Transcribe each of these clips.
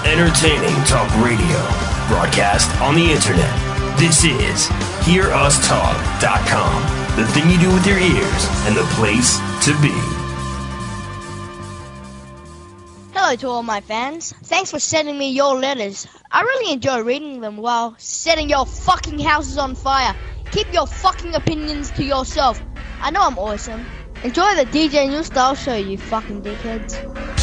entertaining talk radio, broadcast on the internet. This is HearUsTalk.com, the thing you do with your ears and the place to be. Hello to all my fans. Thanks for sending me your letters. I really enjoy reading them while setting your fucking houses on fire. Keep your fucking opinions to yourself. I know I'm awesome. Enjoy the DJ New Style show, you fucking dickheads.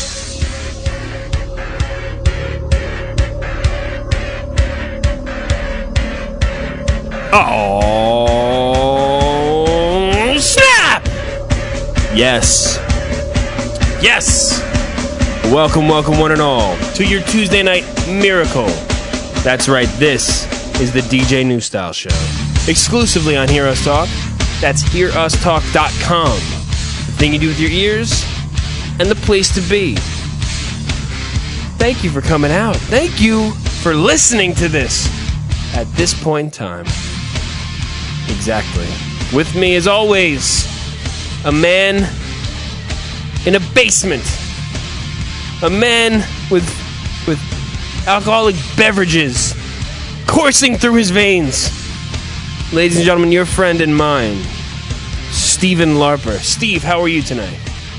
Oh, snap! Yes. Yes! Welcome, one and all, to your Tuesday night miracle. That's right, this is the DJ New Style show. Exclusively on Hear Us Talk. That's HearUsTalk.com. The thing you do with your ears and the place to be. Thank you for coming out. Thank you for listening to this at this point in time. Exactly. With me, as always, a man in a basement. A man with alcoholic beverages coursing through his veins. Ladies and gentlemen, your friend and mine, Stephen Larper. Steve, how are you tonight?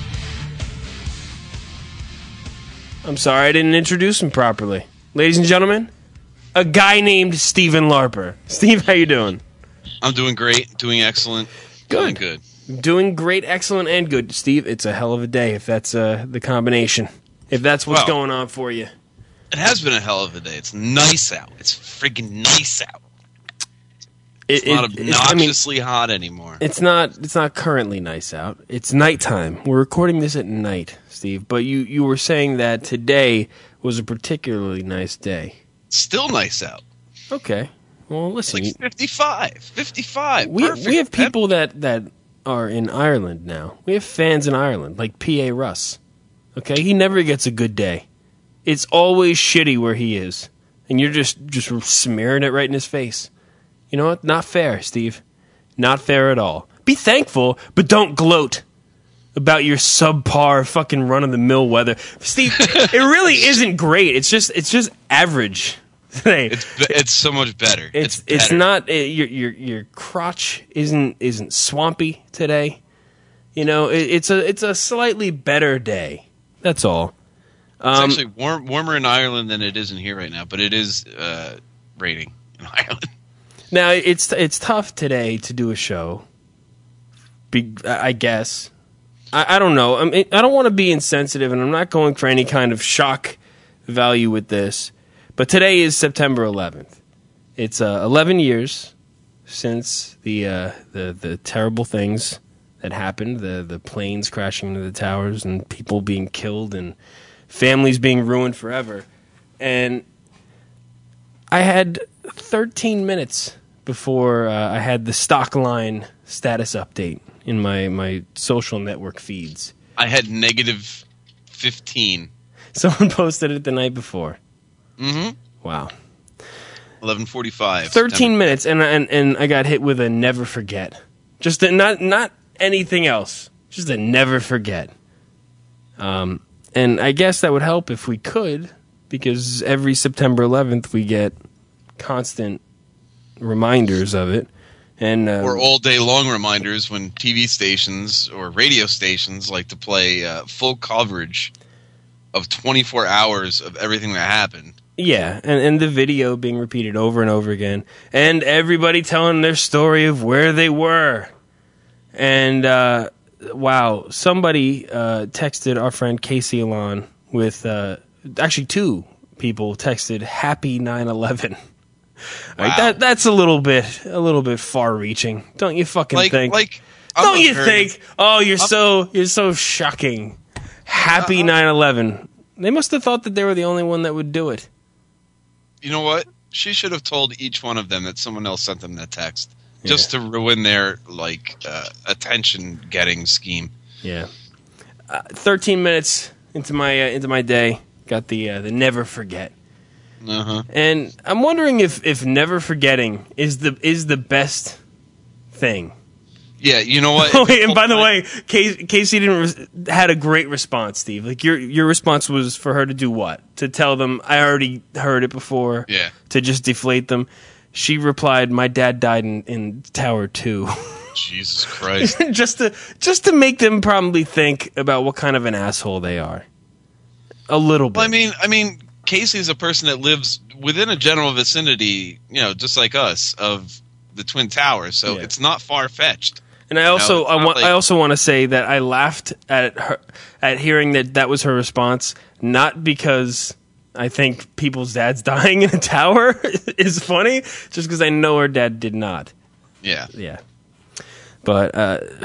I'm sorry, I didn't introduce him properly. Ladies and gentlemen, a guy named Stephen Larper. Steve, how you doing? I'm doing great, doing excellent, good. Good. Doing great, excellent, and good. Steve, it's a hell of a day if that's the combination. If that's what's going on for you. It has been a hell of a day. It's nice out. It's freaking nice out. It's not obnoxiously hot anymore. It's not currently nice out. It's nighttime. We're recording this at night, Steve. But you were saying that today was a particularly nice day. Still nice out. Okay. Well, listen. It's like 55. We have people that are in Ireland now. We have fans in Ireland, like P.A. Russ. Okay? He never gets a good day. It's always shitty where he is. And you're just smearing it right in his face. You know what? Not fair, Steve. Not fair at all. Be thankful, but don't gloat about your subpar fucking run-of-the-mill weather. Steve, it really isn't great. It's just average today. It's so much better. It's not your crotch isn't swampy today. You know, it's a slightly better day. That's all. It's actually warmer in Ireland than it is in here right now, but it is raining in Ireland. Now, it's tough today to do a show, I guess. I don't know. I mean, I don't want to be insensitive, and I'm not going for any kind of shock value with this, but today is September 11th. It's 11 years since the terrible things that happened, the planes crashing into the towers and people being killed and families being ruined forever. And I had 13 minutes before I had the stock line status update in my social network feeds. I had negative 15. Someone posted it the night before. Mm-hmm. Wow. 11:45. 13 minutes, and I got hit with a never forget. Just not anything else. Just a never forget. And I guess that would help if we could, because every September 11th we get constant reminders of it, and or all day long reminders when TV stations or radio stations like to play full coverage of 24 hours of everything that happened. Yeah, and the video being repeated over and over again, and everybody telling their story of where they were. And wow, somebody texted our friend Casey Alon with actually two people texted "Happy 9/11." Wow. Like that's a little bit far-reaching, don't you fucking think? Don't you think? Oh, you're so shocking. Happy 9/11. They must have thought that they were the only one that would do it. You know what? She should have told each one of them that someone else sent them that text, just to ruin their attention-getting scheme. Yeah. 13 minutes into my day, got the never forget. Uh-huh. And I'm wondering if never forgetting is the best thing. Yeah, you know what? Oh, and by the way, Casey had a great response, Steve. Like your response was for her to do what? To tell them, I already heard it before. Yeah. To just deflate them. She replied, "My dad died in Tower 2." Jesus Christ! just to make them probably think about what kind of an asshole they are. A little bit. Well, I mean, Casey is a person that lives within a general vicinity, just like us, of the Twin Towers, so it's not far fetched. And I also I also want to say that I laughed at her at hearing that was her response, not because I think people's dads dying in a tower is funny, just because I know her dad did not. Yeah. Yeah. But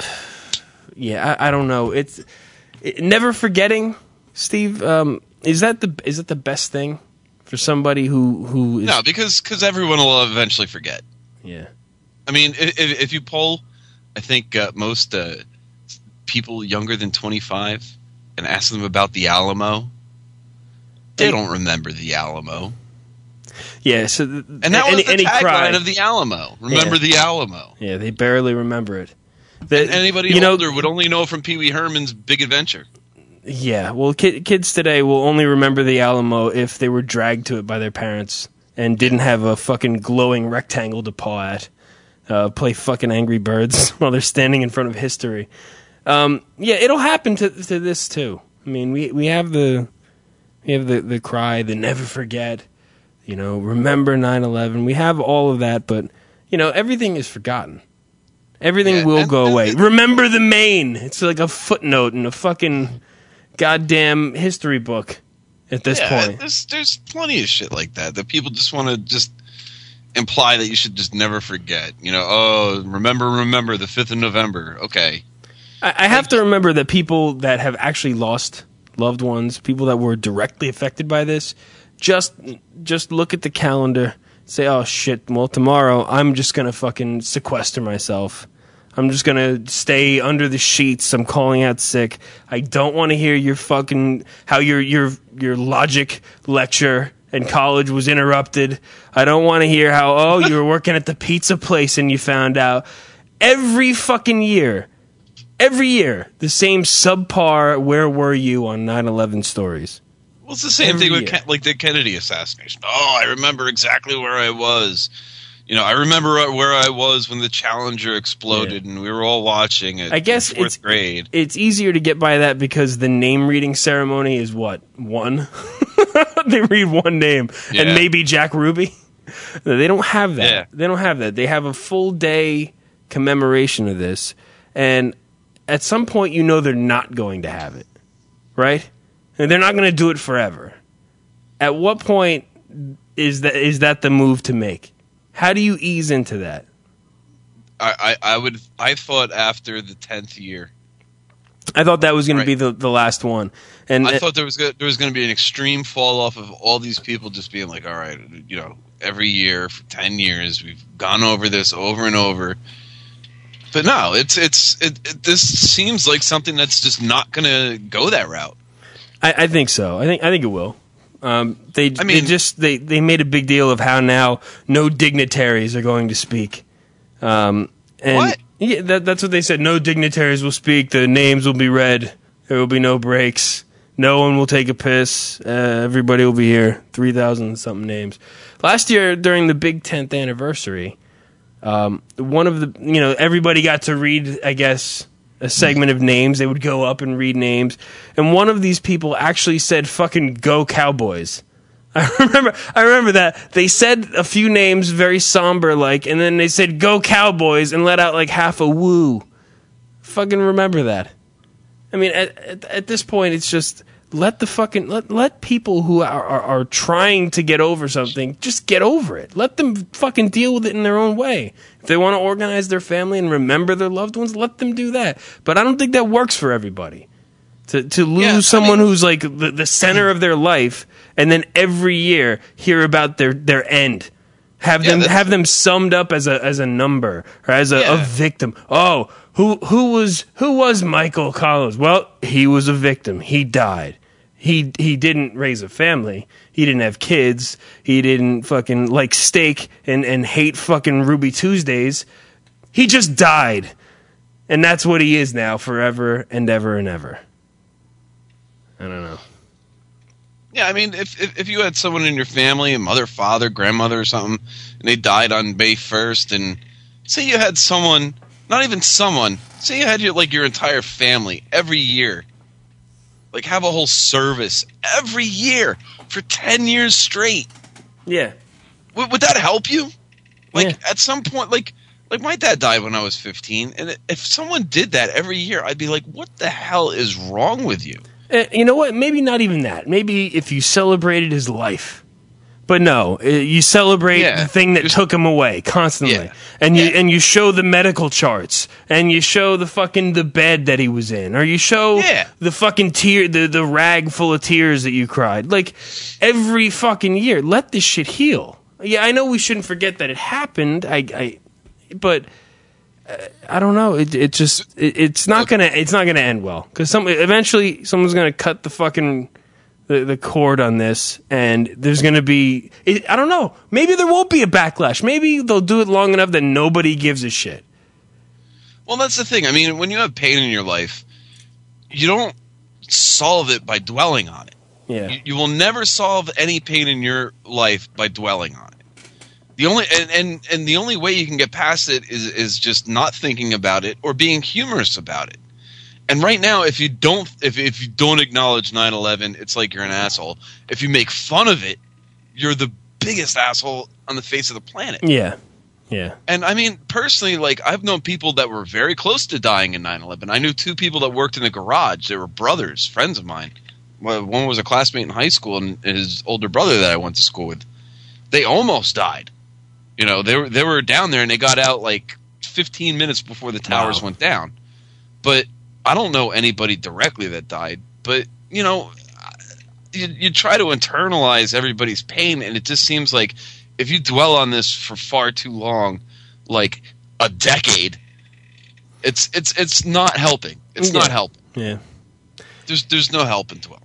I don't know. It's never forgetting, Steve. Is that the best thing for somebody who is... No, because everyone will eventually forget. Yeah. I mean, if you poll, I think most people younger than 25 and ask them about the Alamo, they don't remember the Alamo. Yeah, so and that was the tagline of the Alamo. Remember the Alamo. Yeah, they barely remember it. And anybody older would only know from Pee Wee Herman's Big Adventure. Yeah, well, kids today will only remember the Alamo if they were dragged to it by their parents and didn't have a fucking glowing rectangle to paw at. Play fucking Angry Birds while they're standing in front of history. Yeah, it'll happen to this too. I mean, we have the cry, the never forget. Remember 9/11. We have all of that, but everything is forgotten. Everything will go away. Remember the Maine. It's like a footnote in a fucking goddamn history book at this point. There's plenty of shit like that people just want to just imply that you should just never forget. Remember the 5th of November. Okay. I have to remember that people that have actually lost loved ones, people that were directly affected by this, just look at the calendar, say, oh shit, well tomorrow I'm just gonna fucking sequester myself. I'm just gonna stay under the sheets. I'm calling out sick. I don't want to hear your fucking how your logic lecture in college was interrupted. I don't want to hear how you were working at the pizza place and you found out. Every fucking year, the same subpar "Where were you" on 9/11 stories. Well, it's the same thing with the Kennedy assassination. Oh, I remember exactly where I was. I remember where I was when the Challenger exploded and we were all watching it. I guess in 4th grade. It's easier to get by that because the name reading ceremony is what? One? They read one name and maybe Jack Ruby. They don't have that. Yeah. They don't have that. They have a full day commemoration of this, and at some point they're not going to have it, right? And they're not going to do it forever. At what point is that the move to make? How do you ease into that? I thought after the 10th year. I thought that was going to be the last one, and I thought there was going to be an extreme fall off of all these people just being like, all right, every year for 10 years we've gone over this over and over. But no, this seems like something that's just not going to go that route. I think so. I think it will. They made a big deal of how now no dignitaries are going to speak. And what? Yeah, that's what they said. No dignitaries will speak. The names will be read. There will be no breaks. No one will take a piss. Everybody will be here. 3,000 something names. Last year during the big 10th anniversary, one of the everybody got to read, I guess, a segment of names. They would go up and read names, and one of these people actually said fucking "Go Cowboys." I remember that. They said a few names very somber like, and then they said "Go Cowboys" and let out like half a woo. Fucking remember that. I mean, at this point it's just let people who are trying to get over something just get over it. Let them fucking deal with it in their own way. If they want to organize their family and remember their loved ones, let them do that. But I don't think that works for everybody. To lose someone who's like the center of their life, and then every year hear about their end. Have them summed up as a number or as a victim. Oh, who was Michael Collins? Well, he was a victim. He died. He didn't raise a family. He didn't have kids. He didn't fucking like steak and hate fucking Ruby Tuesdays. He just died. And that's what he is now, forever and ever and ever. I don't know. Yeah, I mean, if you had someone in your family, a mother, father, grandmother or something, and they died on May 1st, and say you had someone, not even someone, say you had your entire family every year, like have a whole service every year for 10 years straight. Yeah. Would that help you? Like, Yeah. at some point, like my dad died when I was 15, and if someone did that every year, I'd be like, what the hell is wrong with you? You know what? Maybe not even that. Maybe if you celebrated his life. But no, you celebrate the thing that took him away constantly. Yeah. And you show the medical charts, and you show the bed that he was in, or you show the fucking the rag full of tears that you cried. Like, every fucking year. Let this shit heal. Yeah, I know we shouldn't forget that it happened. But I don't know. It's not gonna end well, because eventually someone's gonna cut the fucking the cord on this, and there's gonna be I don't know. Maybe there won't be a backlash. Maybe they'll do it long enough that nobody gives a shit. Well, that's the thing. I mean, when you have pain in your life, you don't solve it by dwelling on it. Yeah, you will never solve any pain in your life by dwelling on it. The only and the only way you can get past it is just not thinking about it or being humorous about it. And right now, if you don't acknowledge 9/11, it's like you're an asshole. If you make fun of it, you're the biggest asshole on the face of the planet. Yeah, yeah. And I mean, personally, like, I've known people that were very close to dying in 9/11. I knew two people that worked in a garage. They were brothers, friends of mine. One was a classmate in high school, and his older brother that I went to school with. They almost died. You know, they were down there, and they got out like 15 minutes before the towers went down. But I don't know anybody directly that died. But, you know, you try to internalize everybody's pain, and it just seems like if you dwell on this for far too long, like a decade, it's not helping. It's not helping. Yeah. There's no help in dwelling.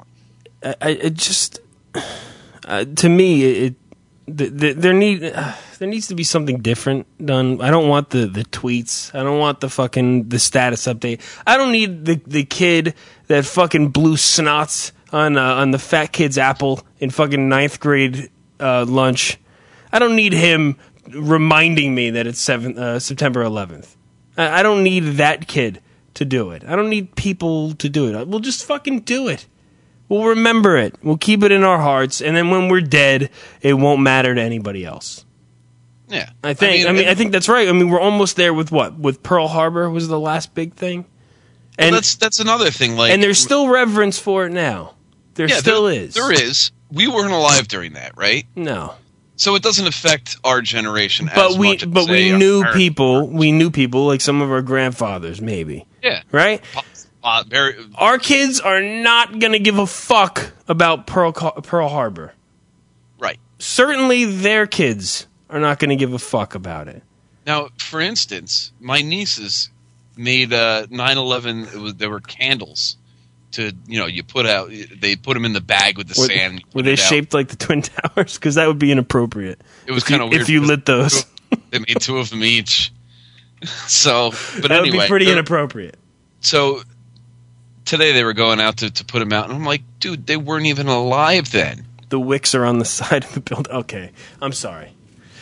To me, there needs to be something different done. I don't want the tweets. I don't want the status update. I don't need the kid that fucking blew snots on the fat kid's apple in fucking 9th grade lunch. I don't need him reminding me that it's September 11th. I don't need that kid to do it. I don't need people to do it. We'll just fucking do it. We'll remember it. We'll keep it in our hearts, and then when we're dead, it won't matter to anybody else. Yeah, I think that's right. I mean, we're almost there with what? With Pearl Harbor was the last big thing, and well, that's another thing. Like, and there's still reverence for it now. There still is. There is. We weren't alive during that, right? No. So it doesn't affect our generation but as much. But we knew people. We knew people like some of our grandfathers, maybe. Yeah. Right. Our kids are not going to give a fuck about Pearl Harbor. Right. Certainly their kids are not going to give a fuck about it. Now, for instance, my nieces made 9/11. There were candles to, you put out. They put them in the bag with the sand. Were they shaped like the Twin Towers? Because that would be inappropriate. It was kind of weird if you lit those. They made 2 of them each. So, but that anyway, would be pretty inappropriate. So today they were going out to put them out, and I'm like, dude, they weren't even alive then. The wicks are on the side of the building. Okay, I'm sorry.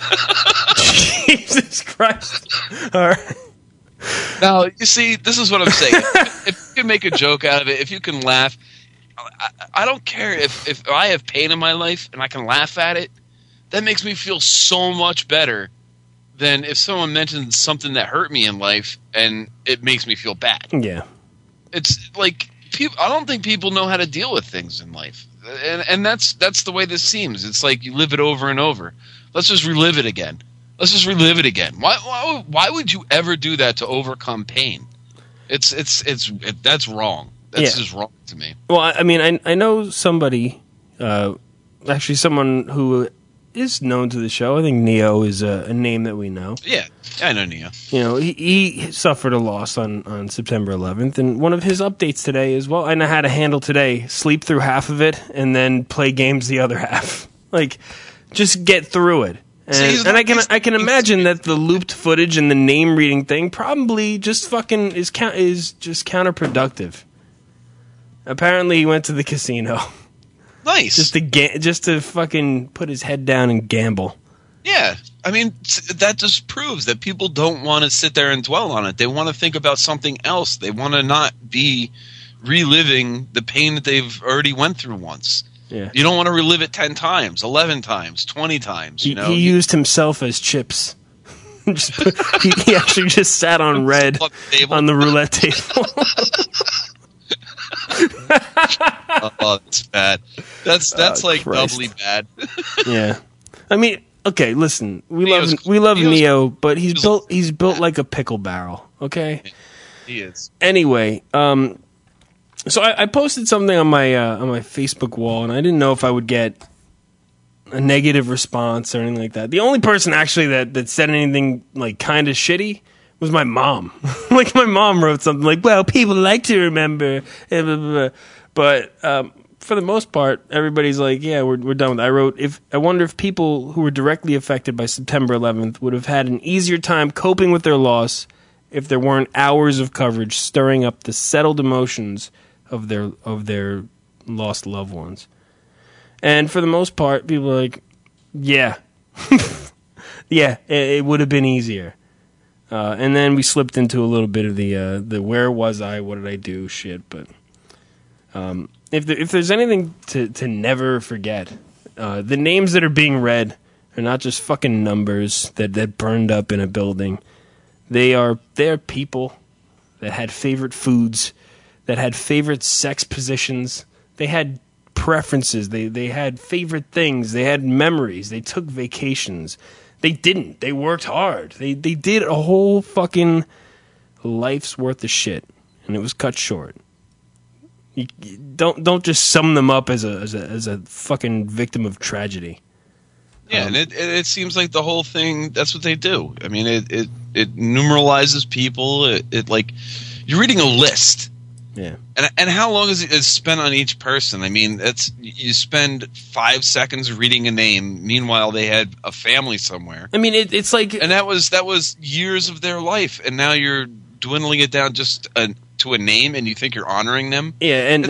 Jesus Christ! All right. Now, you see, this is what I'm saying. If you can make a joke out of it, if you can laugh, I don't care if I have pain in my life and I can laugh at it. That makes me feel so much better than if someone mentions something that hurt me in life and it makes me feel bad. Yeah. It's like I don't think people know how to deal with things in life, and that's the way this seems. It's like you live it over and over. Let's just relive it again. Why would you ever do that to overcome pain? That's wrong. That's just wrong to me. Well, I mean, I know somebody, actually someone who is known to the show. I think Neo is a name that we know. Yeah, I know Neo. He suffered a loss on September 11th, and one of his updates today is, well, I know how to handle today. Sleep through half of it, and then play games the other half. Like, just get through it. And I can imagine that the looped footage and the name reading thing probably just fucking is just counterproductive. Apparently, he went to the casino. Nice. Just to fucking put his head down and gamble. Yeah. I mean, that just proves that people don't want to sit there and dwell on it. They want to think about something else. They want to not be reliving the pain that they've already went through once. Yeah. You don't want to relive it 10 times, 11 times, 20 times. You know? He used himself as chips. He actually just sat on red on the roulette table. Oh, that's bad. That's like Christ. doubly bad. Yeah, I mean, okay, listen, we love Neo's Neo, but he's built like a pickle barrel. Okay, He is. Anyway, so I posted something on my Facebook wall, and I didn't know if I would get a negative response or anything like that. The only person actually that said anything like kind of shitty was my mom. Like, my mom wrote something like, well, people like to remember, blah, blah, blah. But for the most part, everybody's like, yeah, we're done with it. I wrote, I wonder if people who were directly affected by September 11th would have had an easier time coping with their loss if there weren't hours of coverage stirring up the settled emotions of their lost loved ones. And for the most part, people are like, yeah. Yeah, it would have been easier. And then we slipped into a little bit of the where was I, what did I do shit. But if there's anything to never forget, the names that are being read are not just fucking numbers that burned up in a building. They're people that had favorite foods, that had favorite sex positions. They had preferences. They had favorite things. They had memories. They took vacations. They didn't. They worked hard. They did a whole fucking life's worth of shit, and it was cut short. You don't just sum them up as a fucking victim of tragedy. Yeah, and it seems like the whole thing, that's what they do. I mean, it numeralizes people. It like, you're reading a list. Yeah. And how long is it spent on each person? I mean, you spend 5 seconds reading a name. Meanwhile, they had a family somewhere. I mean, it's like, and that was years of their life, and now you're dwindling it down just to a name, and you think you're honoring them. Yeah, and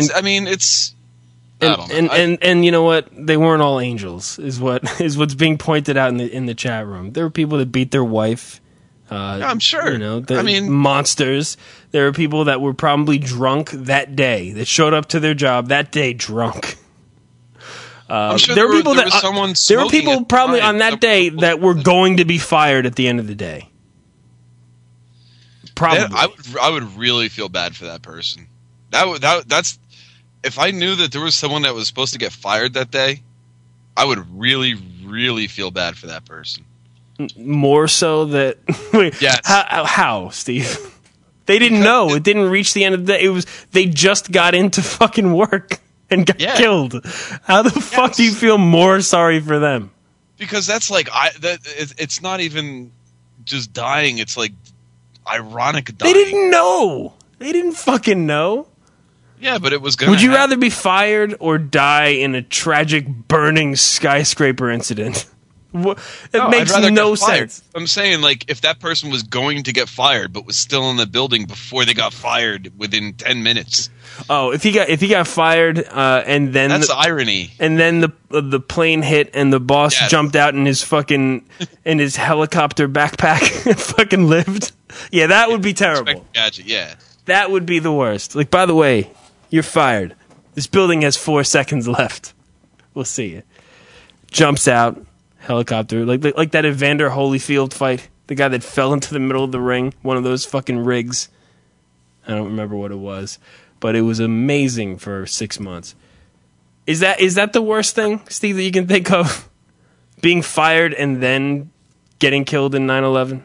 you know what? They weren't all angels. Is what's being pointed out in the chat room. There were people that beat their wife. I'm sure. You know, monsters. There are people that were probably drunk that day, that showed up to their job that day drunk. I'm sure there were people there were people probably on that day that were going to be fired at the end of the day. Probably. I would really feel bad for that person. That's if I knew that there was someone that was supposed to get fired that day, I would really, really feel bad for that person. More so that wait, yes. How, Steve? They didn't know. It didn't reach the end of the day. They just got into fucking work and got killed. How the fuck do you feel more sorry for them? Because that's like it's not even just dying. It's like ironic dying. They didn't know. They didn't fucking know. Yeah, but it was going to Would you rather be fired or die in a tragic burning skyscraper incident? It makes no sense. I'm saying, like, if that person was going to get fired but was still in the building before they got fired within 10 minutes. Oh, if he got fired and then that's irony. And then the plane hit and the boss jumped out in his fucking in his helicopter backpack and fucking lived. Yeah, that would be terrible. Gotcha, yeah. That would be the worst. Like, by the way, you're fired. This building has 4 seconds left. We'll see you. Jumps out. Helicopter, like that Evander Holyfield fight, the guy that fell into the middle of the ring, one of those fucking rigs. I don't remember what it was, but it was amazing for 6 months. Is that the worst thing, Steve, that you can think of? Being fired and then getting killed in 9/11?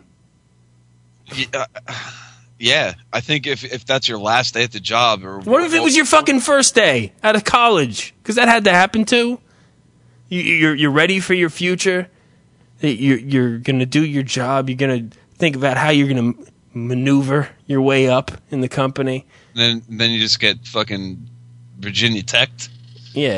Yeah, I think if that's your last day at the job, or what if it was your fucking first day out of college? Because that had to happen too. You're ready for your future. You're gonna do your job. You're gonna think about how you're gonna maneuver your way up in the company. Then you just get fucking Virginia Tech'd. Yeah,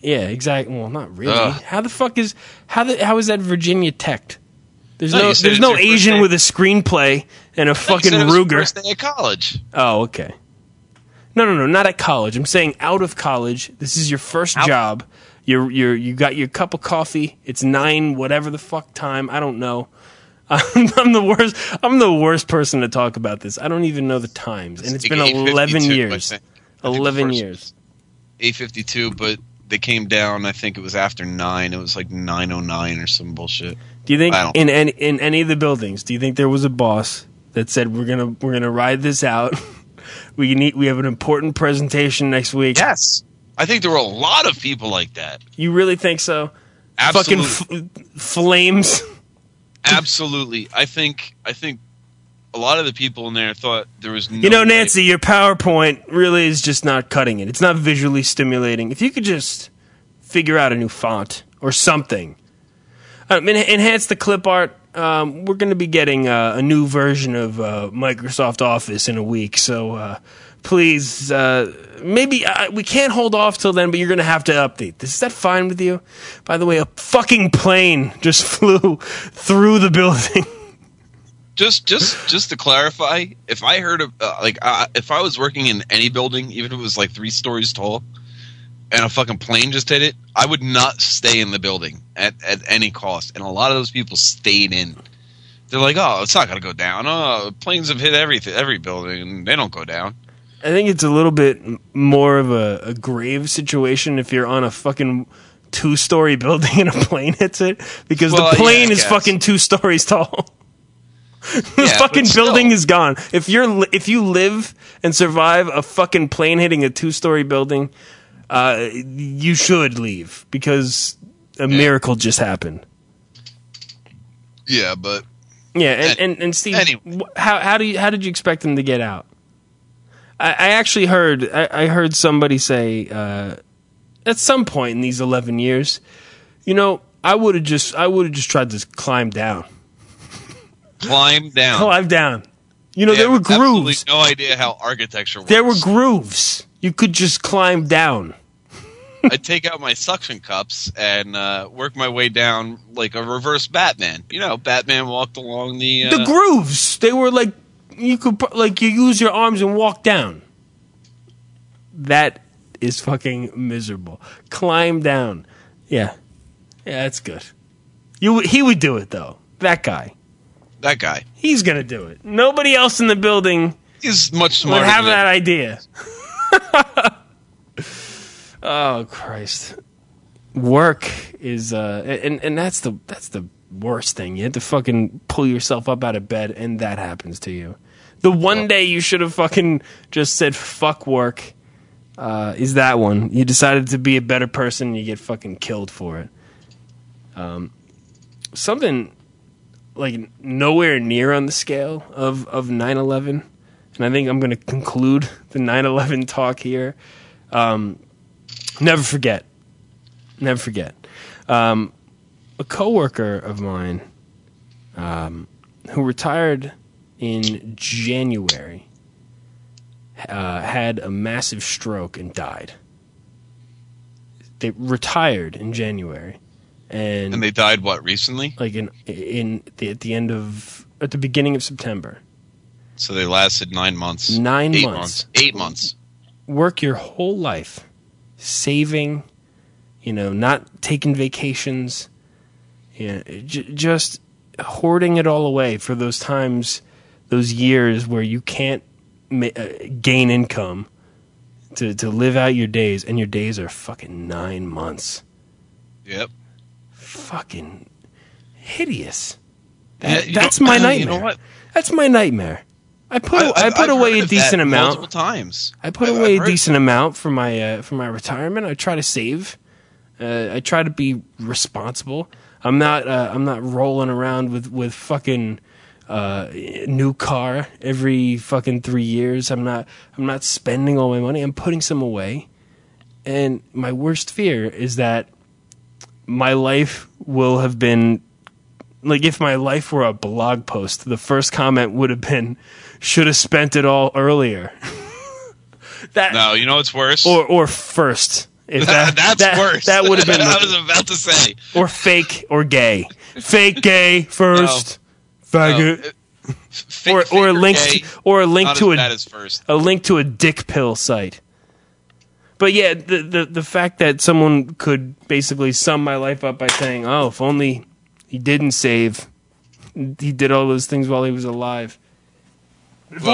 Yeah, exactly. Well, not really. Ugh. How the fuck is how is that Virginia Tech? There's No, you said there's it's no your first Asian day. with a screenplay and a fucking You said it was your Ruger. first day at college. Oh, okay. No, not at college. I'm saying out of college. This is your first job. You got your cup of coffee. It's 9 whatever the fuck time. I don't know. I'm the worst. I'm the worst person to talk about this. I don't even know the times, and it's been 11 years. 11 years. 8:52, but they came down. I think it was after 9. It was like 9:09 or some bullshit. Do you think I don't- in any of the buildings? Do you think there was a boss that said we're gonna ride this out? We have an important presentation next week. Yes, I think there were a lot of people like that. You really think so? Absolutely. Fucking flames. Absolutely. I think a lot of the people in there thought there was no You know, way- Nancy, your PowerPoint really is just not cutting it. It's not visually stimulating. If you could just figure out a new font or something. Enhance the clip art. We're going to be getting a new version of Microsoft Office in a week, so please, maybe we can't hold off till then, but you're going to have to update this. Is that fine with you? By the way, a fucking plane just flew through the building. Just to clarify, if I heard of if I was working in any building, even if it was like 3 stories tall, and a fucking plane just hit it, I would not stay in the building at any cost. And a lot of those people stayed in. They're like, "Oh, it's not going to go down. Oh, planes have hit every building, and they don't go down." I think it's a little bit more of a grave situation if you're on a fucking 2-story building and a plane hits it, because Well, the plane yeah, I is guess. fucking 2 stories tall. The Yeah, fucking but still. building is gone. If you live and survive a fucking plane hitting a 2-story building, you should leave, because a miracle just happened. Yeah, but Yeah, and Steve, Anyway. how did you expect them to get out? I actually heard I heard somebody say at some point in these 11 years, you know, I would have just tried to climb down. climb down. Climb down. You know, They there were have absolutely grooves. No idea how architecture works. There were grooves. You could just climb down. I'd take out my suction cups and work my way down like a reverse Batman. You know, Batman walked along the The grooves. They were like you use your arms and walk down. That is fucking miserable. Climb down. Yeah, that's good. He would do it though. That guy. that guy. He's gonna do it. Nobody else in the building He's much would smarter. have than that idea. Oh Christ! Work is and that's the worst thing. You have to fucking pull yourself up out of bed, and that happens to you. The one day you should have fucking just said fuck work is that one. You decided to be a better person, and you get fucking killed for it. Something like nowhere near on the scale of 9/11, and I think I'm going to conclude the 9/11 talk here. Never forget. A coworker of mine who retired in January had a massive stroke and died. They retired in January, and they died what recently? like at the beginning of September. So they lasted 9 months. 9 8 months. 8 months. Work your whole life saving, not taking vacations, just hoarding it all away for those times, those years where you can't gain income to live out your days, and your days are fucking 9 months. Yep. Fucking hideous. Yeah, That's my nightmare. You know what? That's my nightmare. I put I've away heard a of decent that amount. multiple times. I put I've away a heard- decent amount for my retirement. I try to save. I try to be responsible. I'm not rolling around with fucking new car every fucking 3 years. I'm not spending all my money. I'm putting some away. And my worst fear is that my life will have been like, if my life were a blog post, the first comment would have been, should have spent it all earlier. No, you know what's worse? Or first. If That's worse. That would have been. I was about to say. Or fake or gay. Fake gay first. No. Faggot. No. Or a link Not to as bad as first. a link to a dick pill site. But yeah, the fact that someone could basically sum my life up by saying, "Oh, if only he didn't save, he did all those things while he was alive." If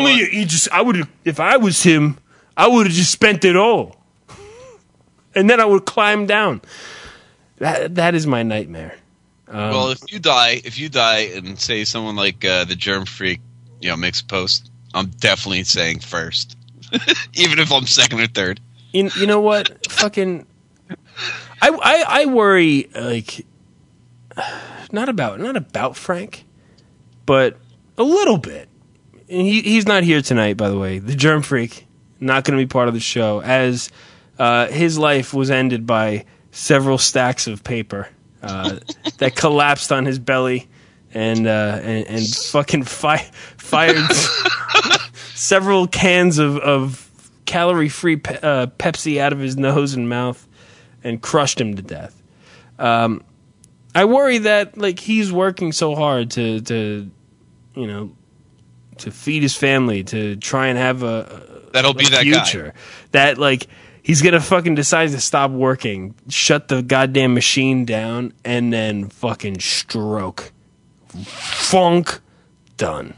I was him, I would have just spent it all, and then I would climb down. That is my nightmare. Well, if you die and say someone like the Germ Freak, makes a post, I'm definitely saying first, even if I'm second or third. You know what? Fucking, I worry like not about Frank, but a little bit. And he's not here tonight, by the way. The Germ Freak, not going to be part of the show, as his life was ended by several stacks of paper that collapsed on his belly and fucking fired several cans of calorie-free Pepsi out of his nose and mouth and crushed him to death. I worry that like he's working so hard to feed his family, to try and have that'll be that future. Guy. That like he's gonna fucking decide to stop working, shut the goddamn machine down, and then fucking stroke. Funk. Done.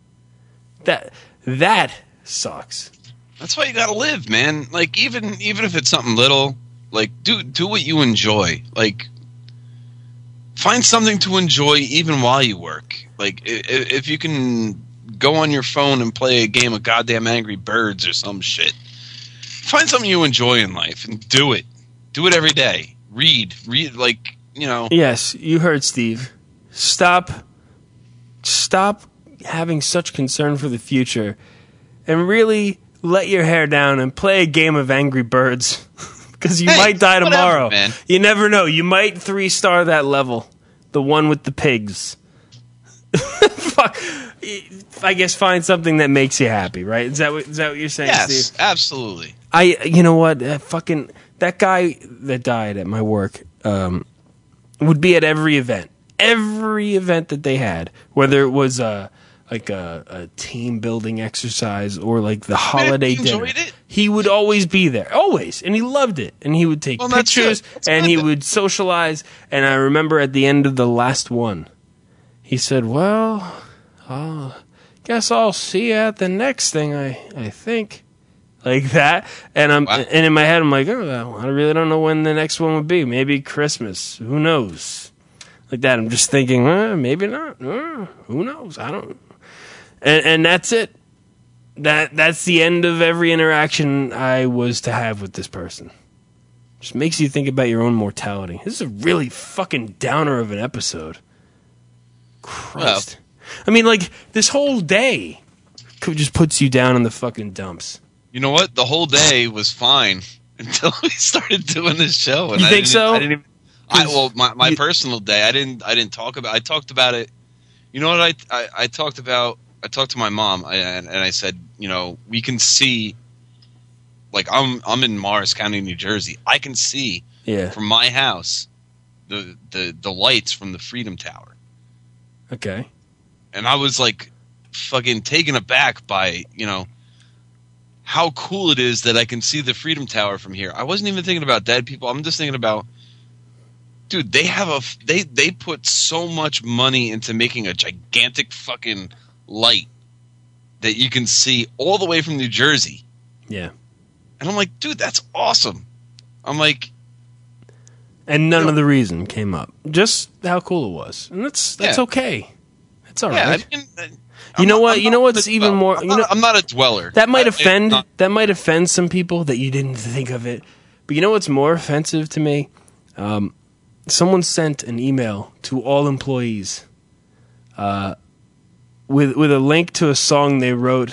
That sucks. That's why you gotta live, man. Like even if it's something little, like do what you enjoy. Like find something to enjoy even while you work. Like if you can go on your phone and play a game of goddamn Angry Birds or some shit. Find something you enjoy in life and do it. Do it every day. Read, like, Yes, you heard Steve. Stop having such concern for the future and really let your hair down and play a game of Angry Birds. Because you might die tomorrow. Whatever, man. You never know. You might 3-star that level. The one with the pigs. Fuck. I guess find something that makes you happy, right? Is that what you're saying, yes, Steve? Absolutely. You know what? That guy that died at my work would be at every event that they had, whether it was a team building exercise or like the holiday dinner. He would always be there, always, and he loved it. And he would take pictures and he would socialize. And I remember at the end of the last one, he said, "Well, guess I'll see you at the next thing. I think." Like that, and and in my head I'm like, oh, I really don't know when the next one would be. Maybe Christmas. Who knows? Like that. I'm just thinking, maybe not. Who knows? I don't. And that's it. That's the end of every interaction I was to have with this person. Just makes you think about your own mortality. This is a really fucking downer of an episode. Christ. Well, I mean, like this whole day just puts you down in the fucking dumps. You know what? The whole day was fine until we started doing this show. And you think so? My personal day, I didn't talk about. I talked about it. You know what? I talked about. I talked to my mom and I said, we can see. Like I'm in Morris County, New Jersey. I can see from my house the lights from the Freedom Tower. Okay. And I was like, fucking taken aback by how cool it is that I can see the Freedom Tower from here. I wasn't even thinking about dead people. I'm just thinking about, dude, they put so much money into making a gigantic fucking light that you can see all the way from New Jersey. Yeah. And I'm like, dude, that's awesome. I'm like, and none of the reason came up. Just how cool it was. And that's okay. That's all right. I mean, you know what's even more? I'm not a dweller. That might offend some people that you didn't think of it. But you know what's more offensive to me? Someone sent an email to all employees with a link to a song they wrote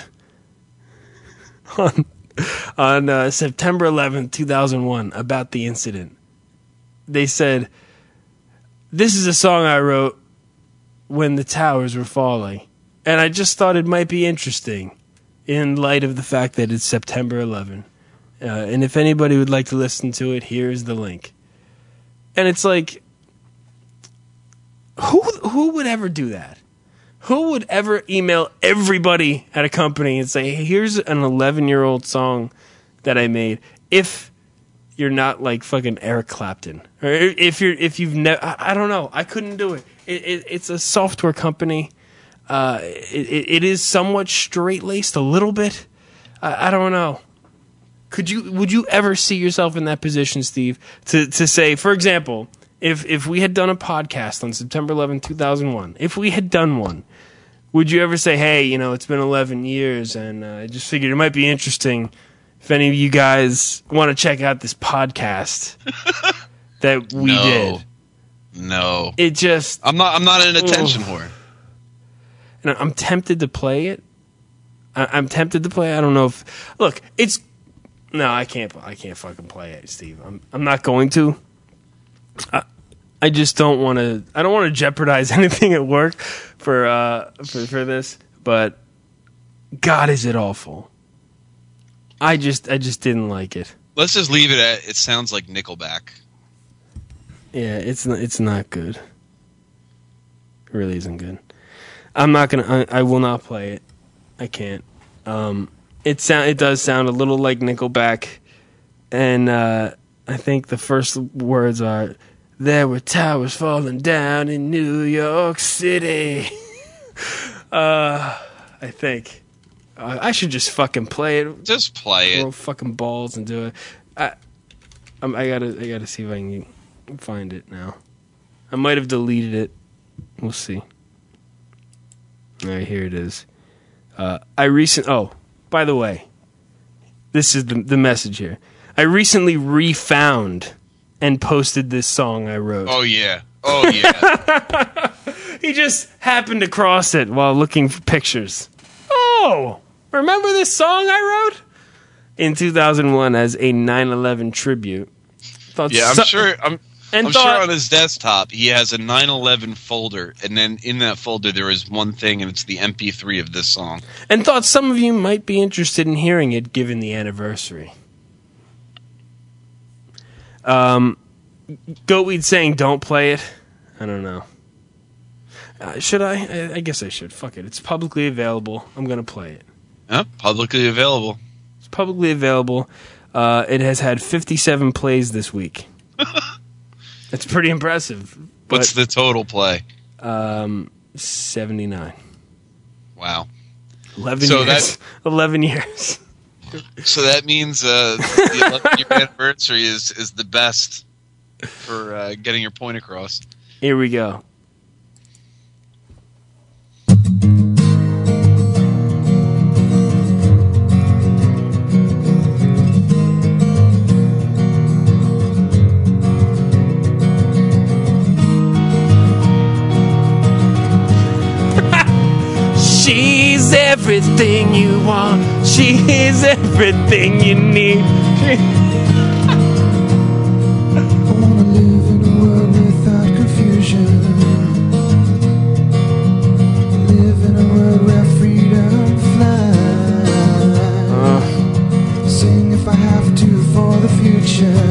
on September 11th, 2001 about the incident. They said, "This is a song I wrote when the towers were falling. And I just thought it might be interesting in light of the fact that it's September 11th And if anybody would like to listen to it, here's the link. And it's like, who would ever do that? Who would ever email everybody at a company and say, hey, here's an 11-year-old song that I made, if you're not like fucking Eric Clapton, or if you've never, I don't know, I couldn't do it. It's a software company. It is somewhat straight-laced a little bit. I don't know. Would you ever see yourself in that position, Steve, to say, for example, if we had done a podcast on September 11, 2001, if we had done one, would you ever say, hey, it's been 11 years and I just figured it might be interesting if any of you guys want to check out this podcast that we did? No. It just... I'm not an attention whore. And I'm tempted to play it. I'm tempted to play it. I don't know if... Look, it's... No, I can't fucking play it, Steve. I'm not going to. I just don't want to... I don't want to jeopardize anything at work for this, but God, is it awful. I just didn't like it. Let's just leave it at, it sounds like Nickelback. Yeah, it's not good. It really isn't good. I'm not gonna. I will not play it. I can't. It does sound a little like Nickelback, and I think the first words are, "There were towers falling down in New York City." I think I should just fucking play it. Just play it. Throw fucking balls and do it. I gotta see if I can find it now. I might have deleted it. We'll see. All right, here it is. Oh, by the way, this is the message here. I recently refound and posted this song I wrote. Oh yeah. He just happened to cross it while looking for pictures. Oh, remember this song I wrote in 2001 as a 9/11 tribute? I'm sure on his desktop he has a 9/11 folder, and then in that folder there is one thing, and it's the MP3 of this song. And thought some of you might be interested in hearing it given the anniversary. Goatweed saying don't play it. I don't know. Should I? I guess I should. Fuck it. It's publicly available. I'm going to play it. Publicly available. It's publicly available. It has had 57 plays this week. That's pretty impressive. What's the total play? 79. Wow. 11 years. 11 years. So that means the 11-year anniversary is the best for getting your point across. Here we go. She's everything you want. She's everything you need. I wanna live in a world without confusion. Live in a world where freedom flies. Sing if I have to for the future.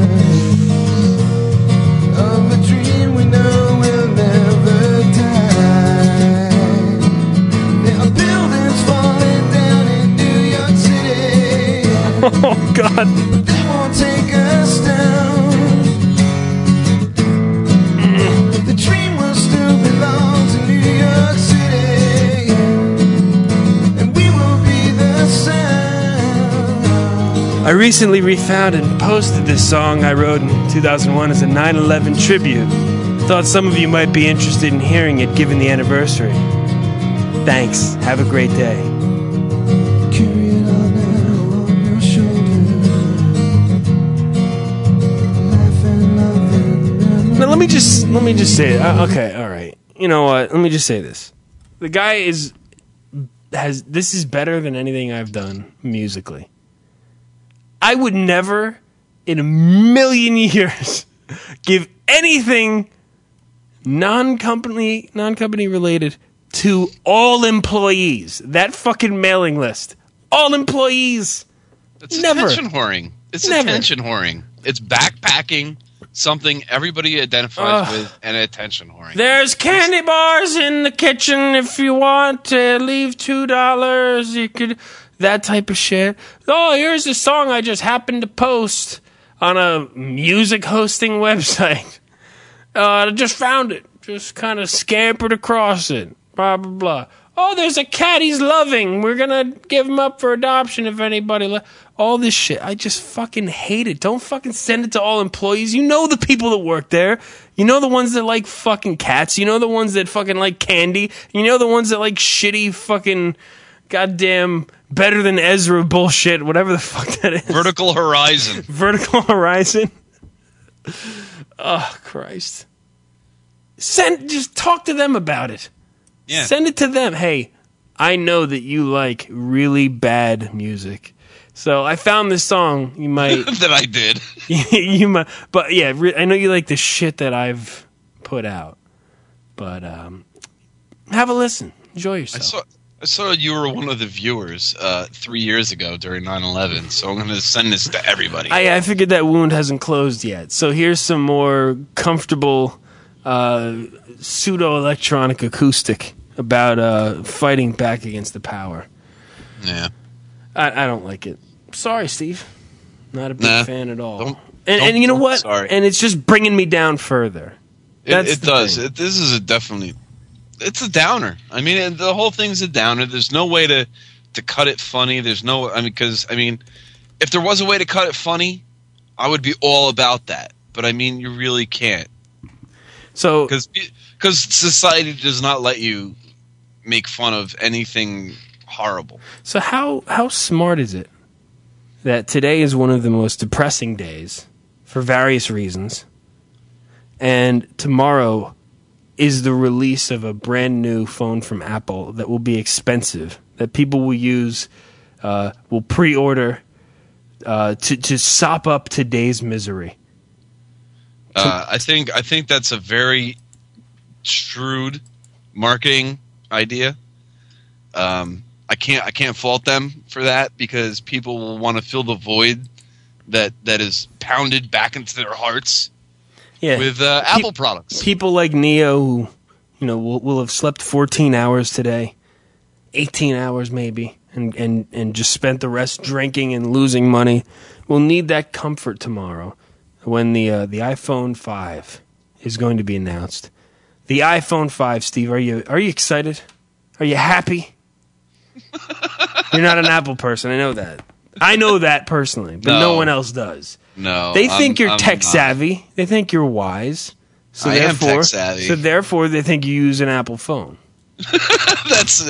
Of a dream we know will never die. There are buildings falling down in New York City. Oh, God. But they won't take us down. The dream will still belong to New York City, and we will be the sound. I recently refound and posted this song I wrote in 2001 as a 9/11 tribute. Thought some of you might be interested in hearing it given the anniversary. Thanks. Have a great day. Carry it all now on your shoulder. Life and love and Now let me just say it. Okay, all right. You know what? Let me just say this. The guy this is better than anything I've done musically. I would never in a million years give anything non-company related to all employees. That fucking mailing list. All employees. That's Never. attention whoring. It's Never. attention whoring. It's backpacking something everybody identifies with and attention whoring. There's candy bars in the kitchen if you want to leave $2. You could, that type of shit. Oh, here's a song I just happened to post on a music hosting website. I just found it. Just kind of scampered across it. Blah, blah, blah. Oh, there's a cat he's loving. We're going to give him up for adoption if anybody... all this shit. I just fucking hate it. Don't fucking send it to all employees. You know the people that work there. You know the ones that like fucking cats. You know the ones that fucking like candy. You know the ones that like shitty fucking goddamn better than Ezra bullshit. Whatever the fuck that is. Vertical Horizon. Vertical Horizon. Oh, Christ. Just talk to them about it. Yeah. Send it to them. Hey, I know that you like really bad music. So I found this song. You might... that I did. you might... But yeah, I know you like the shit that I've put out. But have a listen. Enjoy yourself. I saw you were one of the viewers 3 years ago during 9/11, so I'm going to send this to everybody. I figured that wound hasn't closed yet. So here's some more comfortable pseudo-electronic acoustic about fighting back against the power. Yeah. I don't like it. Sorry, Steve. Not a big fan at all. Don't- you know what? sorry. And it's just bringing me down further. It does. This is it's a downer. I mean, the whole thing's a downer. There's no way to cut it funny. There's no, if there was a way to cut it funny, I would be all about that. But I mean, you really can't. So, because society does not let you make fun of anything horrible. So how smart is it that today is one of the most depressing days for various reasons, and tomorrow is the release of a brand new phone from Apple that will be expensive, that people will use, will pre-order to sop up today's misery? I think that's a very shrewd marketing idea. I can't fault them for that, because people will want to fill the void that is pounded back into their hearts with Apple products. People like Neo, who will have slept 14 hours today, 18 hours maybe, and just spent the rest drinking and losing money, will need that comfort tomorrow when the iPhone 5 is going to be announced. The iPhone 5, Steve, are you excited? Are you happy? You're not an Apple person, I know that. I know that personally, but no one else does. No. They think you're tech savvy. They think you're wise. So I am tech savvy. So therefore, they think you use an Apple phone. That's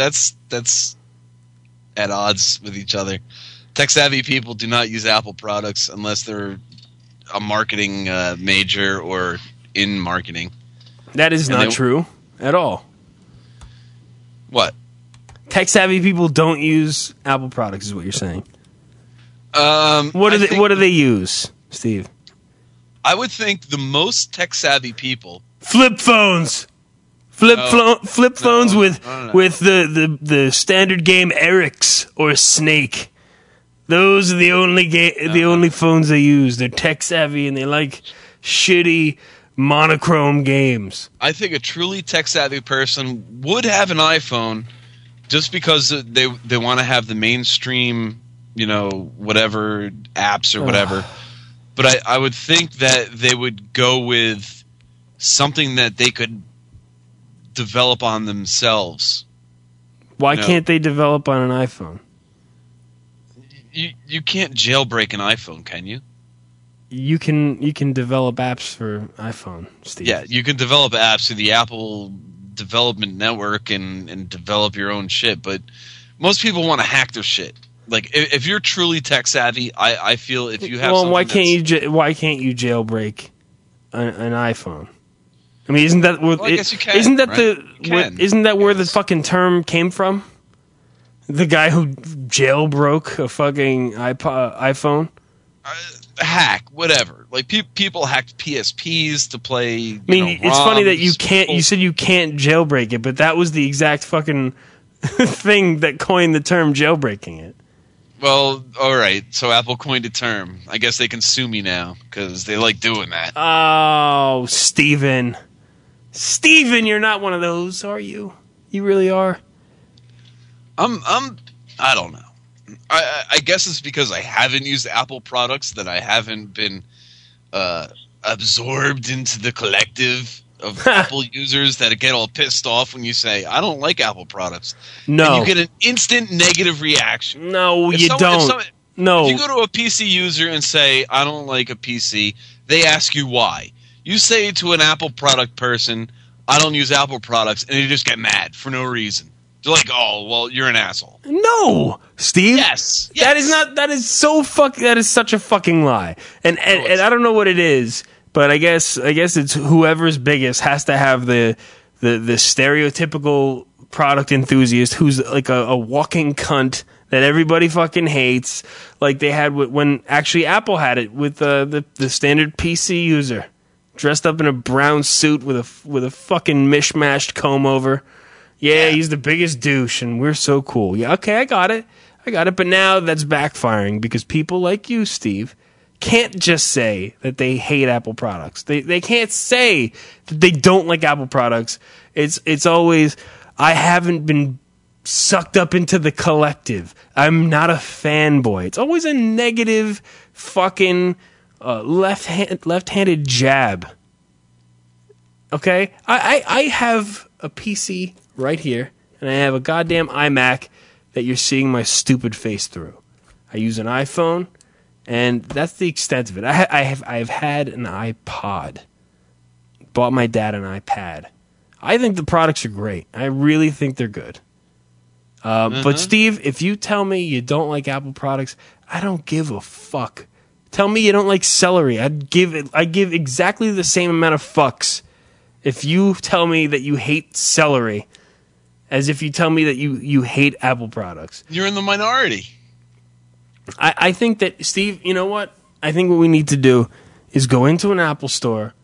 at odds with each other. Tech savvy people do not use Apple products unless they're a marketing major or in marketing. That is not true at all. What? Tech savvy people don't use Apple products, is what you're saying. What do they use, Steve? I would think the most tech savvy people flip phones. Flip phones with the standard game Erics or Snake. Those are the only phones they use. They're tech savvy and they like shitty monochrome games. I think a truly tech savvy person would have an iPhone just because they want to have the mainstream, whatever apps or whatever. But I would think that they would go with something that they could develop on themselves. Why can't they develop on an iPhone? You can't jailbreak an iPhone, can you? You can develop apps for iPhone, Steve. Yeah, you can develop apps through the Apple Development Network and develop your own shit, but most people want to hack their shit. Like, if you're truly tech savvy, I feel if you have why can't you jailbreak an iPhone? I mean, isn't that where I guess you can, isn't that right? isn't that where the fucking term came from? The guy who jailbroke a fucking iPhone? Hack, whatever. Like, people hacked PSPs to play. It's funny that you can't. ROMs. You said you can't jailbreak it, but that was the exact fucking thing that coined the term jailbreaking it. Well, all right. So Apple coined a term. I guess they can sue me now because they like doing that. Oh, Steven. Steven, you're not one of those, are you? You really are? I don't know. I guess it's because I haven't used Apple products that I haven't been absorbed into the collective of Apple users that get all pissed off when you say, I don't like Apple products. No. And you get an instant negative reaction. No, If you someone- don't. No. If you go to a PC user and say, I don't like a PC, they ask you why. You say to an Apple product person, I don't use Apple products, and they just get mad for no reason. They're like, oh, well, you're an asshole. No, Steve. Yes. That is not. That is so fuck. That is such a fucking lie. And I don't know what it is, but I guess it's whoever's biggest has to have the stereotypical product enthusiast who's like a walking cunt that everybody fucking hates. Like they had when actually Apple had it with the standard PC user dressed up in a brown suit with a fucking mishmashed comb over. Yeah, he's the biggest douche, and we're so cool. Yeah, okay, I got it. But now that's backfiring because people like you, Steve, can't just say that they hate Apple products. They can't say that they don't like Apple products. It's always, I haven't been sucked up into the collective. I'm not a fanboy. It's always a negative fucking left-handed jab. Okay? I have a PC right here, and I have a goddamn iMac that you're seeing my stupid face through. I use an iPhone, and that's the extent of it. I've had an iPod. Bought my dad an iPad. I think the products are great. I really think they're good. But Steve, if you tell me you don't like Apple products, I don't give a fuck. Tell me you don't like celery. I give exactly the same amount of fucks if you tell me that you hate celery as if you tell me that you hate Apple products. You're in the minority. I think that, Steve, you know what? I think what we need to do is go into an Apple store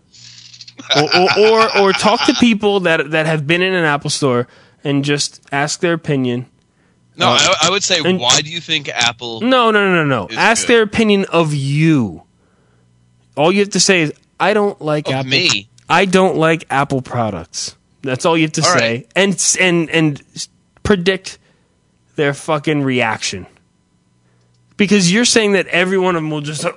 or talk to people that have been in an Apple store and just ask their opinion. No, I would say, why do you think Apple... No. Ask their opinion of you. All you have to say is, I don't like Of Apple. me? I don't like Apple products. That's all you have to say. right. And predict their fucking reaction. Because you're saying that every one of them will just...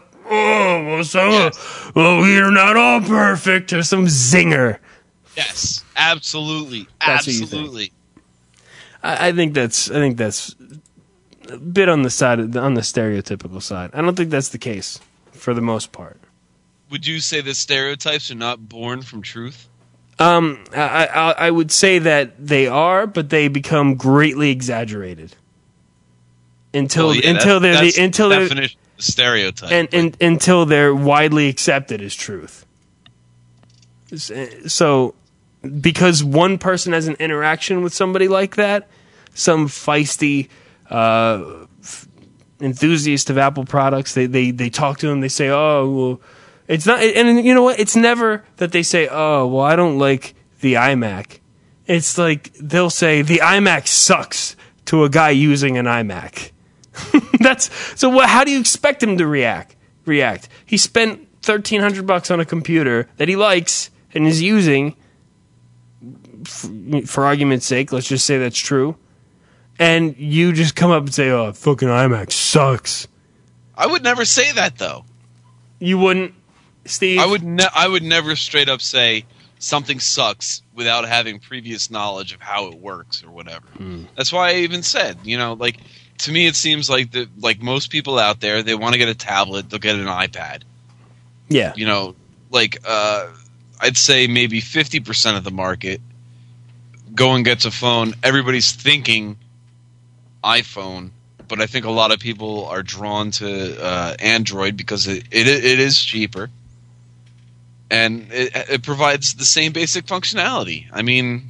we're not all perfect, or some zinger. Yes, absolutely. That's what you Absolutely. I think that's a bit on the stereotypical side. I don't think that's the case for the most part. Would you say that stereotypes are not born from truth? I would say that they are, but they become greatly exaggerated until they're definition of stereotype. and until they're widely accepted as truth. So, because one person has an interaction with somebody like that, some feisty enthusiast of Apple products, they talk to them, they say, oh, well, it's not, and you know what? It's never that they say, oh, well, I don't like the iMac. It's like they'll say the iMac sucks to a guy using an iMac. How do you expect him to react? He spent $1,300 on a computer that he likes and is using. For argument's sake, let's just say that's true. And you just come up and say, "Oh, fucking iMac sucks." I would never say that, though. You wouldn't, Steve? I would never straight up say something sucks without having previous knowledge of how it works or whatever. That's why I even said, like, to me it seems like most people out there, they want to get a tablet, they'll get an iPad. Yeah. I'd say maybe 50% of the market go and gets a phone. Everybody's thinking iPhone, but I think a lot of people are drawn to Android because it is cheaper and it provides the same basic functionality. I mean,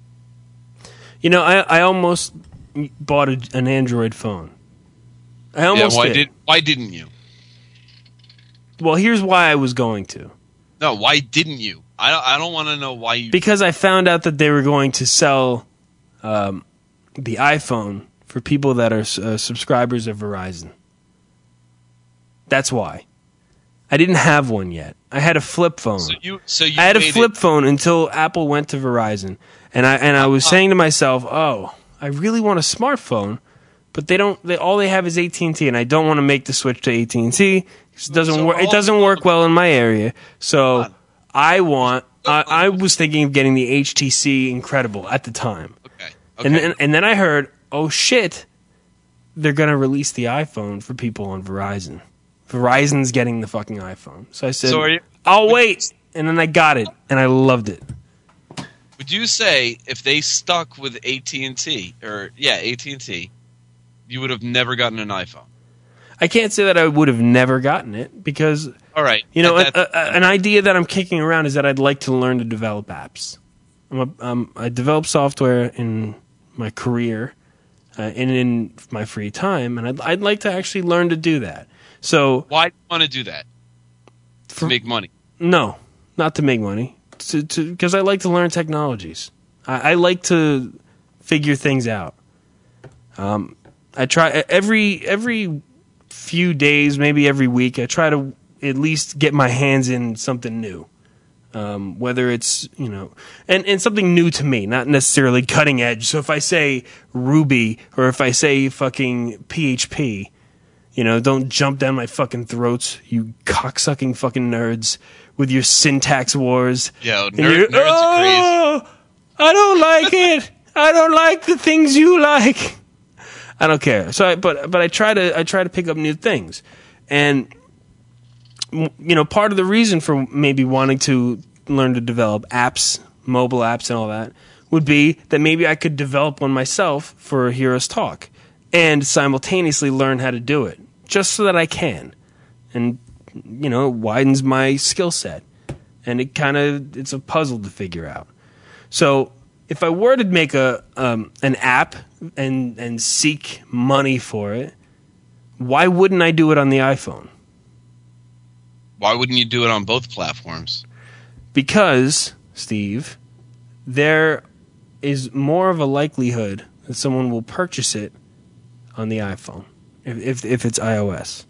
I almost bought an Android phone. I almost did. Why didn't you? Well, here's why I was going to. No, why didn't you? I don't want to know why you... Because I found out that they were going to sell the iPhone for people that are subscribers of Verizon. That's why. I didn't have one yet. I had a flip phone. So you I had a waited- flip phone until Apple went to Verizon, and I was saying to myself, "Oh, I really want a smartphone, but they all they have is AT&T, and I don't want to make the switch to AT&T because it doesn't work. It doesn't work well in my area. So I was thinking of getting the HTC Incredible at the time, Okay. and then I heard, oh shit, they're gonna release the iPhone for people on Verizon. Verizon's getting the fucking iPhone. So I said, So are you- I'll wait. And then I got it, and I loved it. Would you say if they stuck with AT&T, you would have never gotten an iPhone? I can't say that I would have never gotten it because, All right. you know, That- an idea that I'm kicking around is that I'd like to learn to develop apps. I develop software in my career and in my free time, and I'd like to actually learn to do that. So why do you want to do that? To make money. no, not to make money, because I like to learn technologies. I like to figure things out. I try every few days, maybe every week. I try to at least get my hands in something new, whether it's and something new to me, not necessarily cutting edge. So if I say Ruby or if I say fucking PHP. Don't jump down my fucking throats, you cocksucking fucking nerds, with your syntax wars. Yo, And you're, nerds are crazy. I don't like it. I don't like the things you like. I don't care. So, but I try to pick up new things, and part of the reason for maybe wanting to learn to develop apps, mobile apps, and all that would be that maybe I could develop one myself for Heroes Talk, and simultaneously learn how to do it, just so that I can. And, it widens my skill set. And it's a puzzle to figure out. So if I were to make an app and seek money for it, why wouldn't I do it on the iPhone? Why wouldn't you do it on both platforms? Because, Steve, there is more of a likelihood that someone will purchase it on the iPhone, if it's iOS.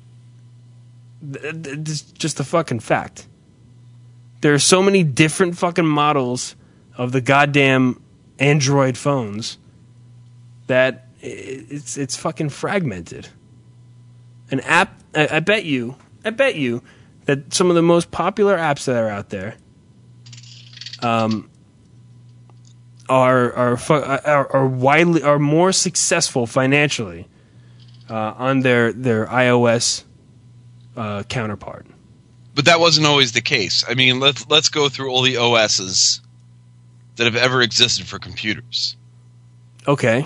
It's just a fucking fact. There are so many different fucking models of the goddamn Android phones that it's fucking fragmented. An app, I bet you that some of the most popular apps that are out there are more successful financially on their iOS counterpart. But that wasn't always the case. I mean, let's go through all the OSs that have ever existed for computers. Okay.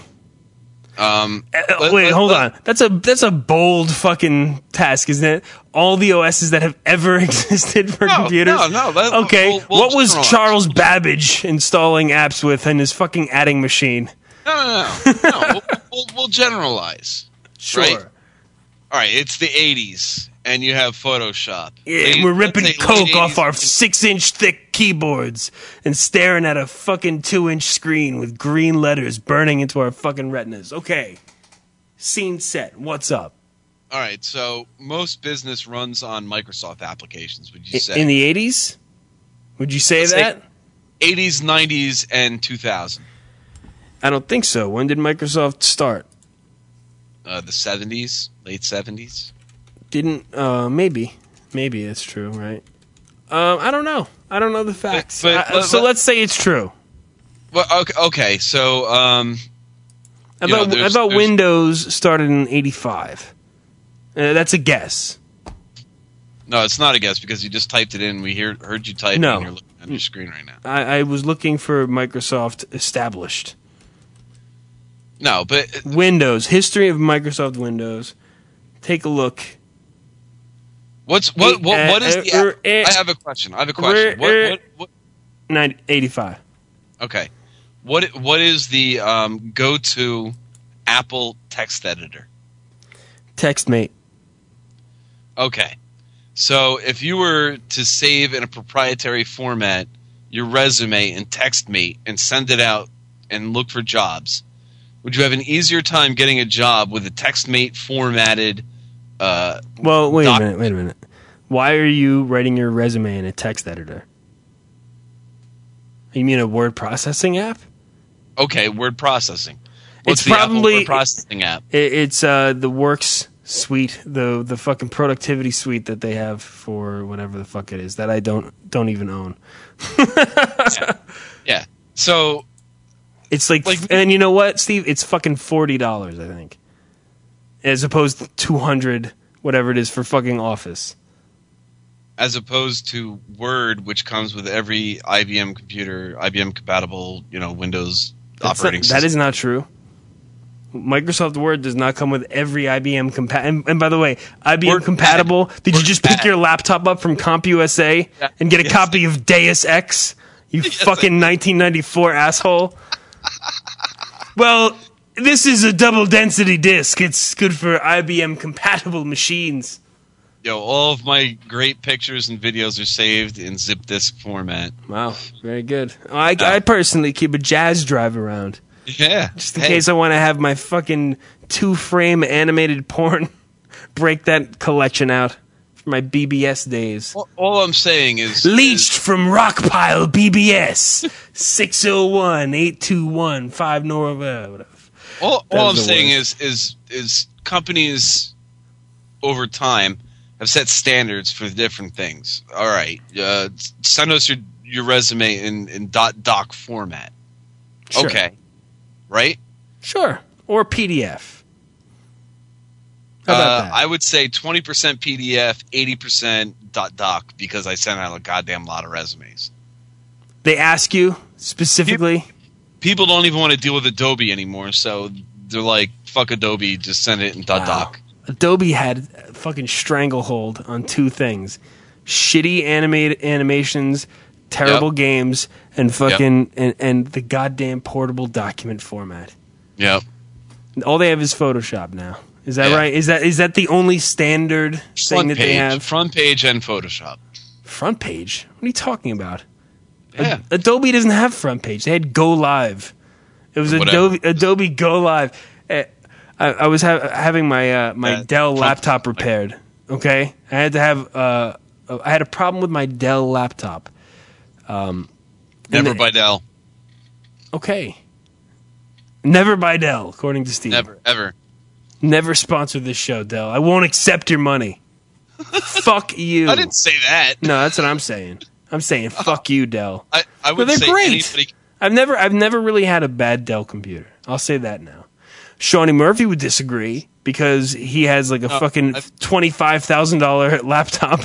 Wait, Hold on. That's a bold fucking task, isn't it? All the OSs that have ever existed for computers. No. Okay. We'll What was generalize. Charles Babbage installing apps with in his fucking adding machine? No. We'll generalize. Sure. Right? All right. It's the 80s, and you have Photoshop. Yeah, we're ripping Let's say coke late off 80s. our 6-inch thick keyboards and staring at a fucking 2-inch screen with green letters burning into our fucking retinas. Okay. Scene set. What's up? All right. So most business runs on Microsoft applications. Would you say In the 80s? Would you say Let's say- that? 80s, 90s, and 2000? I don't think so. When did Microsoft start? The 70s, late 70s. Didn't maybe it's true, right? I don't know. I don't know the facts. but- So let's say it's true. Well, okay. So I You know, thought there's- Windows started in 85. That's a guess. no, it's not a guess because you just typed it in. We heard you type No. it, and you're looking at your screen right now. I was looking for Microsoft established. No, but Windows, history of Microsoft Windows. Take a look. what is the? I have a question. What? 85. Okay, what is the go-to Apple text editor? TextMate. Okay, so if you were to save in a proprietary format your resume in TextMate and send it out and look for jobs, would you have an easier time getting a job with a TextMate formatted? Well, wait a minute. Why are you writing your resume in a text editor? You mean a word processing app? Okay, word processing. What's It's the Apple probably word processing app? It's the Works suite, the fucking productivity suite that they have for whatever the fuck it is that I don't even own. Yeah. So It's like, and you know what, Steve? It's fucking $40, I think, as opposed to $200, whatever it is for fucking Office. as opposed to Word, which comes with every IBM computer, IBM compatible, Windows operating system. That is not true. Microsoft Word does not come with every IBM compatible. And by the way, IBM Word compatible. Did you Word just pick pad. your laptop up from CompUSA and get a copy of Deus Ex? You fucking 1994 asshole. Well, this is a double density disk. It's good for IBM compatible machines. All of my great pictures and videos are saved in zip disk format. Wow, very good. I personally keep a jazz drive around. Yeah. Just in case I want to have my fucking 2-frame animated porn, break that collection out for my BBS days. All I'm saying is... Leached from Rockpile BBS 601-821-5 whatever. All That I'm is the saying worst. is companies over time have set standards for different things. All right, send us your resume in .doc format. Sure. Okay, right? Sure. Or PDF. How about that? I would say 20% PDF, 80% .doc because I sent out a goddamn lot of resumes. They ask you specifically. People don't even want to deal with Adobe anymore, so they're like, fuck Adobe, just send it in .doc. Adobe had a fucking stranglehold on two things: shitty animations, terrible games, and fucking and the goddamn portable document format. Yep. All they have is Photoshop now. Is that right? Is that the only standard thing that they have? Front page and Photoshop. Front page? What are you talking about? Yeah. Adobe doesn't have front page. They had Go Live. It was Whatever. Adobe Go Live. I was having my Dell laptop repaired. Okay, I had to have I had a problem with my Dell laptop. Never by Dell. Okay, never buy Dell, according to Steve. Never, ever. Never sponsor this show, Dell. I won't accept your money. Fuck you. I didn't say that. No, that's what I'm saying. I'm saying fuck you, Dell. I But would they're say great. anybody. I've never really had a bad Dell computer. I'll say that now. Shawnee Murphy would disagree because he has like a fucking $25,000 laptop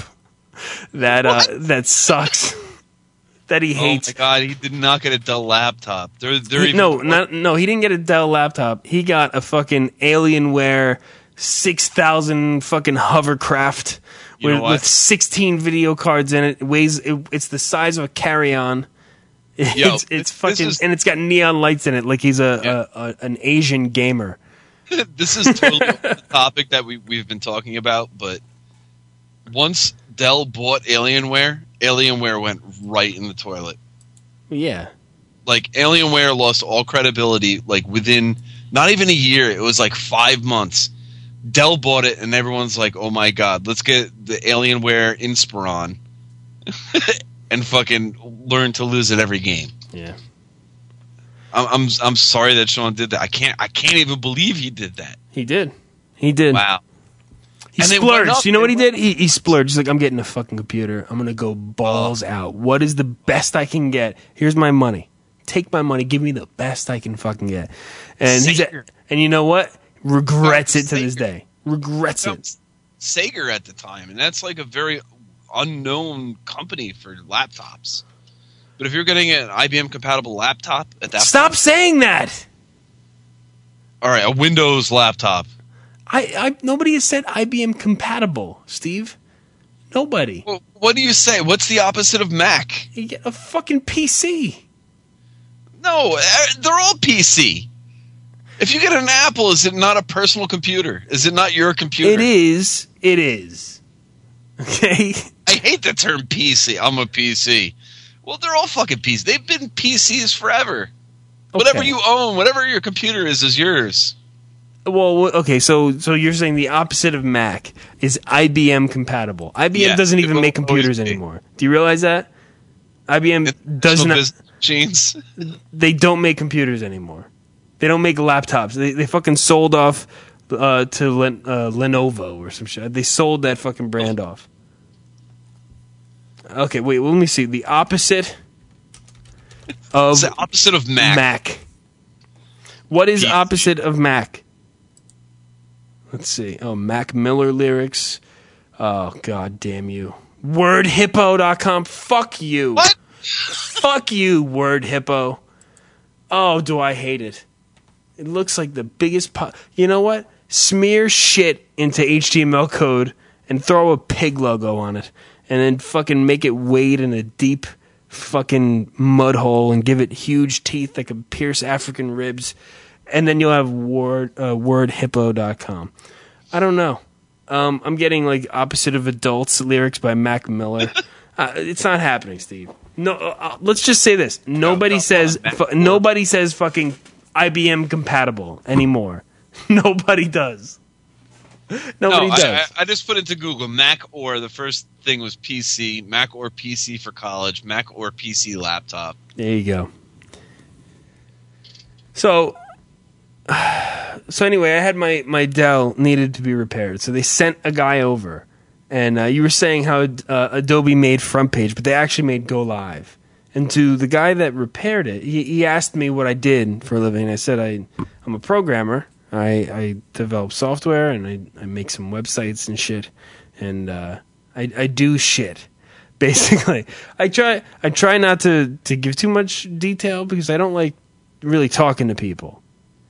that sucks. That he hates. Oh my god, he did not get a Dell laptop. They're even No, he didn't get a Dell laptop. He got a fucking Alienware 6000 fucking hovercraft You know what? with 16 video cards in it. It's the size of a carry-on. It's this fucking is- and it's got neon lights in it like he's an Asian gamer. This is totally the topic that we've been talking about, but once Dell bought Alienware went right in the toilet. Yeah. Like, Alienware lost all credibility, like, within not even a year. It was like 5 months. Dell bought it, and everyone's like, oh my god, let's get the Alienware Inspiron and fucking learn to lose at every game. Yeah. I'm sorry that Sean did that. I can't even believe he did that. He did. Wow. He And they went splurged. up- You know what he they did? He splurged. He's like, I'm getting a fucking computer. I'm going to go balls out. What is the best I can get? Here's my money. Take my money. Give me the best I can fucking get. And Sager. and you know what? Regrets it to this day. Regrets it. Sager at the time, and that's like a very unknown company for laptops. But if you're getting an IBM compatible laptop at that Stop point, saying that. all right, a Windows laptop. Nobody has said IBM compatible, Steve. Nobody. Well, what do you say? What's the opposite of Mac? You get a fucking PC. No, they're all PC. If you get an Apple, is it not a personal computer? Is it not your computer? It is. It is. Okay. I hate the term PC. I'm a PC. Well, they're all fucking PCs. They've been PCs forever. Whatever Okay. you own, whatever your computer is yours. Well, okay, so you're saying the opposite of Mac is IBM compatible. IBM Yeah, doesn't it even will make always computers be. anymore. Do you realize that? IBM does Personal not. business machines. They don't make computers anymore. They don't make laptops. They fucking sold off to Lenovo or some shit. They sold that fucking brand off. Okay, wait. Let me see. The opposite of It's the opposite of Mac. Mac. What is PC. opposite of Mac? Let's see. Oh, Mac Miller lyrics. Oh, god damn you. WordHippo.com. Fuck you. What? Fuck you, WordHippo. Oh, do I hate it. It looks like the biggest... You know what? Smear shit into HTML code and throw a pig logo on it. And then fucking make it wade in a deep fucking mud hole and give it huge teeth that can pierce African ribs. And then you'll have wordhippo.com. I don't know. I'm getting like opposite of adults lyrics by Mac Miller. It's not happening, Steve. No, let's just say this: nobody says fucking IBM compatible anymore. Nobody does. Nobody does. I just put into Google Mac or the first thing was PC, Mac or PC for college, Mac or PC laptop. There you go. So anyway, I had my Dell needed to be repaired, so they sent a guy over. And you were saying how Adobe made front page, but they actually made Go Live. And to the guy that repaired it, he asked me what I did for a living. I said I'm a programmer. I develop software and I make some websites and shit. And I do shit. Basically, I try not to give too much detail because I don't like really talking to people.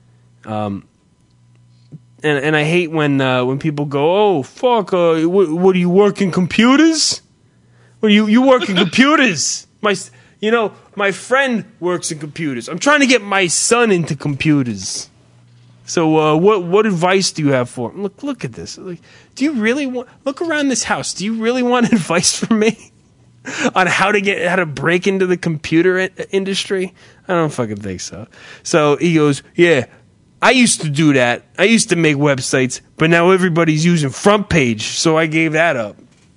And I hate when people go, oh fuck, what do you work in computers? Well, you work in computers. My friend works in computers. I'm trying to get my son into computers. So what advice do you have for him? Look at this. Like, do you really look around this house? Do you really want advice from me on how to break into the computer industry? I don't fucking think so. So he goes, yeah. I used to do that. I used to make websites, but now everybody's using front page, so I gave that up.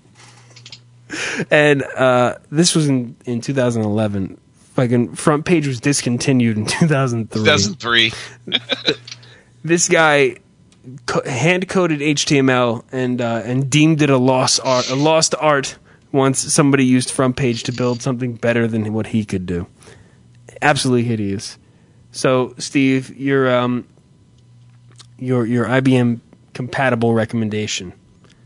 And this was in 2011. Fucking front page was discontinued in 2003. 2003. This guy hand-coded HTML and deemed it a lost art once somebody used front page to build something better than what he could do. Absolutely hideous. So, Steve, your IBM compatible recommendation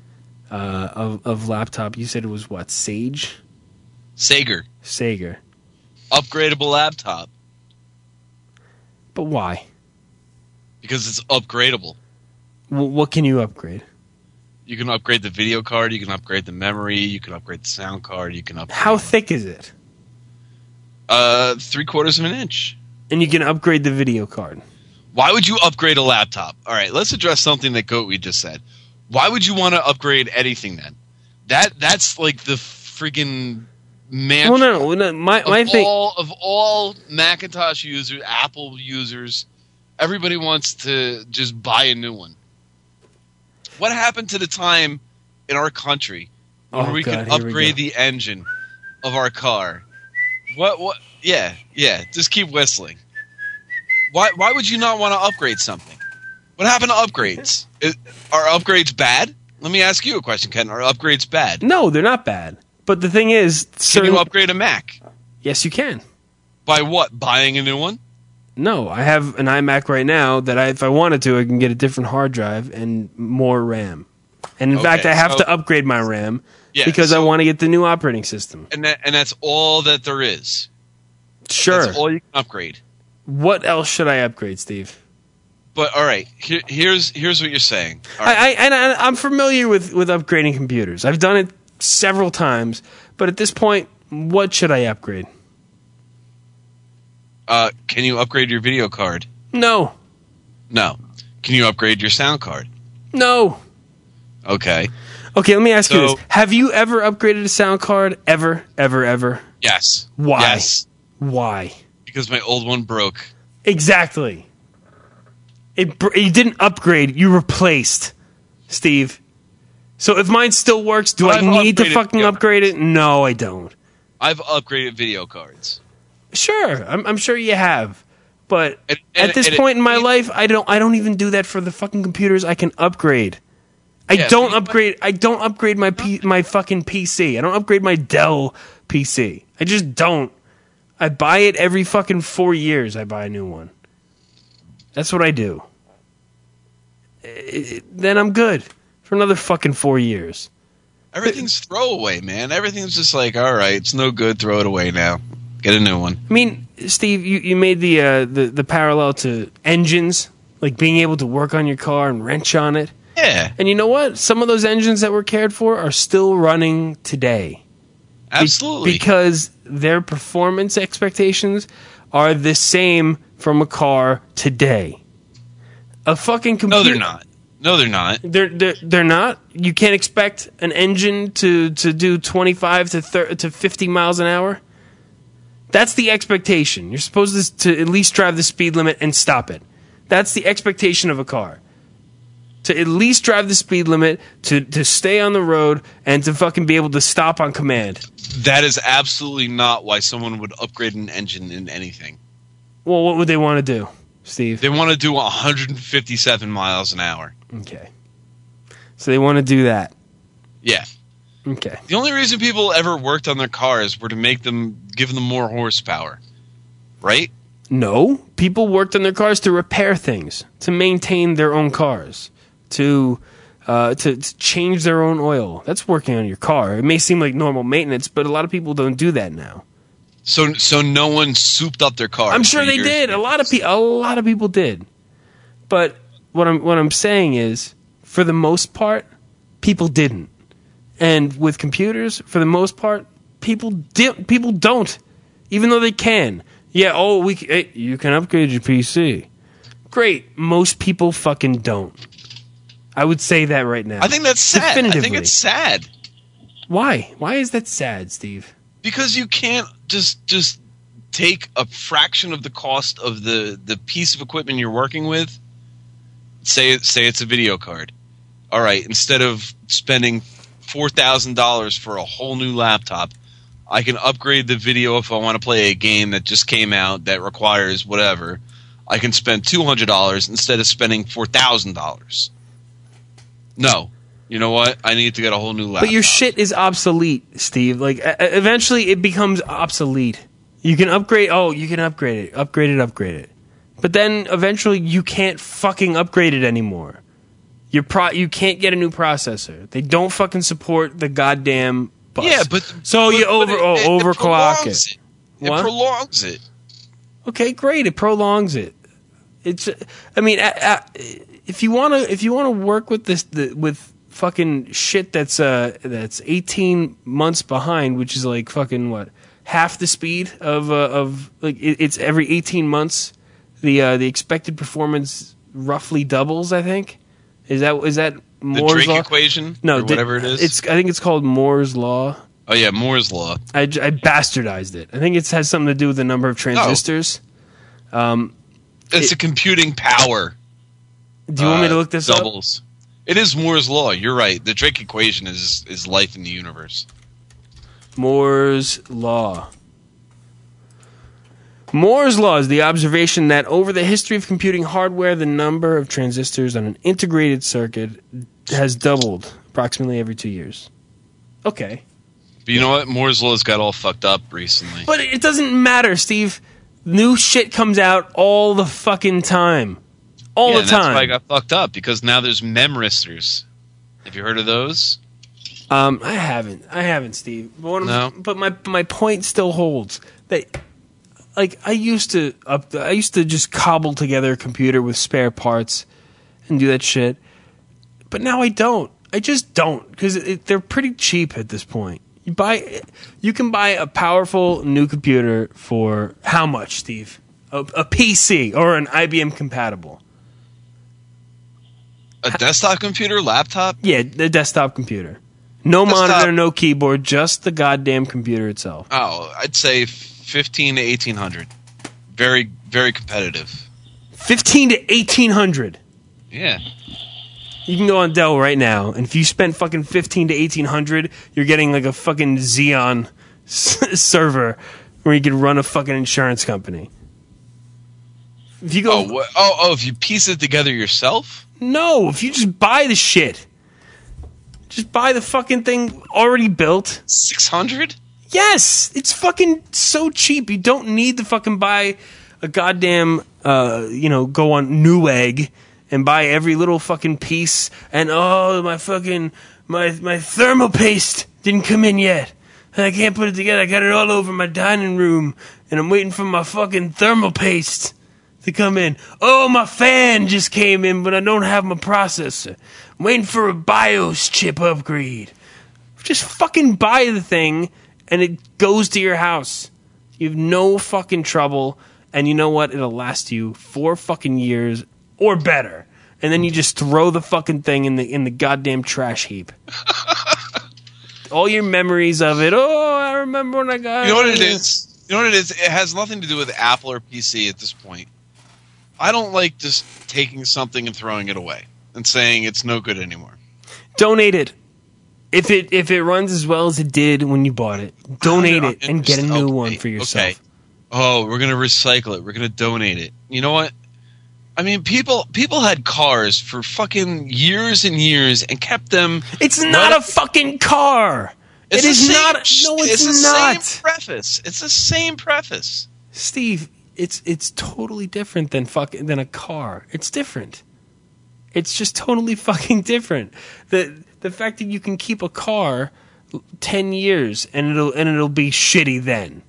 of laptop, you said it was what? Sage? Sager. Upgradable laptop. But why? Because it's upgradable. What can you upgrade? You can upgrade the video card, you can upgrade the memory, you can upgrade the sound card, you can upgrade... How thick is it? 3/4 of an inch. And you can upgrade the video card. Why would you upgrade a laptop? All right, let's address something that Goatweed just said. Why would you want to upgrade anything then? That's like the freaking mantra. Well, no. My thing. Of all Macintosh users, Apple users, everybody wants to just buy a new one. What happened to the time in our country when we could upgrade the engine of our car? What? Yeah. Just keep whistling. Why would you not want to upgrade something? What happened to upgrades? Are upgrades bad? Let me ask you a question, Ken. Are upgrades bad? No, they're not bad. But the thing is, Can you upgrade a Mac? Yes, you can. By what? Buying a new one? No, I have an iMac right now that if I wanted to, I can get a different hard drive and more RAM. And in fact, I have to upgrade my RAM because I want to get the new operating system. And that's all that there is. Sure. That's all you can upgrade. What else should I upgrade, Steve? But all right, here's what you're saying. Right. I'm familiar with upgrading computers. I've done it several times, but at this point, what should I upgrade? Can you upgrade your video card? No. No. Can you upgrade your sound card? No. Okay. Okay, let me ask you this. Have you ever upgraded a sound card? Ever? Yes. Why? Yes. Why? Because my old one broke. Exactly. You didn't upgrade. You replaced, Steve. So if mine still works, do I need to fucking upgrade it? No, I don't. I've upgraded video cards. Sure, I'm sure you have. But And at this point in my life, I don't even do that for the fucking computers I can upgrade. I don't upgrade my fucking PC. I don't upgrade my Dell PC. I just don't. I buy it every fucking 4 years. I buy a new one. That's what I do. Then I'm good for another fucking 4 years. Everything's throwaway, man. Everything's just like, all right, it's no good. Throw it away now. Get a new one. I mean, Steve, you made the parallel to engines, like being able to work on your car and wrench on it. Yeah, And you know what? Some of those engines that were cared for are still running today. absolutely. Because their performance expectations are the same from a car today. A fucking computer. No, they're not. No, they're not. They're not. You can't expect an engine to do 25 to 50 miles an hour. That's the expectation. You're supposed to at least drive the speed limit and stop it. That's the expectation of a car. To at least drive the speed limit, to stay on the road, and to fucking be able to stop on command. That is absolutely not why someone would upgrade an engine in anything. Well, what would they want to do, Steve? They want to do 157 miles an hour. Okay. So they want to do that. Yeah. Okay. The only reason people ever worked on their cars were to give them more horsepower. Right? No. People worked on their cars to repair things, to maintain their own cars, to change their own oil. That's working on your car. It may seem like normal maintenance, but a lot of people don't do that now. So no one souped up their cars. I'm sure for they years. did. A lot of people did. But what I'm saying is, for the most part, people didn't. And with computers, for the most part, people don't, even though they can. Yeah, you can upgrade your PC. Great. Most people fucking don't. I would say that right now. I think that's sad. I Definitively. think it's sad. Why? Why is that sad, Steve? Because you can't just take a fraction of the cost of the piece of equipment you're working with. Say it's a video card. All right, instead of spending $4,000 for a whole new laptop, I can upgrade the video if I want to play a game that just came out that requires whatever. I can spend $200 instead of spending $4,000. No. You know what? I need to get a whole new laptop. But your shit is obsolete, Steve. Like, eventually it becomes obsolete. You can upgrade. Oh, you can upgrade it. Upgrade it. But then eventually you can't fucking upgrade it anymore. You can't get a new processor. They don't fucking support the goddamn bus. Yeah, but so you overclock prolongs it. It What? prolongs it. Okay, great. It prolongs it. It's. I mean, if you wanna work with this with fucking shit that's 18 months behind, which is like fucking what, half the speed of like it's every 18 months the expected performance roughly doubles. I think is that The Moore's Drake law? equation? No, or whatever it is. I think it's called Moore's law. Oh yeah, Moore's law. I bastardized it. I think it has something to do with the number of transistors. It's a computing power. Do you want me to look this up? doubles. It is Moore's law. You're right. The Drake equation is life in the universe. Moore's law. Moore's law is the observation that over the history of computing hardware, the number of transistors on an integrated circuit has doubled approximately every 2 years. Okay. But you know what? Moore's law's got all fucked up recently. But it doesn't matter, Steve. New shit comes out all the fucking time. All the and time. That's why I got fucked up, because now there's memristors. Have you heard of those? I haven't, Steve. But No. But my point still holds. That, like, I used to just cobble together a computer with spare parts and do that shit. But now I don't. I just don't, because they're pretty cheap at this point. You can buy a powerful new computer for how much, Steve? A PC or an IBM compatible. A desktop computer, laptop? Yeah, the desktop computer. No Desktop. monitor, no keyboard, just the goddamn computer itself. Oh, I'd say 15 to 1800. Very very competitive. 15 to 1800. Yeah. You can go on Dell right now, and if you spent fucking 15 to 1800, you're getting like a fucking Xeon server where you can run a fucking insurance company. If you go, if you piece it together yourself? No, if you just buy the shit. Just buy the fucking thing already built. 600? Yes, it's fucking so cheap. You don't need to fucking buy a goddamn, go on Newegg and buy every little fucking piece. And my thermal paste didn't come in yet. I can't put it together. I got it all over my dining room, and I'm waiting for my fucking thermal paste to come in. Oh, my fan just came in, but I don't have my processor. I'm waiting for a BIOS chip upgrade. Just fucking buy the thing, and it goes to your house. You have no fucking trouble, and you know what? It'll last you 4 fucking years or better. And then you just throw the fucking thing in the goddamn trash heap. All your memories of it. Oh, I remember when I got it. You know what it is? It has nothing to do with Apple or PC at this point. I don't like just taking something and throwing it away and saying it's no good anymore. Donate it. If it runs as well as it did when you bought it, donate it and get a new one for yourself. Okay. Oh, we're going to recycle it. We're going to donate it. You know what? I mean, people had cars for fucking years and years and kept them. It's not a fucking car. It is not. No, it's not. Same preface. It's the same preface. Steve, it's totally different than a car. It's different. It's just totally fucking different. The fact that you can keep a car 10 years and it'll be shitty then.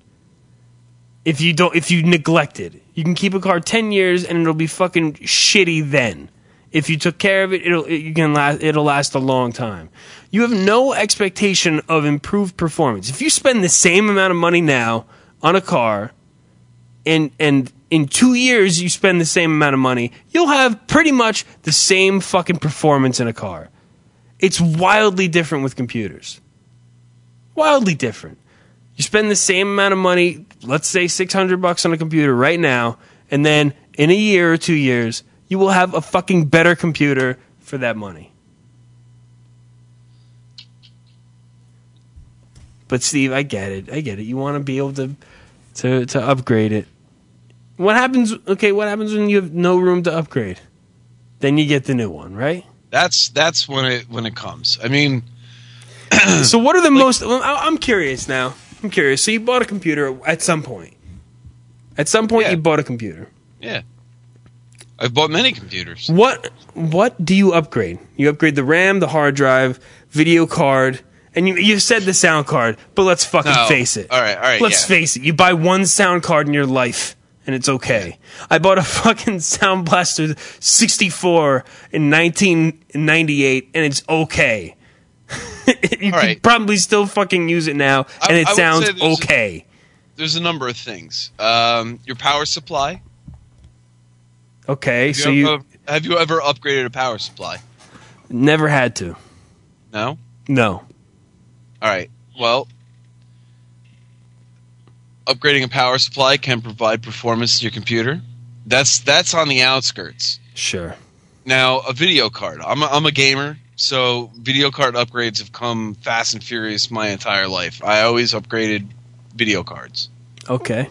If you neglect it, you can keep a car 10 years and it'll be fucking shitty then. If you took care of it, it'll last a long time. You have no expectation of improved performance. If you spend the same amount of money now on a car, and in 2 years you spend the same amount of money, you'll have pretty much the same fucking performance in a car. It's wildly different with computers. Wildly different. You spend the same amount of money, let's say $600 on a computer right now, and then in a year or 2 years, you will have a fucking better computer for that money. But Steve, I get it. You want to be able to upgrade it. What happens when you have no room to upgrade? Then you get the new one, right? That's when it comes. I mean, so what are the most? I'm curious now. I'm curious. So you bought a computer at some point. Yeah. You bought a computer. Yeah. I've bought many computers. What do you upgrade? You upgrade the RAM, the hard drive, video card, and you said the sound card, but let's fucking face it. All right. Let's face it. You buy one sound card in your life, and it's okay. I bought a fucking Sound Blaster 64 in 1998, and it's okay. You could probably still fucking use it now, and it sounds okay. There's a number of things. Your power supply. Okay, have you ever upgraded a power supply? Never had to. No? No. All right. Well, upgrading a power supply can provide performance to your computer. That's on the outskirts. Sure. Now, a video card. I'm a gamer, so video card upgrades have come fast and furious my entire life. I always upgraded video cards. Okay.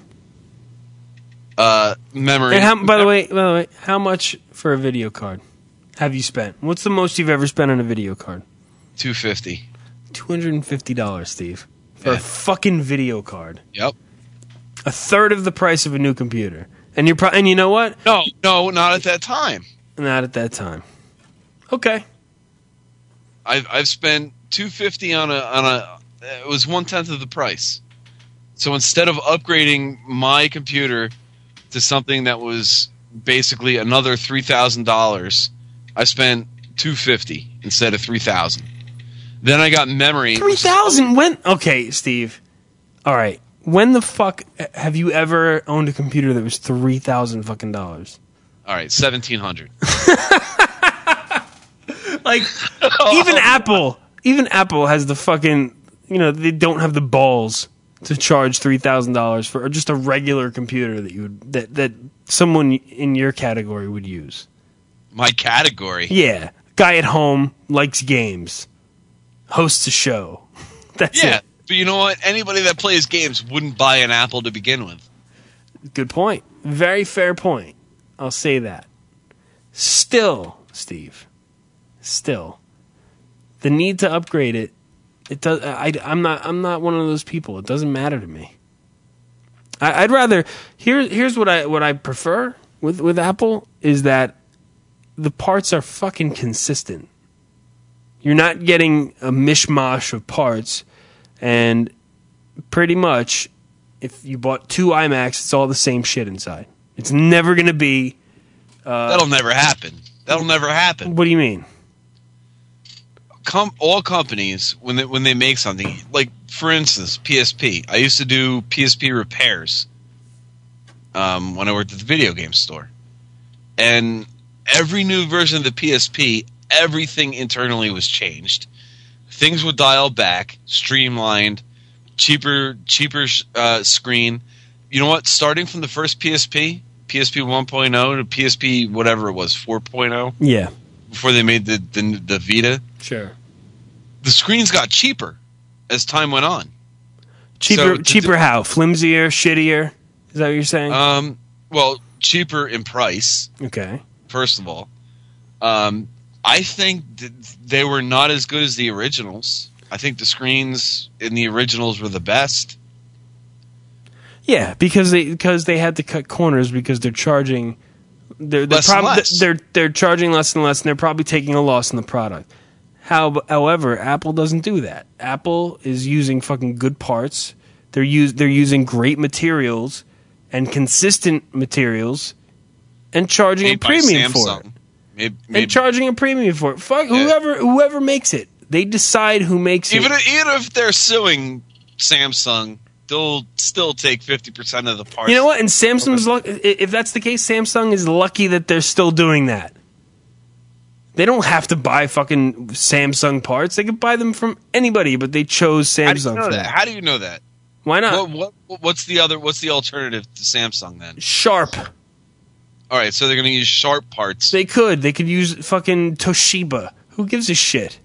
Memory. And by the way, how much for a video card have you spent? What's the most you've ever spent on a video card? $250. $250, Steve, for a fucking video card. Yep. A third of the price of a new computer. And and you know what? No, not at that time. Not at that time. Okay. I've spent $250 on a. It was 1/10 of the price. So instead of upgrading my computer to something that was basically another $3,000, I spent $250 instead of $3,000. Then I got memory. $3,000? When? Okay, Steve. All right. When the fuck have you ever owned a computer that was $3,000 fucking dollars? All right, $1,700. Like even Apple has the fucking, they don't have the balls to charge $3,000 for just a regular computer that someone in your category would use? My category. Yeah, guy at home likes games, hosts a show. That's Yeah, it. but you know what? Anybody that plays games wouldn't buy an Apple to begin with. Good point. Very fair point. I'll say that. Still, Steve. Still, the need to upgrade it. It does. I'm not one of those people. It doesn't matter to me. I'd rather. Here's what I prefer with Apple is that the parts are fucking consistent. You're not getting a mishmash of parts, and pretty much, if you bought 2 iMacs, it's all the same shit inside. It's never going to be. That'll never happen. That'll never happen. What do you mean? All companies, when they make something, like for instance, PSP. I used to do PSP repairs when I worked at the video game store, and every new version of the PSP, everything internally was changed. Things would dial back, streamlined, cheaper screen. You know what? Starting from the first PSP 1.0 to PSP whatever it was, 4.0. Yeah. Before they made the Vita. Sure. The screens got cheaper as time went on. Cheaper how? Flimsier, shittier? Is that what you're saying? Well, cheaper in price. Okay. First of all, I think they were not as good as the originals. I think the screens in the originals were the best. Yeah, because they had to cut corners because they're charging. They're charging less and less, and they're probably taking a loss in the product. However, Apple doesn't do that. Apple is using fucking good parts. They're using great materials and consistent materials, and charging a premium for it. And charging a premium for it. Fuck whoever makes it. They decide who makes it. Even if they're suing Samsung, they'll still take 50% of the parts. You know what? And Samsung's if that's the case, Samsung is lucky that they're still doing that. They don't have to buy fucking Samsung parts. They could buy them from anybody, but they chose Samsung. How do you know that? Why not? What's the alternative to Samsung then? Sharp. All right, so they're going to use Sharp parts. They could use fucking Toshiba. Who gives a shit?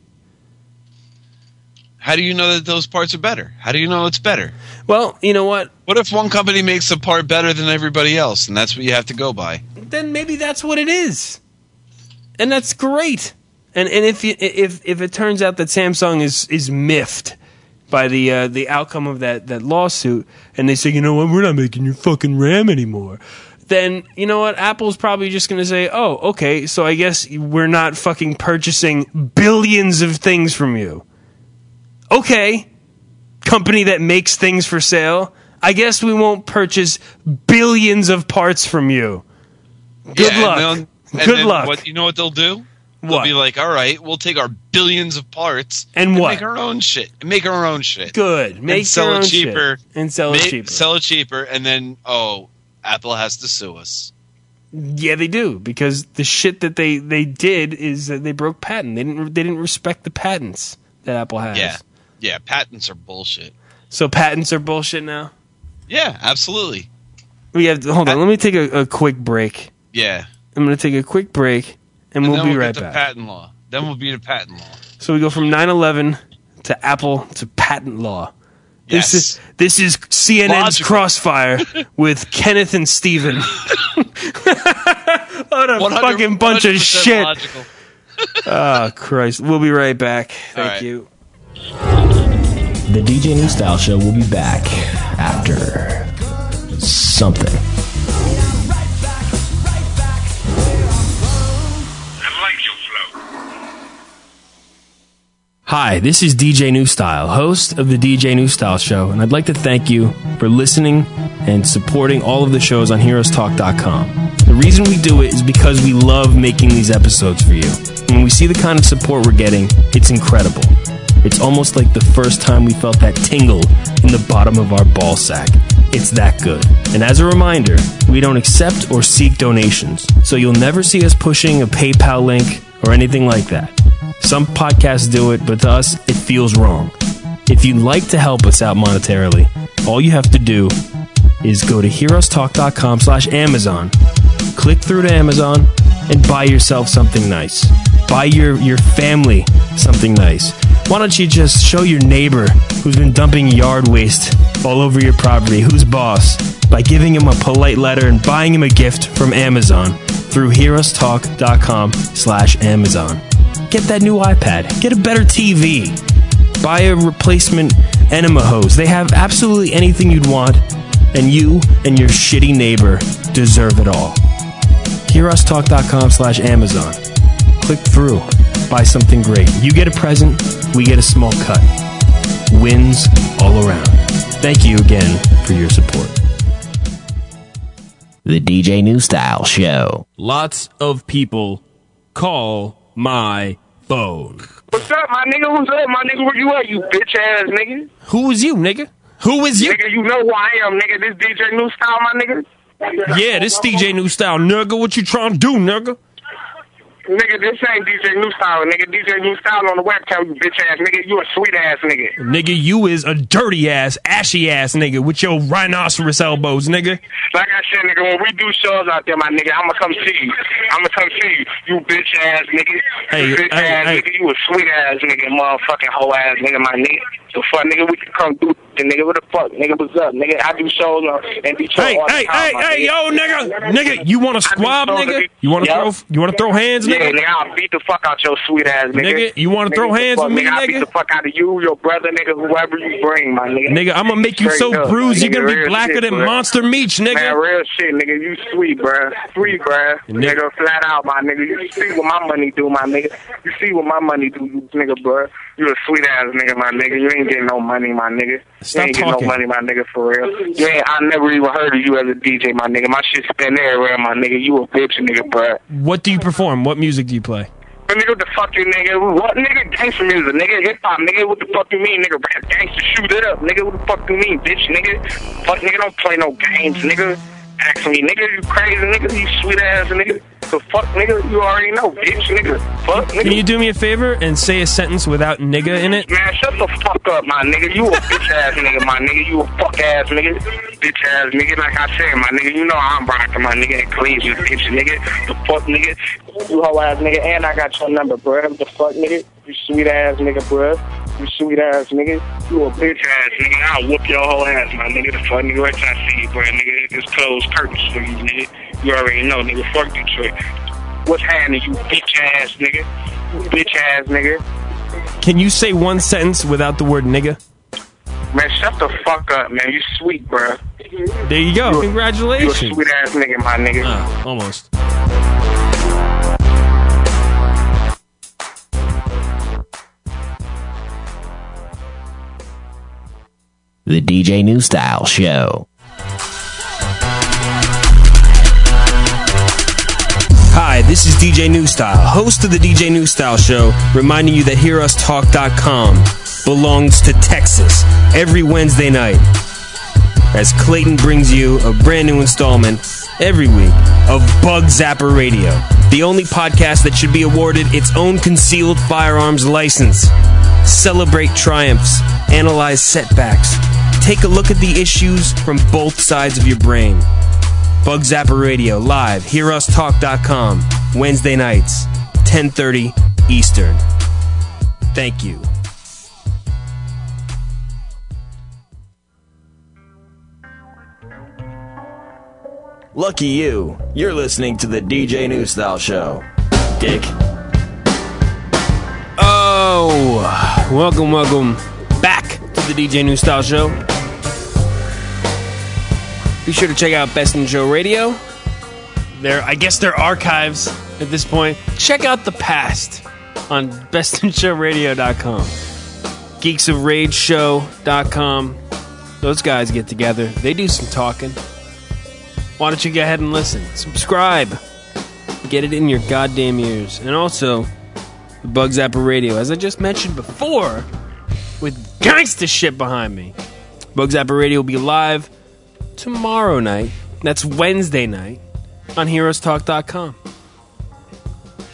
How do you know that those parts are better? How do you know it's better? Well, you know what? What if one company makes a part better than everybody else, and that's what you have to go by? Then maybe that's what it is, and that's great. And if it turns out that Samsung is miffed by the outcome of that lawsuit, and they say, you know what, we're not making your fucking RAM anymore, then you know what, Apple's probably just going to say, oh, okay, so I guess we're not fucking purchasing billions of things from you. Okay, company that makes things for sale, I guess we won't purchase billions of parts from you. Good luck. Good luck. You know what they'll do? What? They'll be like, all right, we'll take our billions of parts and what? Make our own shit. Good. Make sell it cheaper. And sell it cheaper. Sell it cheaper, and then, Apple has to sue us. Yeah, they do, because the shit that they did is that they broke patent. They didn't respect the patents that Apple has. Yeah, patents are bullshit. So patents are bullshit now? Yeah, absolutely. Hold on, let me take a quick break. Yeah. I'm going to take a quick break, and we'll be right back. Patent law. Then we'll be to patent law. So we go from 9/11 to Apple to patent law. Yes. This is CNN's Crossfire with Kenneth and Steven. What a fucking bunch of shit. Logical. Oh, Christ. We'll be right back. Thank you. The DJ New Style Show will be back after something. Hi, this is DJ New Style, host of the DJ New Style Show, and I'd like to thank you for listening and supporting all of the shows on HeroesTalk.com. The reason we do it is because we love making these episodes for you. And when we see the kind of support we're getting, it's incredible. It's almost like the first time we felt that tingle in the bottom of our ball sack. It's that good. And as a reminder, we don't accept or seek donations, so you'll never see us pushing a PayPal link or anything like that. Some podcasts do it, but to us, it feels wrong. If you'd like to help us out monetarily, all you have to do is go to heroestalk.com/Amazon, click through to Amazon, and buy yourself something nice. Buy your family something nice. Why don't you just show your neighbor who's been dumping yard waste all over your property, who's boss, by giving him a polite letter and buying him a gift from Amazon through heroestalk.com/Amazon. Get that new iPad. Get a better TV. Buy a replacement enema hose. They have absolutely anything you'd want, and you and your shitty neighbor deserve it all. heroestalk.com/Amazon. Click through. Buy something great. You get a present, we get a small cut. Wins all around. Thank you again for your support. The DJ New Style Show. Lots of people call my phone. What's up, my nigga? What's up, my nigga? Where you at, you bitch ass nigga? Who is you, nigga? Who is you? Nigga, you know who I am, nigga. This DJ New Style, my nigga. Yeah, this DJ New Style, nigga. What you trying to do, nigga? Nigga, this ain't DJ New Style, nigga. DJ New Style on the webcam, you bitch ass nigga. You a sweet ass nigga. Nigga, you is a dirty ass, ashy ass nigga with your rhinoceros elbows, nigga. Like I said, nigga, when we do shows out there, my nigga, I'ma come see you. I'ma come see you, you bitch ass nigga. Hey, you bitch ass nigga. You a sweet ass nigga, motherfucking hoe ass nigga, my nigga. The fuck, nigga, we can come do the nigga. What the fuck, nigga? What's up, nigga? I do shows in Detroit. Hey, all the time, my nigga. yo, nigga, you want to squab, nigga? You want to throw hands, Yeah, nigga? nigga, I'll beat the fuck out your sweet ass nigga. Nigga, you want to throw hands with me, I'll beat nigga? the fuck out of you, your brother, nigga, whoever you bring, my nigga. Nigga, I'm gonna make you so Straight up, bruised, you're nigga, gonna be real blacker shit, than bro. Monster Meach, Man, nigga. real shit, nigga. You sweet, bruh. Sweet, bruh. Nigga, flat out, my nigga. You see what my money do, my nigga. You see what my money do, you nigga, bruh. You a sweet ass nigga, my nigga. You ain't getting no money, my nigga. Stop you ain't getting talking. no money, my nigga, for real. I never even heard of you as a DJ, my nigga. My shit spin everywhere, my nigga. You a bitch, nigga, bruh. What do you perform? What music do you play? But nigga, what the fuck you, nigga? What, nigga? Gangster music, nigga. Hip-hop, nigga. What the fuck you mean, nigga? Rap gangster, shoot it up, nigga. What the fuck you mean, bitch, nigga? Fuck, nigga, don't play no games, nigga. Ask me, nigga, you crazy, nigga? You sweet ass, nigga. The fuck, nigga? You already know, bitch, nigga. Fuck, nigga. Can you do me a favor and say a sentence without nigga in it? Man, shut the fuck up, my nigga. You a bitch ass nigga, my nigga. You a fuck ass nigga. Bitch ass nigga. Like I said, my nigga, you know I'm rocking, my nigga. And Cleveland, bitch, nigga. The fuck, nigga. You hoe ass nigga. And I got your number, bruh. The fuck, nigga. You sweet ass nigga, bruh. You sweet ass nigga. You a bitch ass nigga. I'll whoop your whole ass, my nigga. The fuck, nigga. Right time I see you, bruh, nigga. Just close curtains for you, nigga. You already know, nigga. Fuck Detroit. What's happening, you bitch ass nigga? You bitch ass nigga. Can you say one sentence without the word nigga? Man, shut the fuck up, man. You sweet, bruh. There you go. You a Congratulations. sweet ass nigga, my nigga. Almost. The DJ New Style Show. Hi, this is DJ New Style, host of the DJ New Style Show, reminding you that HearUsTalk.com belongs to Texas every Wednesday night, as Clayton brings you a brand new installment every week of Bug Zapper Radio, the only podcast that should be awarded its own concealed firearms license. Celebrate triumphs, analyze setbacks, take a look at the issues from both sides of your brain. Bug Zapper Radio, live, HearUsTalk.com, Wednesday nights, 10:30 Eastern. Thank you. Lucky you. You're listening to the DJ New Style Show. Dick. Oh, welcome back to the DJ New Style Show. Be sure to check out Best in Show Radio. I guess they're archives at this point. Check out the past on bestinshowradio.com. Geeksofrageshow.com. Those guys get together. They do some talking. Why don't you go ahead and listen? Subscribe. Get it in your goddamn ears. And also, the Bug Zapper Radio, as I just mentioned before, with gangsta shit behind me. Bug Zapper Radio will be live tomorrow night. That's Wednesday night on HeroesTalk.com.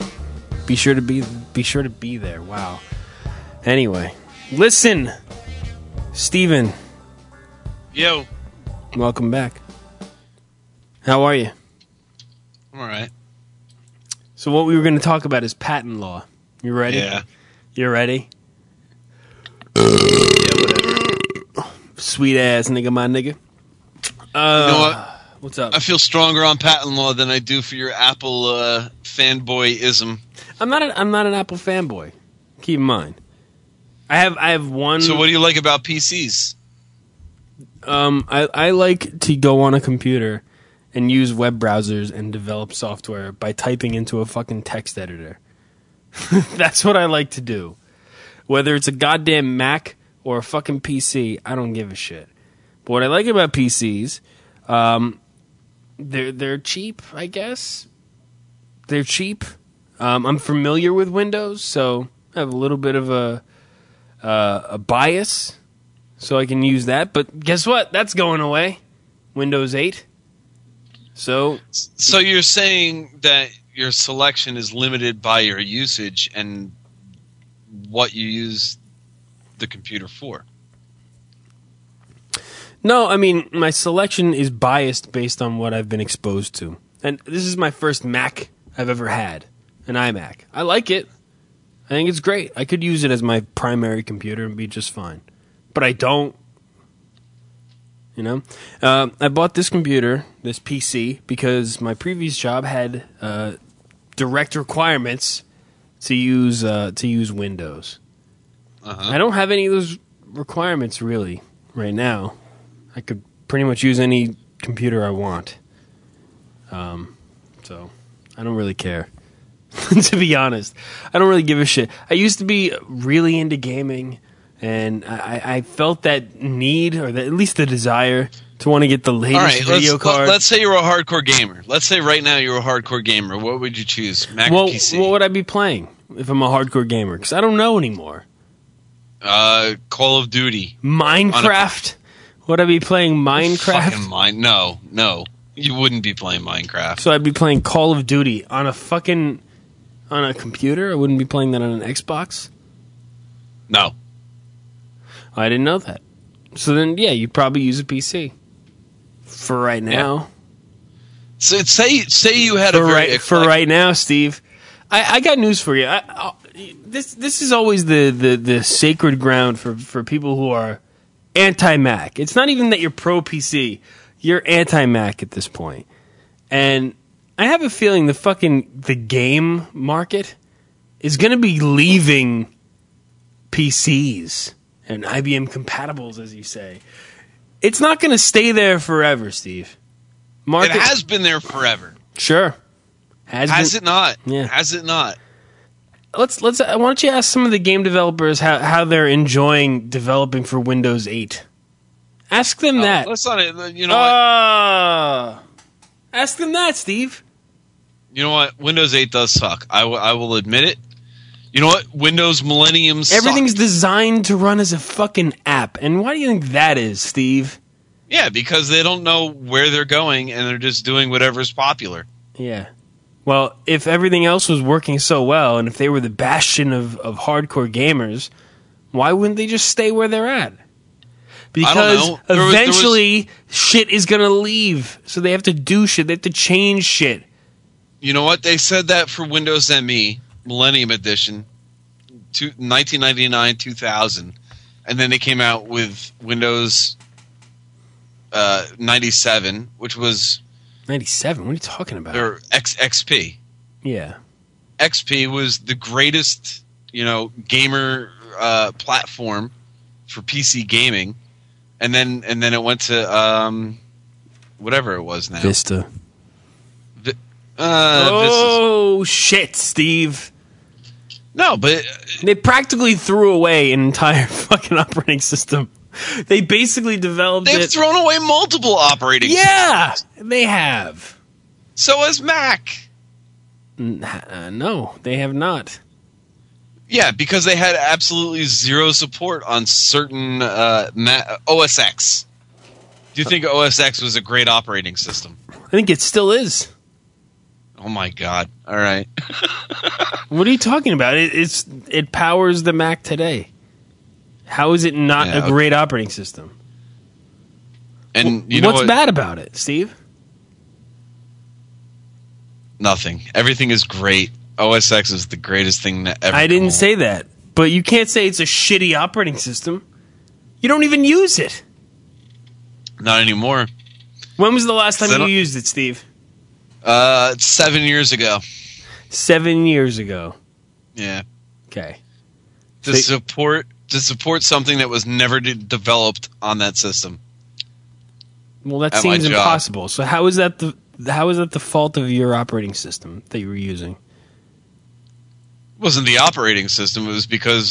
Be sure to be there. Wow. Anyway, listen. Steven, Yo, welcome back. How are you? I'm all right. So what we were going to talk about is patent law. You ready? Yeah. You ready? Sweet ass nigga, my nigga. You know what? What's up? I feel stronger on patent law than I do for your Apple fanboyism. I'm not an Apple fanboy. Keep in mind. I have one. So what do you like about PCs? I like to go on a computer and use web browsers and develop software by typing into a fucking text editor. That's what I like to do. Whether it's a goddamn Mac or a fucking PC, I don't give a shit. But what I like about PCs, they're cheap, I guess. They're cheap. I'm familiar with Windows, so I have a little bit of a bias, so I can use that. But guess what? That's going away. Windows 8. So you're saying that your selection is limited by your usage and what you use the computer for? no, I mean, my selection is biased based on what I've been exposed to. And this is my first Mac I've ever had, an iMac. I like it. I think it's great. I could use it as my primary computer and be just fine. But I don't. You know? I bought this computer, this PC, because my previous job had direct requirements to use Windows. Uh-huh. I don't have any of those requirements really right now. I could pretty much use any computer I want. So I don't really care. To be honest, I don't really give a shit. I used to be really into gaming, and I felt that need, or at least the desire, to want to get the latest All right, video card. let's say you're a hardcore gamer. Let's say right now you're a hardcore gamer. What would you choose, Mac or PC? What would I be playing if I'm a hardcore gamer? Because I don't know anymore. Call of Duty. Minecraft? Would I be playing Minecraft? Fucking no. You wouldn't be playing Minecraft. So I'd be playing Call of Duty on a computer? I wouldn't be playing that on an Xbox? No. I didn't know that. So then, yeah, you'd probably use a PC. For right now. So say you had For right now, Steve. I got news for you. This is always the sacred ground for people who are anti-Mac. It's not even that you're pro-PC. You're anti-Mac at this point. And I have a feeling the game market is going to be leaving PCs and IBM compatibles, as you say. It's not going to stay there forever, Steve. It has been there forever. Sure. Has it not? Yeah. Has it not? Why don't you ask some of the game developers how they're enjoying developing for Windows 8? Ask them that. Let's not. You know what? Ask them that, Steve. You know what? Windows 8 does suck. I will admit it. You know what? Windows Millennium sucked. Everything's designed to run as a fucking app. And why do you think that is, Steve? Yeah, because they don't know where they're going and they're just doing whatever's popular. Yeah. Well, if everything else was working so well and if they were the bastion of hardcore gamers, why wouldn't they just stay where they're at? Because eventually shit is going to leave. So they have to do shit. They have to change shit. You know what? They said that for Windows ME, Millennium Edition, 1999, 2000. And then they came out with Windows 97, which was... 97? What are you talking about? Or XP. Yeah. XP was the greatest, gamer platform for PC gaming. And then it went to whatever it was now. Vista. Shit, Steve. No, but they practically threw away an entire fucking operating system. They basically developed They've thrown away multiple operating systems. Yeah, they have. So has Mac. No, they have not. Yeah, because they had absolutely zero support on certain OS X. Do you think OS X was a great operating system? I think it still is. Oh my god! All right. What are you talking about? It powers the Mac today, How is it not Yeah, a great operating system? And you know What's what? bad about it, Steve? Nothing. Everything is great. OS X is the greatest thing that ever. I didn't come say that. But you can't say it's a shitty operating system. You don't even use it. along. Not anymore. When was the last time So I you don't- used it, Steve? 7 years ago. 7 years ago. Yeah. Okay. To support something that was never developed on that system. Well, that At my seems job. impossible. So how is that the fault of your operating system that you were using? It wasn't the operating system. It was because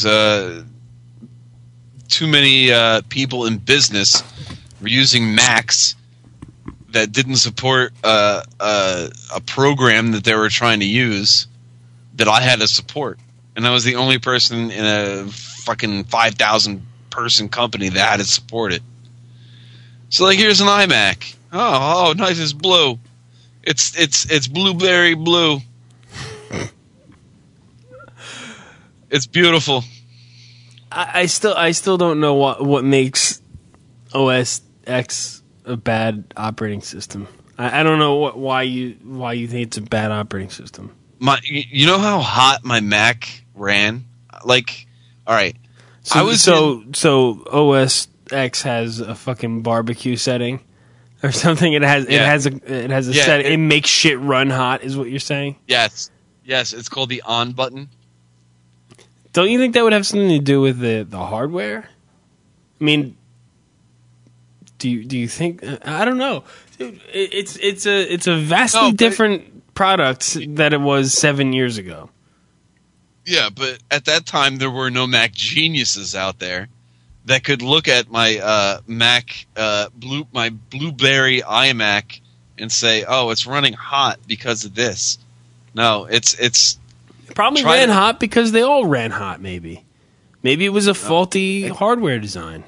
too many people in business were using Macs that didn't support a program that they were trying to use that I had to support. And I was the only person in a fucking 5,000 person company that had to support it. So like, here's an iMac. Oh, nice, it's blue. It's blueberry blue. It's beautiful. I still don't know what makes OS X a bad operating system. I don't know why you think it's a bad operating system. You know how hot my Mac ran? Like, all right. So OS X has a fucking barbecue setting or something. It has a Yeah, setting. It makes shit run hot. Is what you're saying? Yes, it's called the on button. Don't you think that would have something to do with the hardware? I mean, do you think? I don't know. Dude, it's a vastly different product that it was 7 years ago. Yeah, but at that time there were no Mac geniuses out there that could look at my Mac my Blueberry iMac and say, "Oh, it's running hot because of this." No, it's It probably ran hot because they all ran hot. Maybe it was a faulty hardware design.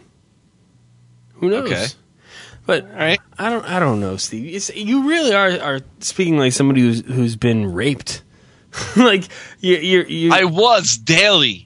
Who knows? Okay. But all right. I don't know, Steve. You really are speaking like somebody who's been raped. Like you. I was daily.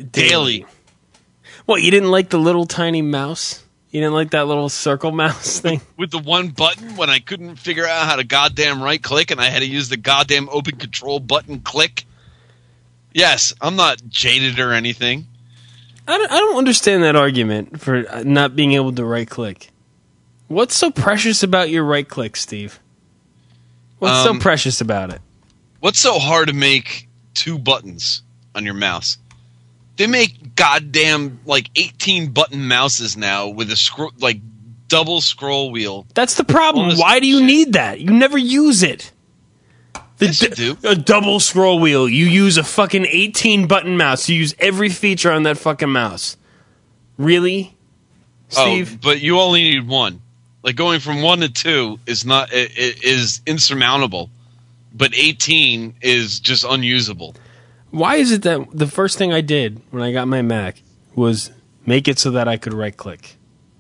What, you didn't like the little tiny mouse? You didn't like that little circle mouse thing? With the one button when I couldn't figure out how to goddamn right click and I had to use the goddamn open control button click. Yes, I'm not jaded or anything. I don't understand that argument for not being able to right click. What's so precious about your right click, Steve? What's so precious about it? What's so hard to make two buttons on your mouse? They make goddamn like 18 button mouses now with a double scroll wheel. That's the problem. Well, Why do you need that? You never use it. Yes, you do. A double scroll wheel. You use a fucking 18 button mouse. You use every feature on that fucking mouse. Really, Steve? Oh, but you only need one. Like going from 1 to 2 is not is insurmountable, but 18 is just unusable. Why is it that the first thing I did when I got my Mac was make it so that I could right click?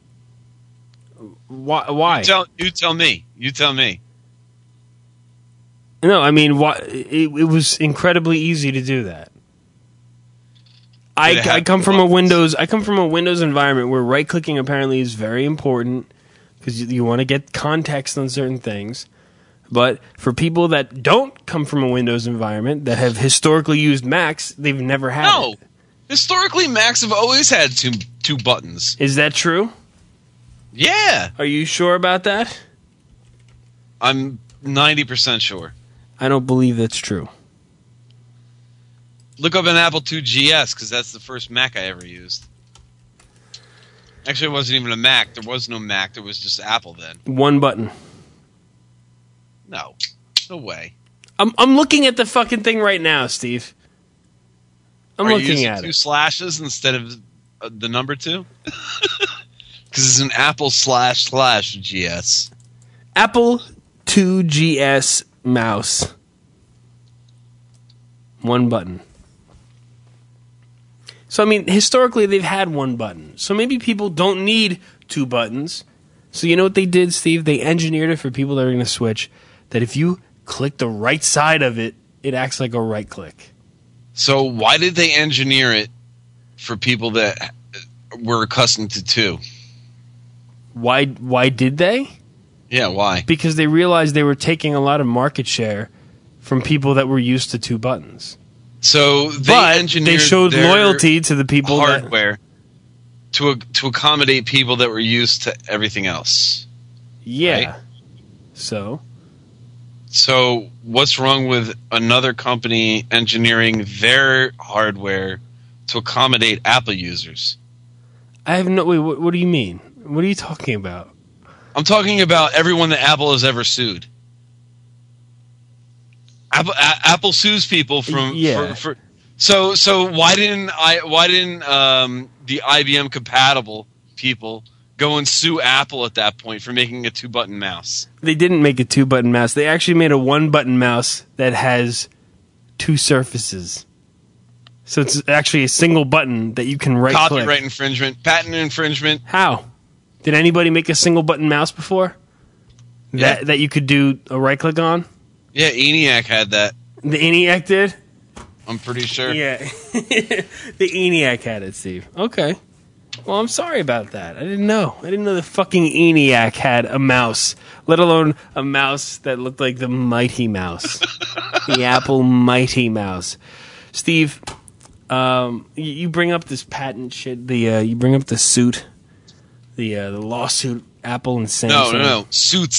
Why? You tell me. You tell me. No, I mean, why? It was incredibly easy to do that. I come from a Windows environment where right clicking apparently is very important because you want to get context on certain things. But for people that don't come from a Windows environment that have historically used Macs, they've never had No. it. Historically, Macs have always had two buttons. Is that true? Yeah. Are you sure about that? I'm 90% sure. I don't believe that's true. Look up an Apple II GS because that's the first Mac I ever used. Actually, it wasn't even a Mac. There was no Mac. There was just Apple then. One button. No way. I'm looking at the fucking thing right now, Steve. I'm Are you looking using at two it. slashes instead of the number 2? Because it's an Apple //GS. Apple 2GS mouse. One button. So, I mean, historically, they've had one button. So maybe people don't need two buttons. So you know what they did, Steve? They engineered it for people that are going to switch, that if you click the right side of it, it acts like a right click. So why did they engineer it for people that were accustomed to 2. Why did they? Yeah, why? Because they realized they were taking a lot of market share from people that were used to 2 buttons. So But they showed their loyalty to the people hardware to accommodate people that were used to everything else. Yeah. Right? So what's wrong with another company engineering their hardware to accommodate Apple users? I have no. Wait, what do you mean? What are you talking about? I'm talking about everyone that Apple has ever sued. Apple sues people from. Yeah. So why didn't the IBM compatible people go and sue Apple at that point for making a 2-button mouse? They didn't make a 2-button mouse. They actually made a 1-button mouse that has 2 surfaces. So it's actually a single button that you can right-click. Copyright infringement, patent infringement. How? Did anybody make a single-button mouse before? Yeah. That you could do a right-click on? Yeah, ENIAC had that. The ENIAC did? I'm pretty sure. Yeah. The ENIAC had it, Steve. Okay. Well, I'm sorry about that. I didn't know. I didn't know the fucking ENIAC had a mouse, let alone a mouse that looked like the Mighty Mouse. The Apple Mighty Mouse. Steve, you bring up this patent shit. You bring up the suit, the lawsuit. Apple and Samsung. No.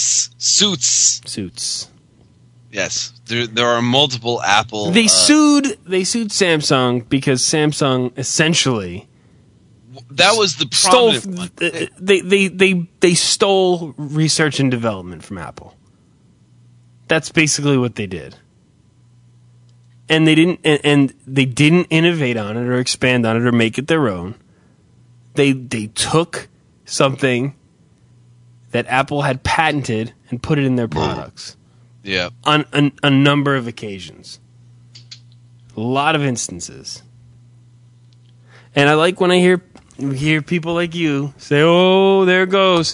Suits. Yes, there are multiple Apple. They sued Samsung because Samsung essentially that was the stole. one. They stole research and development from Apple. That's basically what they did. And they didn't innovate on it or expand on it or make it their own. They took something that Apple had patented and put it in their products. Yeah. On a number of occasions. A lot of instances. And I like when I hear people like you say, "Oh, there it goes.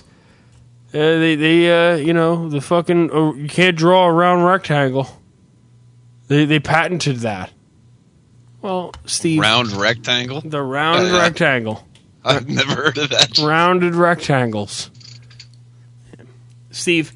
The fucking you can't draw a round rectangle. They patented that." Well, Steve, Round rectangle? the round rectangle. I've never heard of that. Rounded rectangles. Steve,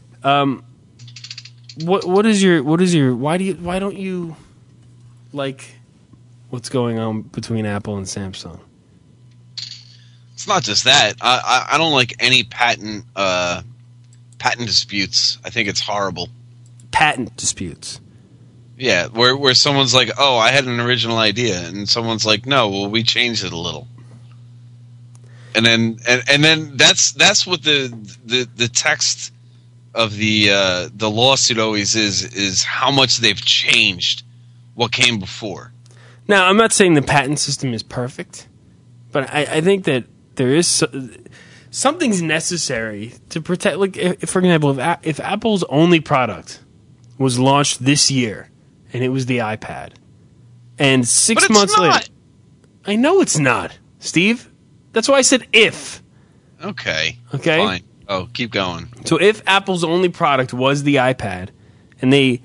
what is your why don't you like what's going on between Apple and Samsung? It's not just that. I don't like any patent disputes. I think it's horrible. Patent disputes. Yeah, where someone's like, "Oh, I had an original idea," and someone's like, "No, well, we changed it a little." And then that's what the text of the lawsuit always is how much they've changed what came before. Now, I'm not saying the patent system is perfect, but I think that there is something's necessary to protect. Like, for example, if Apple's only product was launched this year and it was the iPad, and 6 months later, I know it's not, Steve. That's why I said if. Okay. Fine. Oh, keep going. So if Apple's only product was the iPad, and they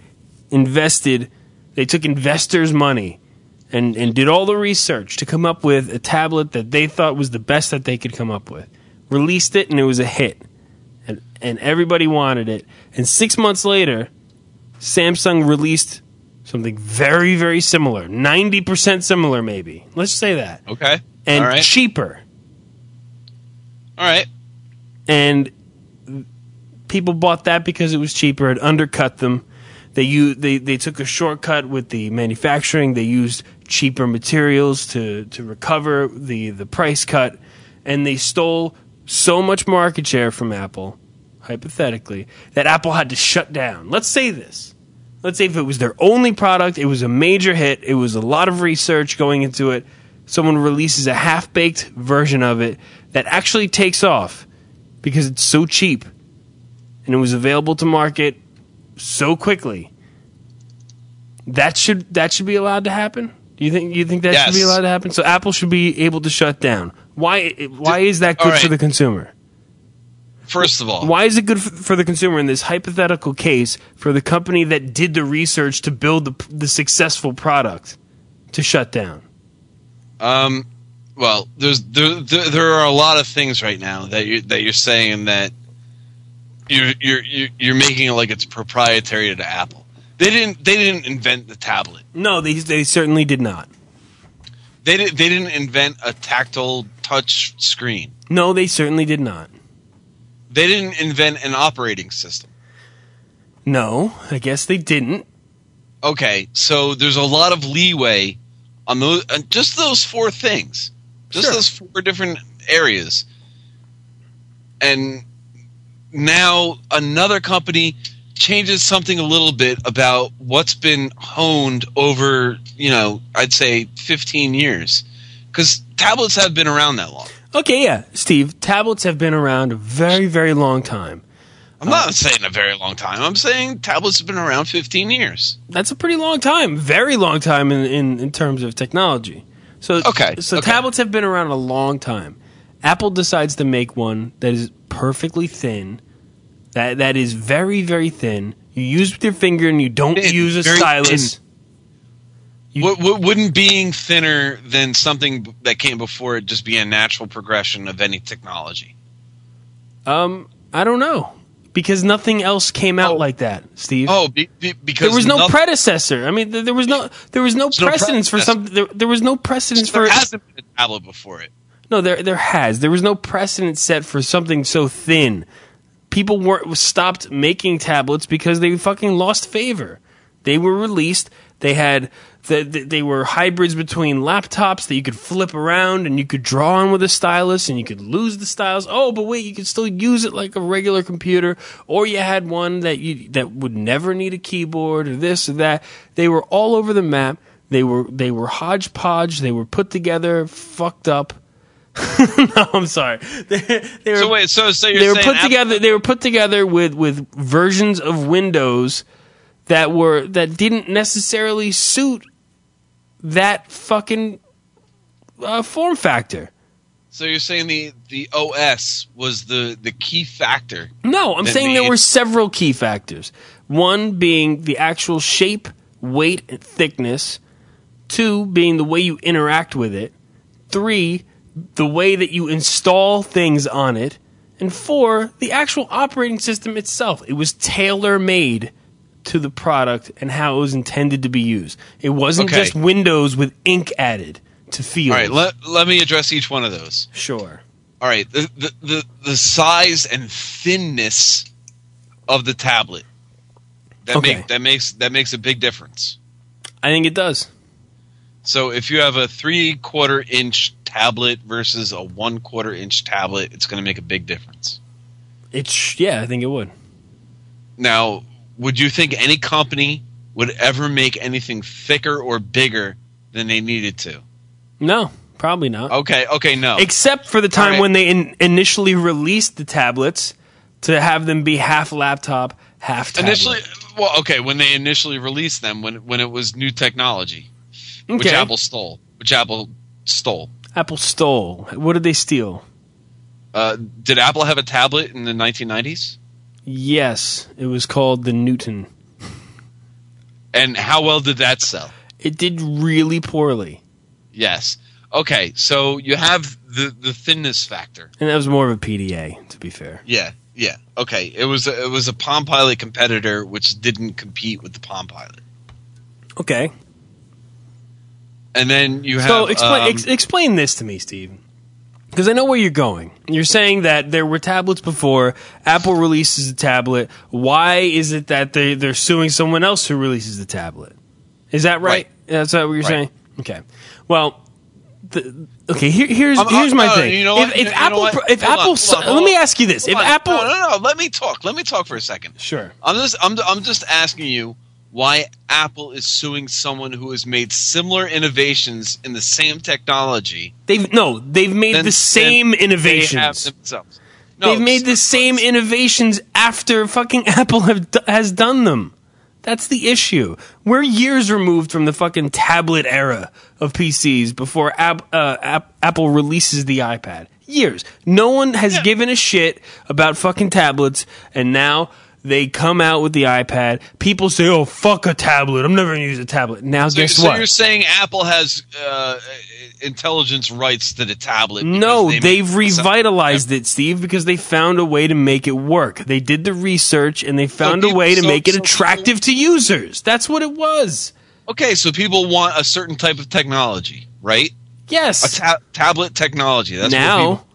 took investors' money and did all the research to come up with a tablet that they thought was the best that they could come up with, released it, and it was a hit, and everybody wanted it, and 6 months later, Samsung released something very, very similar, 90% similar maybe. Let's say that. Okay. And all right. cheaper. All right. And people bought that because it was cheaper. It undercut them. They took a shortcut with the manufacturing. They used cheaper materials to recover the price cut. And they stole so much market share from Apple, hypothetically, that Apple had to shut down. Let's say this. Let's say if it was their only product, it was a major hit, it was a lot of research going into it, someone releases a half-baked version of it that actually takes off because it's so cheap and it was available to market so quickly. That should be allowed to happen? Do you think that should be allowed to happen? So Apple should be able to shut down. Why is that good for the consumer? First of all, why is it good for the consumer in this hypothetical case for the company that did the research to build the successful product to shut down? Well, there are a lot of things right now that you're saying that you're making it like it's proprietary to Apple. They didn't invent the tablet. No, they certainly did not. They didn't invent a tactile touch screen. No, they certainly did not. They didn't invent an operating system. No, I guess they didn't. Okay, so there's a lot of leeway on those, just those four things, just Sure. those four different areas. And now another company changes something a little bit about what's been honed over, I'd say 15 years. Because tablets have been around that long. Okay, yeah, Steve, tablets have been around a very, very long time. I'm not saying a very long time. I'm saying tablets have been around 15 years. That's a pretty long time, very long time in terms of technology. So Okay. Tablets have been around a long time. Apple decides to make one that is perfectly thin, that is very, very thin. You use with your finger and you don't Thin, use a very stylus. Wouldn't being thinner than something that came before it just be a natural progression of any technology? I don't know. Because nothing else came out like that, Steve. Oh, because there was no predecessor. I mean, there was no precedence for something. There was no precedence for. There hasn't been a tablet before it. No, there has. There was no precedent set for something so thin. People stopped making tablets because they fucking lost favor. They were released. They had they were hybrids between laptops that you could flip around and you could draw on with a stylus and you could lose the stylus. Oh, but wait, you could still use it like a regular computer. Or you had one that would never need a keyboard or this or that. They were all over the map. They were hodgepodge. They were put together, fucked up. No, I'm sorry. They were, So you're they were saying put together. They were put together with versions of Windows that didn't necessarily suit that fucking form factor. So you're saying the OS was the key factor? No, I'm saying there were several key factors. One being the actual shape, weight, and thickness. Two being the way you interact with it. Three, the way that you install things on it. And four, the actual operating system itself. It was tailor-made to the product and how it was intended to be used. It wasn't just Windows with ink added to fields. All right, let me address each one of those. Sure. All right, the size and thinness of the tablet that makes a big difference. I think it does. So if you have a 3/4 inch tablet versus a 1/4 inch tablet, it's going to make a big difference. I think it would. Now, would you think any company would ever make anything thicker or bigger than they needed to? No, probably not. Okay, no. Except for the time right. when they initially released the tablets to have them be half laptop, half tablet. When they initially released them, when it was new technology, which Okay. Apple stole. Apple stole. What did they steal? Did Apple have a tablet in the 1990s? Yes, it was called the Newton. And how well did that sell? It did really poorly. Yes. Okay, so you have the thinness factor. And that was more of a PDA, to be fair. Yeah. Okay, it was a Palm Pilot competitor which didn't compete with the Palm Pilot. Okay. And then you have So explain this to me, Steve. Because I know where you're going. You're saying that there were tablets before. Apple releases a tablet. Why is it that they're suing someone else who releases the tablet? Is that right? That's what you're saying? Okay. Well, here's my thing. You know what? Let me ask you this: if Apple, no, let me talk. Let me talk for a second. Sure. I'm just asking you why Apple is suing someone who has made similar innovations in the same technology. They've made the same innovations. They have themselves. They've made the same innovations after fucking Apple has done them. That's the issue. We're years removed from the fucking tablet era of PCs before Apple releases the iPad. Years. No one has given a shit about fucking tablets, and now they come out with the iPad. People say, "Oh, fuck a tablet. I'm never going to use a tablet." Now, guess what? So you're saying Apple has intelligence rights to the tablet. No, because they've revitalized it, Steve, because they found a way to make it work. They did the research, and they found a way to make it attractive to users. That's what it was. Okay, so people want a certain type of technology, right? Yes. A tablet technology. That's what now, people...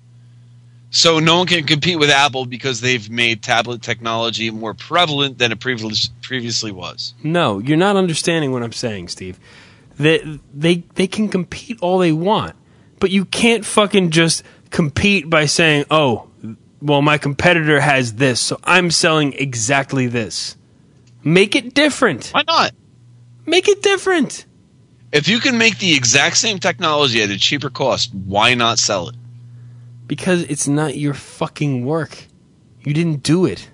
So no one can compete with Apple because they've made tablet technology more prevalent than it previously was. no, you're not understanding what I'm saying, Steve. They can compete all they want, but you can't fucking just compete by saying, oh, well, my competitor has this, so I'm selling exactly this. Make it different. Why not? Make it different. If you can make the exact same technology at a cheaper cost, why not sell it? Because it's not your fucking work. You didn't do it.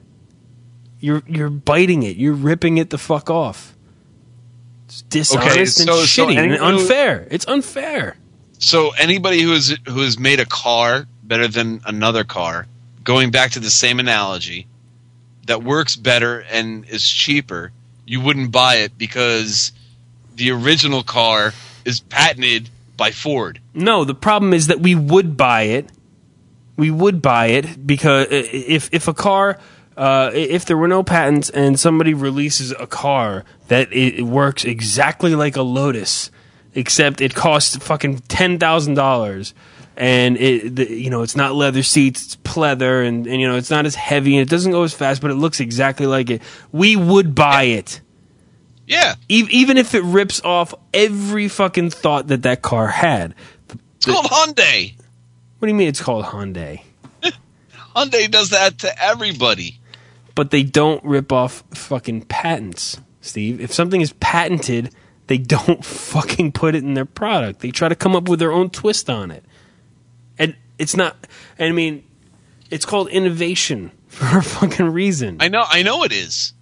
You're biting it. You're ripping it the fuck off. It's dishonest and shitty and unfair. It's unfair. So anybody who has made a car better than another car, going back to the same analogy, that works better and is cheaper, you wouldn't buy it because the original car is patented by Ford. No, the problem is that we would buy it. We would buy it because if a car, if there were no patents and somebody releases a car that it works exactly like a Lotus, except it costs fucking $10,000, and it's not leather seats, it's pleather, and it's not as heavy and it doesn't go as fast, but it looks exactly like it. We would buy it. Yeah. Even if it rips off every fucking thought that car had. It's called Hyundai. What do you mean it's called Hyundai? Hyundai does that to everybody. But they don't rip off fucking patents, Steve. If something is patented, they don't fucking put it in their product. They try to come up with their own twist on it. And it's not, I mean, it's called innovation for a fucking reason. I know it is.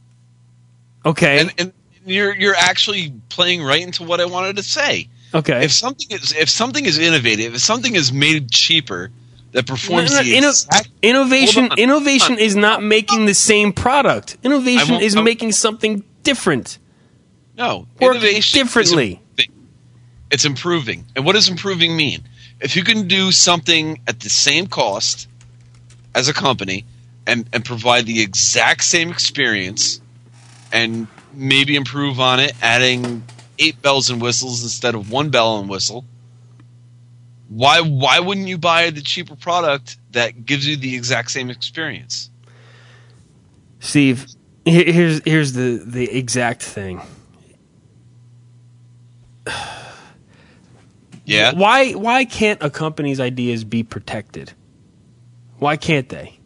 Okay. And you're actually playing right into what I wanted to say. Okay. If something is innovative, if something is made cheaper that performs innovation is not making the same product. Innovation is making something different. No, Work innovation differently. It's improving. And what does improving mean? If you can do something at the same cost as a company and provide the exact same experience and maybe improve on it, adding 8 bells and whistles instead of 1 bell and whistle, why wouldn't you buy the cheaper product that gives you the exact same experience? Steve, here's the exact thing. Yeah. Why can't a company's ideas be protected? Why can't they?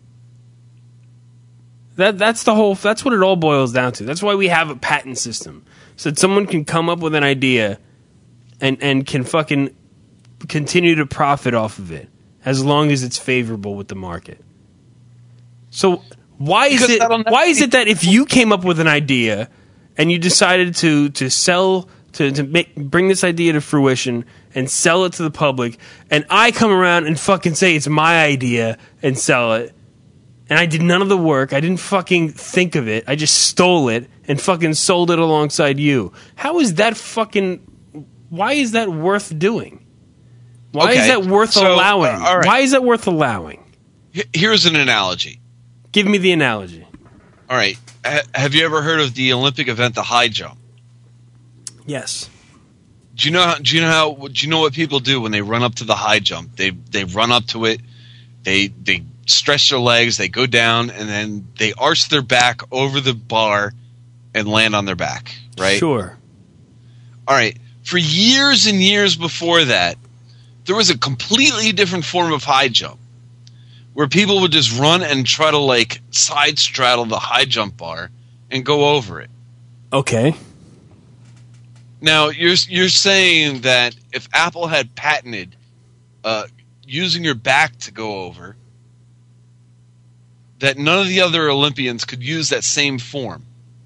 That's what it all boils down to. That's why we have a patent system. So that someone can come up with an idea and can fucking continue to profit off of it as long as it's favorable with the market. So why is it that if you came up with an idea and you decided to sell bring this idea to fruition and sell it to the public, and I come around and fucking say it's my idea and sell it, and I did none of the work, I didn't fucking think of it, I just stole it and fucking sold it alongside you. How is that fucking... Why is that worth doing? Why is that worth allowing? All right. Why is that worth allowing? Here's an analogy. Give me the analogy. All right. Have you ever heard of the Olympic event, the high jump? Yes. Do you know what people do when they run up to the high jump? They run up to it, they stretch their legs, they go down, and then they arch their back over the bar and land on their back, right? Sure. All right. For years and years before that, there was a completely different form of high jump where people would just run and try to side straddle the high jump bar and go over it. Okay. Now, you're saying that if Apple had patented using your back to go over, that none of the other Olympians could use that same form.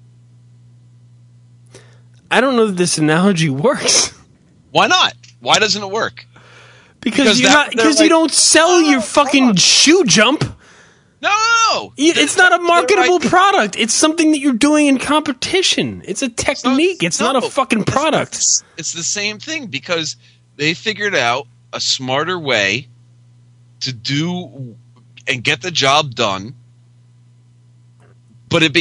I don't know that this analogy works. Why not? Why doesn't it work? Because you don't sell your fucking shoe jump. No. It's not a marketable product. It's something that you're doing in competition. It's a technique. It's not a fucking product. It's the same thing because they figured out a smarter way to do and get the job done, but it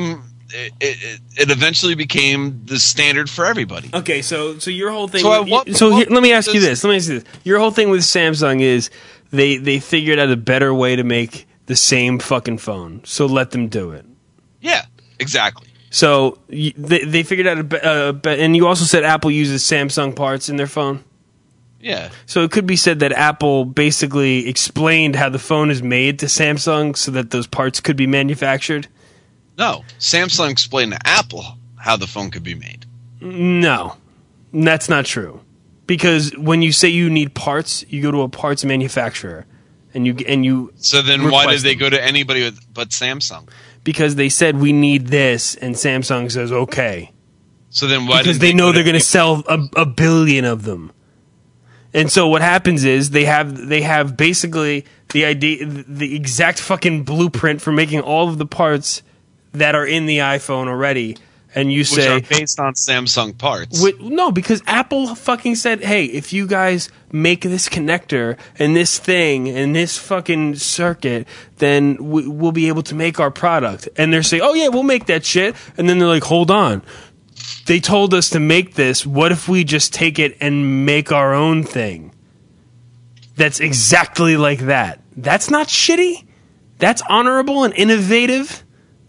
eventually became the standard for everybody. Okay, so your whole thing. So let me ask you this. Your whole thing with Samsung is they figured out a better way to make the same fucking phone. So let them do it. Yeah, exactly. So they figured out and you also said Apple uses Samsung parts in their phone. Yeah. So it could be said that Apple basically explained how the phone is made to Samsung so that those parts could be manufactured. No, Samsung explained to Apple how the phone could be made. No, that's not true. Because when you say you need parts, you go to a parts manufacturer, and you. So then, why did they go to anybody but Samsung? Because they said we need this, and Samsung says okay. So then, why? Because they know they're going to sell a billion of them. And so what happens is they have basically the idea, the exact fucking blueprint for making all of the parts that are in the iPhone already, and you say which are based on Samsung parts. No, because Apple fucking said, "Hey, if you guys make this connector and this thing and this fucking circuit, then we'll be able to make our product." And they're saying, "Oh yeah, we'll make that shit." And then they're like, "Hold on, they told us to make this. What if we just take it and make our own thing?" That's exactly like that. That's not shitty. That's honorable and innovative.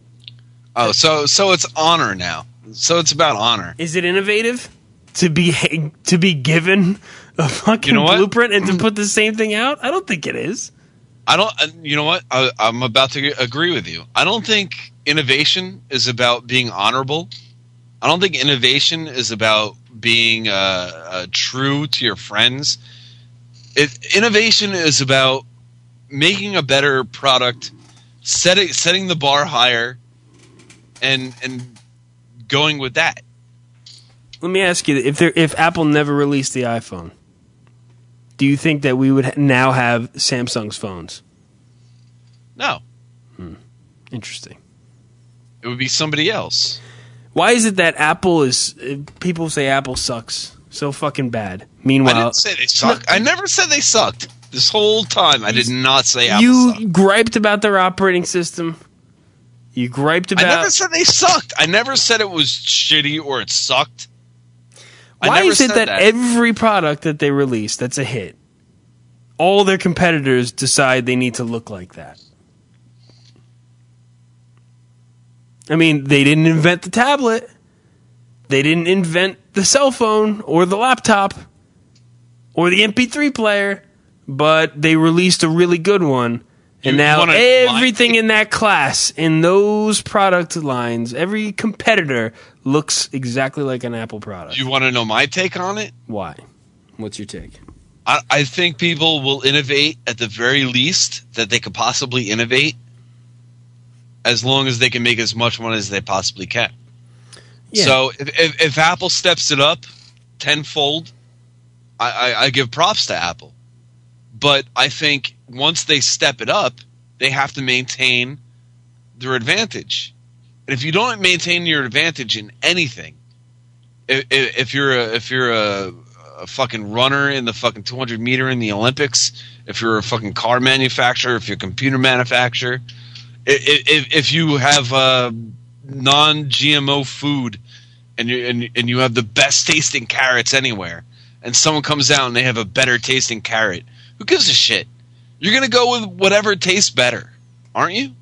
Oh, so it's honor now. So it's about honor. Is it innovative to be given a fucking blueprint and to put the same thing out? I don't think it is. I don't. You know what? I'm about to agree with you. I don't think innovation is about being honorable. I don't think innovation is about being true to your friends. Innovation is about making a better product, setting the bar higher, and going with that. Let me ask you: if Apple never released the iPhone, do you think that we would now have Samsung's phones? No. Interesting. It would be somebody else. Why is it that Apple is? People say Apple sucks so fucking bad. Meanwhile, I didn't say they sucked. I never said they sucked. This whole time, I did not say Apple sucked. You griped about their operating system. You griped about. I never said they sucked. I never said it was shitty or it sucked. Why is it that every product that they release that's a hit, all their competitors decide they need to look like that? I mean, they didn't invent the tablet. They didn't invent the cell phone or the laptop or the MP3 player, but they released a really good one. And now everything in that class, in those product lines, every competitor looks exactly like an Apple product. You want to know my take on it? Why? What's your take? I think people will innovate at the very least that they could possibly innovate, as long as they can make as much money as they possibly can. Yeah. So if Apple steps it up tenfold, I give props to Apple. But I think once they step it up, they have to maintain their advantage. And if you don't maintain your advantage in anything, if you're a fucking runner in the fucking 200 meter in the Olympics, if you're a fucking car manufacturer, if you're a computer manufacturer, if you have non-GMO food and you have the best tasting carrots anywhere, and someone comes out and they have a better tasting carrot, who gives a shit? You're going to go with whatever tastes better, aren't you?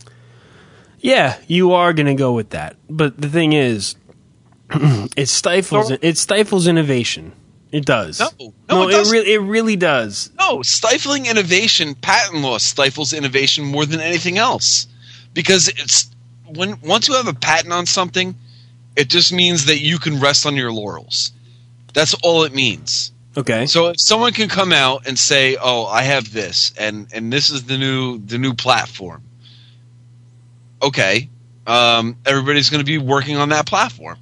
Yeah, you are going to go with that. But the thing is, it stifles innovation. It does. No, it doesn't. It really does. No, stifling innovation, patent law stifles innovation more than anything else. Because once you have a patent on something, it just means that you can rest on your laurels. That's all it means. Okay. So if someone can come out and say, "Oh, I have this, and this is the new platform," okay, everybody's going to be working on that platform.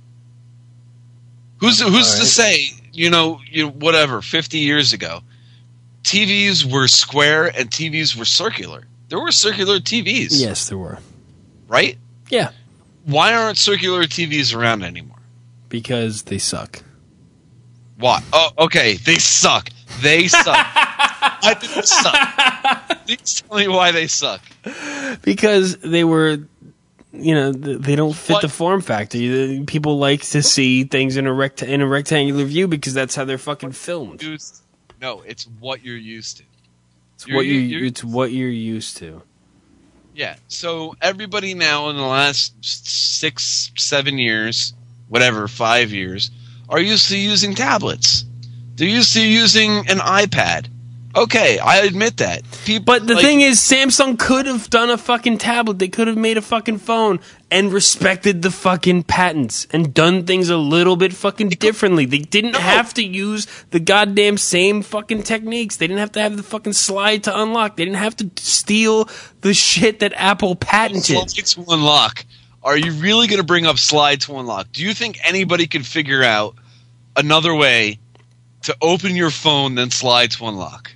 Who's to say? Whatever. 50 years ago, TVs were square and TVs were circular. There were circular TVs. Yes, there were. Right? Yeah. Why aren't circular TVs around anymore? Because they suck. Why? Oh, okay. They suck. They suck. I think they suck. Please tell me why they suck. Because they were, they don't fit the form factor. People like to see things in a rectangular view because that's how they're fucking filmed. No, it's what you're used to. It's what you're used to. Yeah. So everybody now in the last 6, 7 years, whatever, 5 years, are used to using tablets. They're used to using an iPad. Okay, I admit that. But the thing is, Samsung could have done a fucking tablet. They could have made a fucking phone and respected the fucking patents and done things a little bit fucking differently. They didn't have to use the goddamn same fucking techniques. They didn't have to have the fucking slide to unlock. They didn't have to steal the shit that Apple patented. Slide to unlock. Are you really going to bring up slide to unlock? Do you think anybody could figure out another way to open your phone than slide to unlock?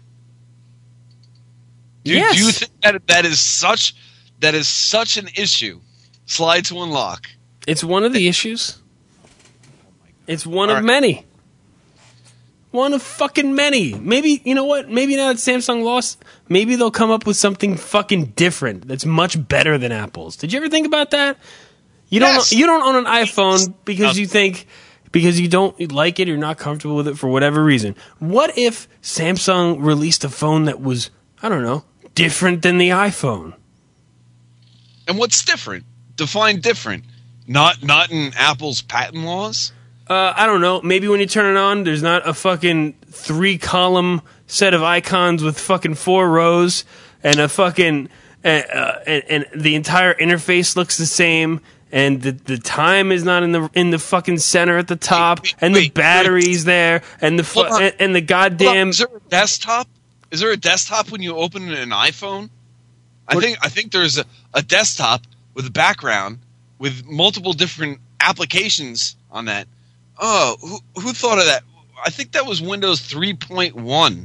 Do you think that is such an issue? Slide to unlock. It's one of the issues. It's one of many. One of fucking many. Maybe, you know what? Maybe now that Samsung lost, maybe they'll come up with something fucking different that's much better than Apple's. Did you ever think about that? You don't own an iPhone because you don't like it, you're not comfortable with it for whatever reason. What if Samsung released a phone that was, I don't know, different than the iPhone? And what's different? Define different. Not in Apple's patent laws? I don't know. Maybe when you turn it on, there's not a fucking 3-column set of icons with fucking 4 rows and a fucking and the entire interface looks the same. And the time is not in the fucking center at the top, and the battery's there, and the goddamn. Is there a desktop? Is there a desktop when you open an iPhone? I think there's a desktop with a background with multiple different applications on that. Oh, who thought of that? I think that was Windows 3.1.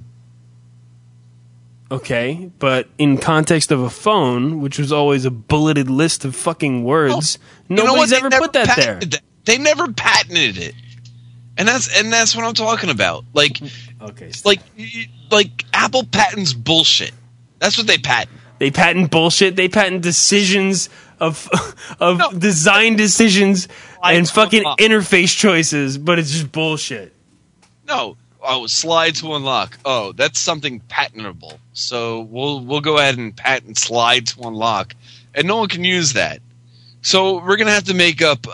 Okay, but in context of a phone, which was always a bulleted list of fucking words, nobody's ever put that there. They never patented it, and that's what I'm talking about. Like, okay, like Apple patents bullshit. That's what they patent. They patent bullshit. They patent decisions of design decisions and fucking interface choices, but it's just bullshit. No. Oh, slide to unlock. Oh, that's something patentable. So we'll go ahead and patent slide to unlock, and no one can use that. So we're gonna have to make up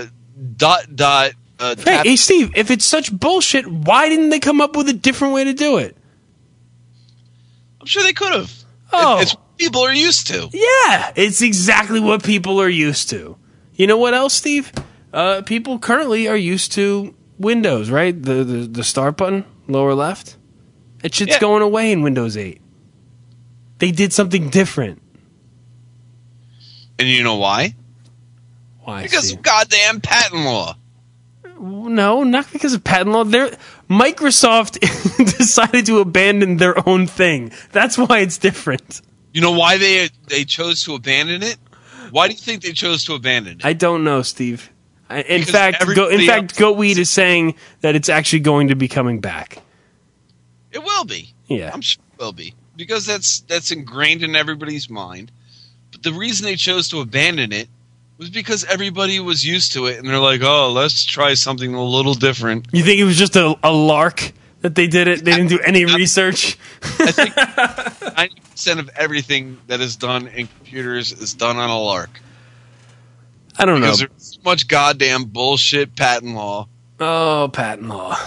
Hey, Steve, if it's such bullshit, why didn't they come up with a different way to do it? I'm sure they could have. Oh, it's what people are used to. Yeah, it's exactly what people are used to. You know what else, Steve? People currently are used to Windows, right? The start button, lower left. That shit's going away in Windows 8. They did something different. And you know why? Why? Because of goddamn patent law. No, not because of patent law. Microsoft decided to abandon their own thing. That's why it's different. You know why they chose to abandon it? Why do you think they chose to abandon it? I don't know, Steve. In fact, Goatweed is saying that it's actually going to be coming back. It will be. Yeah. I'm sure it will be. Because that's ingrained in everybody's mind. But the reason they chose to abandon it was because everybody was used to it, and they're like, oh, let's try something a little different. You think it was just a lark that they did it? They didn't do any research? I think 90% of everything that is done in computers is done on a lark. I don't know. Because there's so much goddamn bullshit patent law. Oh, patent law.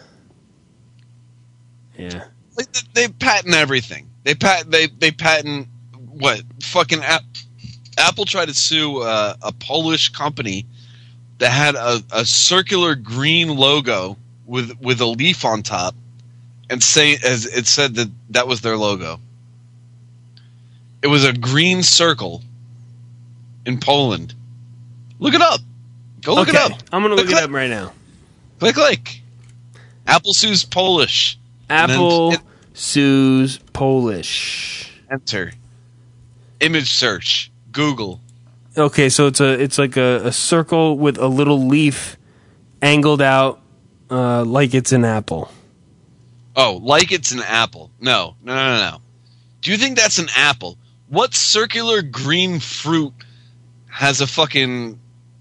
Yeah. Like, they patent everything. They patent what? Fucking Apple tried to sue a Polish company that had a circular green logo with a leaf on top, and as it said that was their logo. It was a green circle in Poland. Look it up. Go look it up. I'm going to look it up right now. Click. Apple sues Polish. Apple sues Polish. Enter. Image search. Google. Okay, so it's like a circle with a little leaf angled out like it's an apple. Oh, like it's an apple. No. Do you think that's an apple? What circular green fruit has a fucking...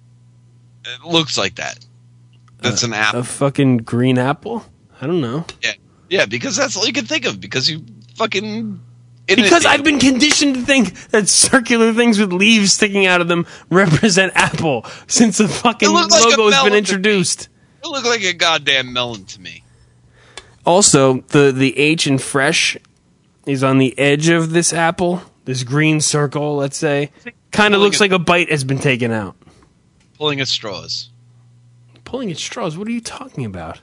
It looks like that. That's an apple. A fucking green apple? I don't know. Yeah, because that's all you can think of. Because you fucking... Because I've been conditioned to think that circular things with leaves sticking out of them represent apple since the fucking logo has been introduced. It looked like a goddamn melon to me. Also, the H in fresh is on the edge of this apple, this green circle, let's say. Kind of looks like a bite has been taken out. Pulling at straws. Pulling at straws? What are you talking about?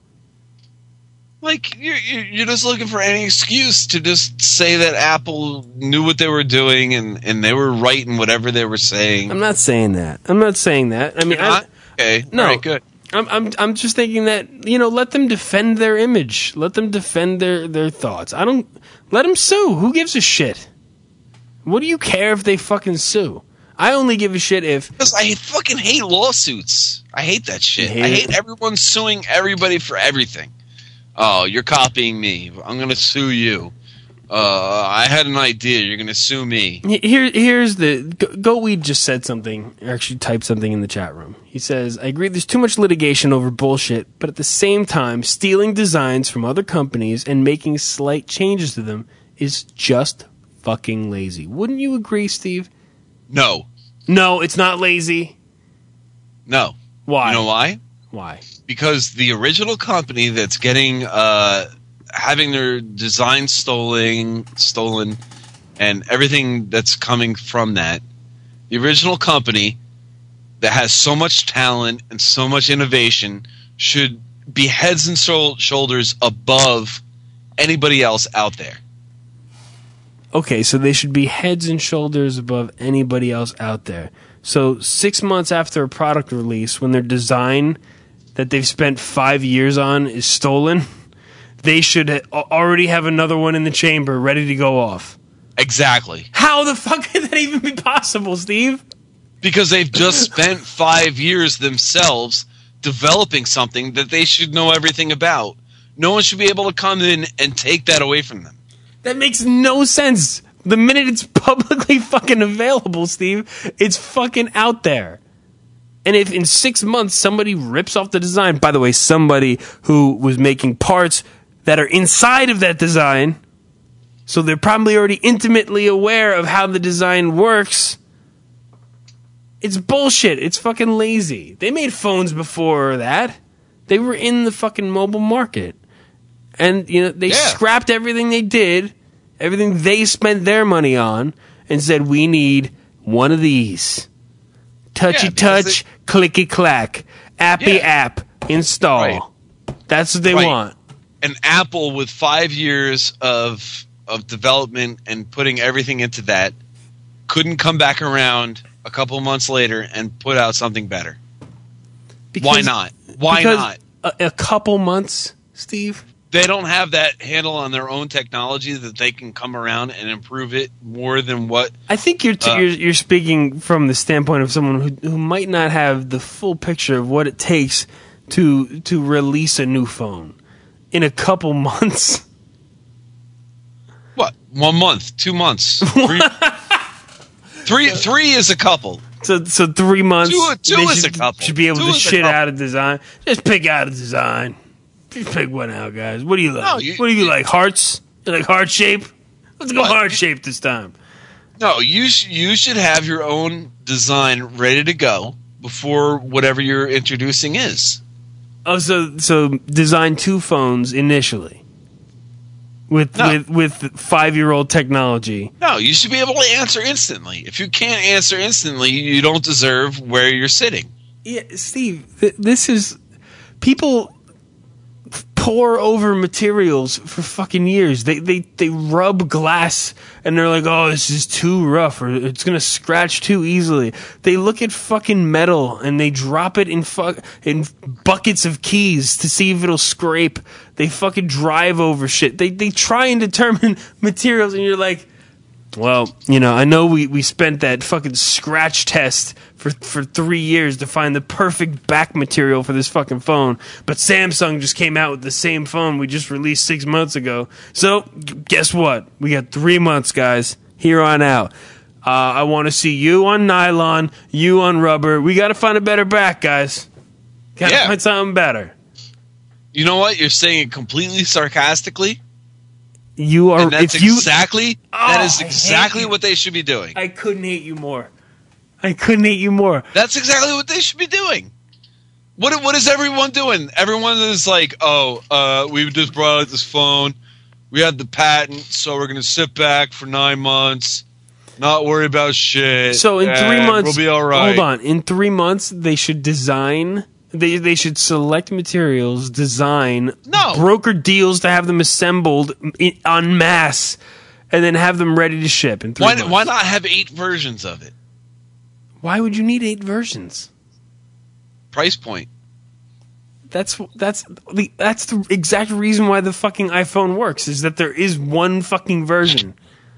Like, you're just looking for any excuse to just say that Apple knew what they were doing and they were right in whatever they were saying. I'm not saying that. I mean, okay. No. All right, good. I'm just thinking that, let them defend their image. Let them defend their thoughts. Let them sue. Who gives a shit? What do you care if they fucking sue? I only give a shit if... Because I fucking hate lawsuits. I hate that shit. I hate everyone suing everybody for everything. Oh, you're copying me. I'm going to sue you. I had an idea. You're going to sue me. Here's the... Goatweed just said something, or actually typed something in the chat room. He says, I agree there's too much litigation over bullshit, but at the same time, stealing designs from other companies and making slight changes to them is just fucking lazy. Wouldn't you agree, Steve? No. No, it's not lazy. No. Why? You know why? Why? Because the original company that's getting having their design stolen and everything that's coming from that, the original company that has so much talent and so much innovation should be heads and shoulders above anybody else out there. Okay, so they should be heads and shoulders above anybody else out there. So 6 months after a product release, when their design that they've spent 5 years on is stolen, they should already have another one in the chamber ready to go off. Exactly. How the fuck could that even be possible, Steve? Because they've just spent 5 years themselves developing something that they should know everything about. No one should be able to come in and take that away from them. That makes no sense. The minute it's publicly fucking available, Steve, it's fucking out there. And if in 6 months somebody rips off the design, by the way, somebody who was making parts that are inside of that design, so they're probably already intimately aware of how the design works, it's bullshit. It's fucking lazy. They made phones before that. They were in the fucking mobile market. And, they scrapped everything they did, everything they spent their money on, and said, we need one of these. Touchy touch, clicky clack, appy app, install. Right. That's what they want. An Apple with 5 years of development and putting everything into that couldn't come back around a couple months later and put out something better. Why not? Why not? A couple months, Steve? They don't have that handle on their own technology that they can come around and improve it more than what... I think you're speaking from the standpoint of someone who might not have the full picture of what it takes to release a new phone in a couple months. What? 1 month? 2 months? Three is a couple. So 3 months. Two is a couple. Should be able to shit out a design. Just pick out a design. Just pick one out, guys. What do you like? What do you like? Hearts? You like heart shape? Let's go heart shape this time. No, you should have your own design ready to go before whatever you're introducing is. Oh, so design 2 phones initially with 5-year-old technology. No, you should be able to answer instantly. If you can't answer instantly, you don't deserve where you're sitting. Yeah, Steve, this is people pour over materials for fucking years. They rub glass and they're like, oh, this is too rough or it's gonna scratch too easily. They look at fucking metal and they drop it in buckets of keys to see if it'll scrape. They fucking drive over shit. They try and determine materials and you're like, Well, I know we spent that fucking scratch test for 3 years to find the perfect back material for this fucking phone, but Samsung just came out with the same phone we just released 6 months ago. So, guess what? We got 3 months, guys, here on out. I want to see you on nylon, you on rubber. We got to find a better back, guys. Got to find something better. You know what? You're saying it completely sarcastically. You are. And that's exactly Oh, what they should be doing. I couldn't hate you more. That's exactly what they should be doing. What is everyone doing? Everyone is like, we just brought out this phone. We had the patent, so we're going to sit back for 9 months, not worry about shit. So in 3 months, we'll be all right. Hold on. In 3 months, they should design. They should select materials, design, broker deals to have them assembled en masse, and then have them ready to ship in 3 months. Why not have 8 versions of it? Why would you need 8 versions? Price point. That's the exact reason why the fucking iPhone works, is that there is one fucking version.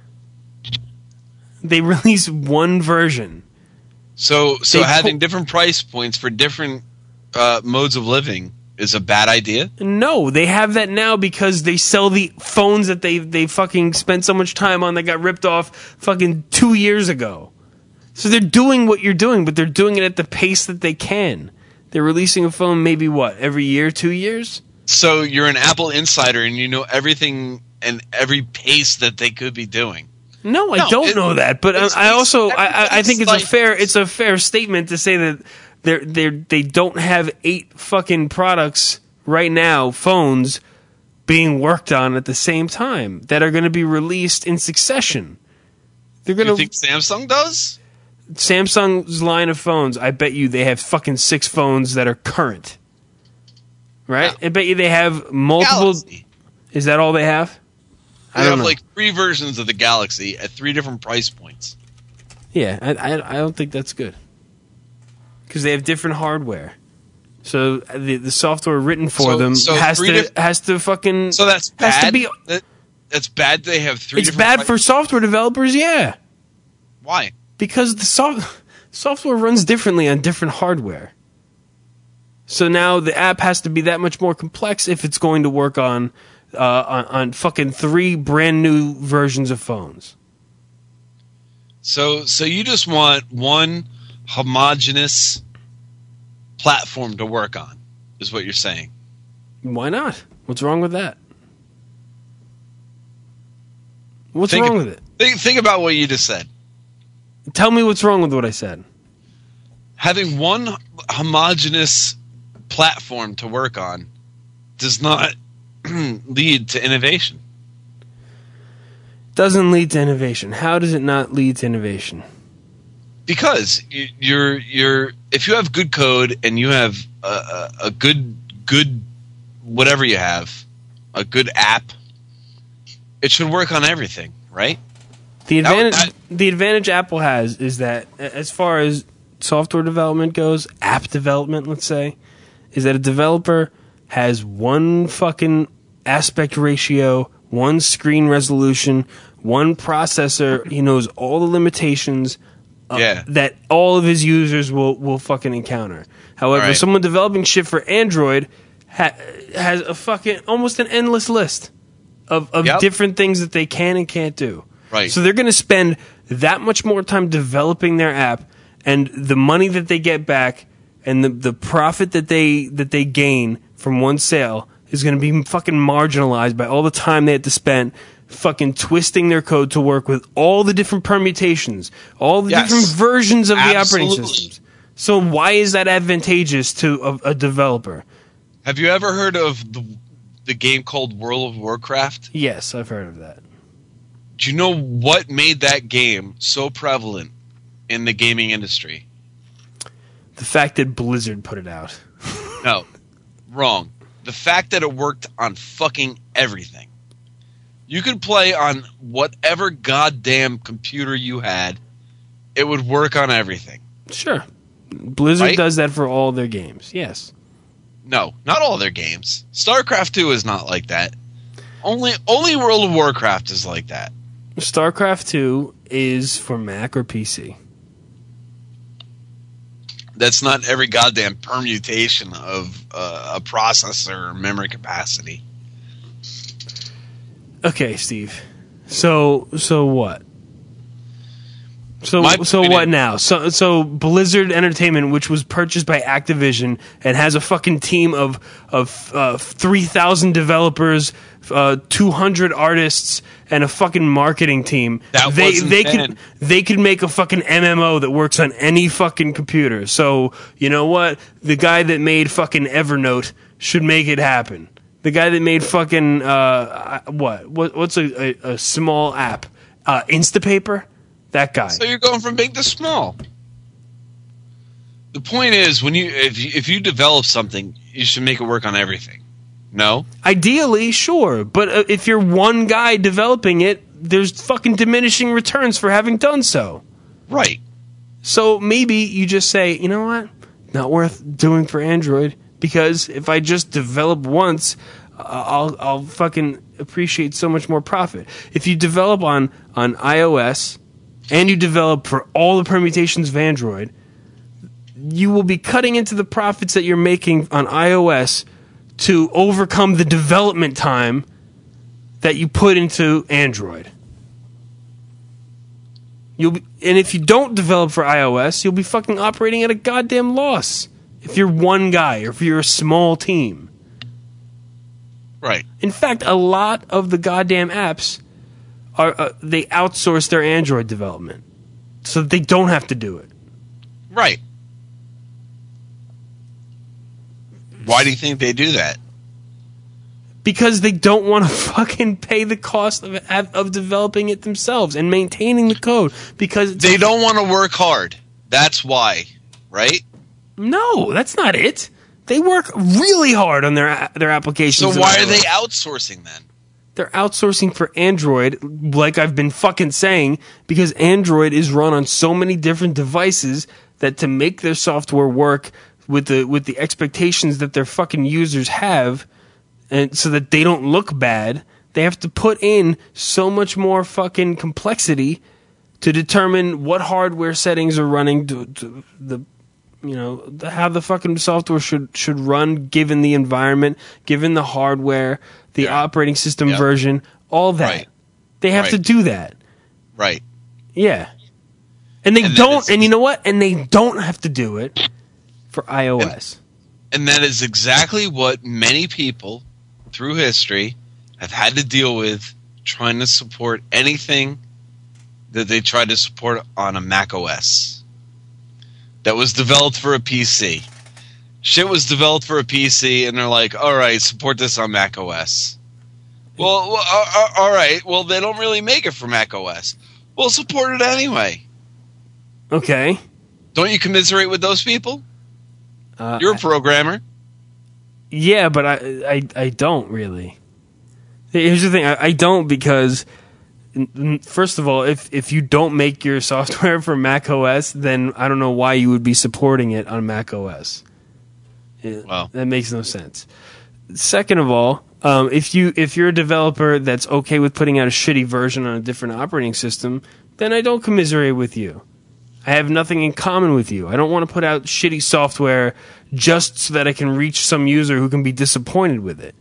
They release one version. So having different price points for different modes of living is a bad idea? No, they have that now because they sell the phones that they fucking spent so much time on that got ripped off fucking 2 years ago. So they're doing what you're doing, but they're doing it at the pace that they can. They're releasing a phone maybe, every year, 2 years? So you're an Apple insider and you know everything and every pace that they could be doing. No, I don't know that, but I think it's a fair statement to say that they don't have 8 fucking products right now, phones, being worked on at the same time that are going to be released in succession. They're going to. You think Samsung does? Samsung's line of phones, I bet you they have fucking 6 phones that are current. Right? Yeah. I bet you they have multiple. Galaxy. Is that all they have? They have like 3 versions of the Galaxy at 3 different price points. Yeah, I don't think that's good. Because they have different hardware. So the software written for them has to fucking. So that's bad. Has to be, that's bad. They have 3. It's bad for software developers. Yeah. Why? Because the software runs differently on different hardware. So now the app has to be that much more complex if it's going to work on fucking 3 brand new versions of phones. So you just want one homogeneous platform to work on, is what you're saying. Why not? What's wrong with that? What's wrong with it? Think about what you just said. Tell me what's wrong with what I said. Having one homogeneous platform to work on does not lead to innovation. Doesn't lead to innovation. How does it not lead to innovation? Because you're if you have good code and you have a good whatever you have, a good app, it should work on everything, right? The advantage Apple has is that as far as software development goes, app development, let's say, is that a developer has one fucking aspect ratio, one screen resolution, one processor. He knows all the limitations that all of his users will fucking encounter. However, someone developing shit for Android has a fucking almost an endless list of different things that they can and can't do. Right. So they're going to spend that much more time developing their app, and the money that they get back and the profit that they gain from one sale is going to be fucking marginalized by all the time they had to spend fucking twisting their code to work with all the different permutations, all the different versions of the operating systems. So why is that advantageous to a developer? Have you ever heard of the game called World of Warcraft? Yes, I've heard of that. Do you know what made that game so prevalent in the gaming industry? The fact that Blizzard put it out. No, wrong. The fact that it worked on fucking everything. You could play on whatever goddamn computer you had. It would work on everything. Sure. Blizzard does that for all their games, yes. No, not all their games. StarCraft 2 is not like that. Only World of Warcraft is like that. StarCraft 2 is for Mac or PC. That's not every goddamn permutation of a processor or memory capacity. Okay, Steve. So what? So point what is- now? So Blizzard Entertainment, which was purchased by Activision and has a fucking team of 3,000 developers, 200 artists, and a fucking marketing team. That wasn't then. They could make a fucking MMO that works on any fucking computer. So you know what? The guy that made fucking Evernote should make it happen. The guy that made fucking what's a small app? Instapaper? That guy. So you're going from big to small. The point is, if you develop something, you should make it work on everything. No? Ideally, sure, but if you're one guy developing it, there's fucking diminishing returns for having done so. Right. So maybe you just say, you know what? Not worth doing for Android, because if I just develop once, I'll fucking appreciate so much more profit. If you develop on iOS and you develop for all the permutations of Android, you will be cutting into the profits that you're making on iOS to overcome the development time that you put into Android. And if you don't develop for iOS, you'll be fucking operating at a goddamn loss if you're one guy or if you're a small team. Right. In fact, a lot of the goddamn apps they outsource their Android development so that they don't have to do it. Right. Why do you think they do that? Because they don't want to fucking pay the cost of developing it themselves and maintaining the code. Because They don't want to work hard. That's why. Right? No, that's not it. They work really hard on their applications. So why are they outsourcing then? They're outsourcing for Android, like I've been fucking saying, because Android is run on so many different devices that to make their software work with the expectations that their fucking users have, and so that they don't look bad, they have to put in so much more fucking complexity to determine what hardware settings are running to how the fucking software should run given the environment, given the hardware, the operating system version, all that. Right. They have to do that. Right. Yeah. And they And don't, and you know what? And they don't have to do it for iOS. And that is exactly what many people through history have had to deal with trying to support anything that they tried to support on a Mac OS that was developed for a PC. Shit was developed for a PC, and they're like, all right, support this on Mac OS. Well, all right. Well, they don't really make it for Mac OS. Well, support it anyway. Okay. Don't you commiserate with those people? You're a programmer. Yeah, but I don't really. Here's the thing. I don't because, first of all, if you don't make your software for Mac OS, then I don't know why you would be supporting it on Mac OS. Wow. That makes no sense. Second of all, if you're a developer that's okay with putting out a shitty version on a different operating system, then I don't commiserate with you. I have nothing in common with you. I don't want to put out shitty software just so that I can reach some user who can be disappointed with it.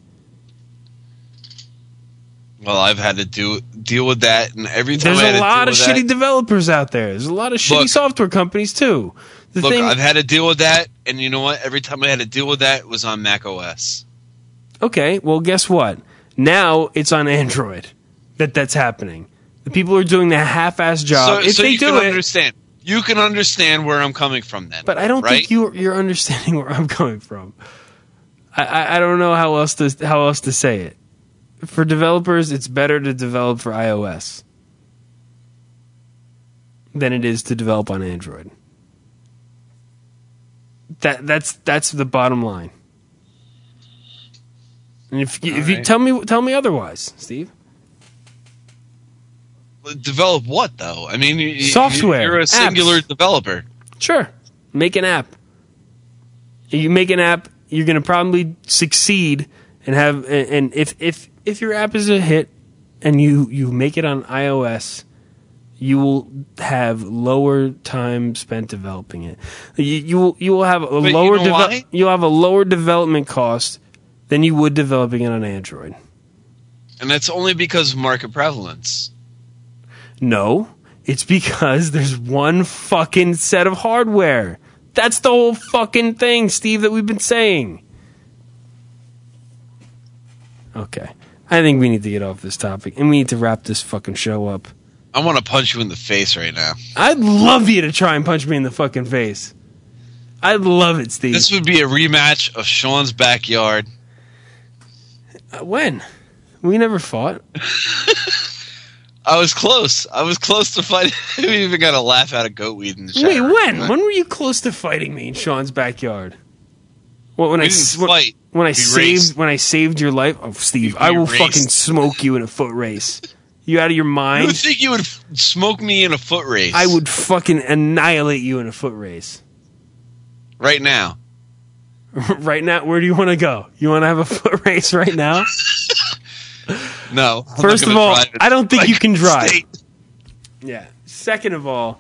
Well, I've had to deal with that, and every time There's I had a to lot deal of with shitty that, developers out there. There's a lot of shitty Look. software companies too. Look, I've had to deal with that, and you know what? Every time I had to deal with that, it was on Mac OS. Okay, well, guess what? Now it's on Android that's happening. The people are doing the half-ass job. If so they you do can it, understand. You can understand where I'm coming from then. but I don't right? think you're understanding where I'm coming from. I don't know how else to say it. For developers, it's better to develop for iOS than it is to develop on Android. That's the bottom line. And if you tell me otherwise, Steve. Develop what though? I mean, Software, You're a singular apps. developer. Sure, make an app. You make an app, you're going to probably succeed and have. And if your app is a hit, and you make it on iOS, you will have lower time spent developing it. You will have a lower you'll have a lower development cost than you would developing it on Android. And that's only because of market prevalence. No, it's because there's one fucking set of hardware. That's the whole fucking thing, Steve, that we've been saying. Okay. I think we need to get off this topic, and we need to wrap this fucking show up. I want to punch you in the face right now. I'd love you to try and punch me in the fucking face. I'd love it, Steve. This would be a rematch of Sean's Backyard. When? We never fought. I was close. I was close to fighting. We even got a laugh out of Goatweed in the chat. Wait, when? When were you close to fighting me in Sean's backyard? What, when We I didn't s- when- fight. when I We saved raced. when I saved your life? Oh, Steve, We I will raced. fucking smoke you in a foot race. You out of your You would mind? think you would smoke me in a foot race. I would fucking annihilate you in a foot race. right now. Right now, where do you want to go? You want to have a foot race right now? No. I'm First not of gonna all, drive it. I don't think you can drive. State. Yeah. Second of all,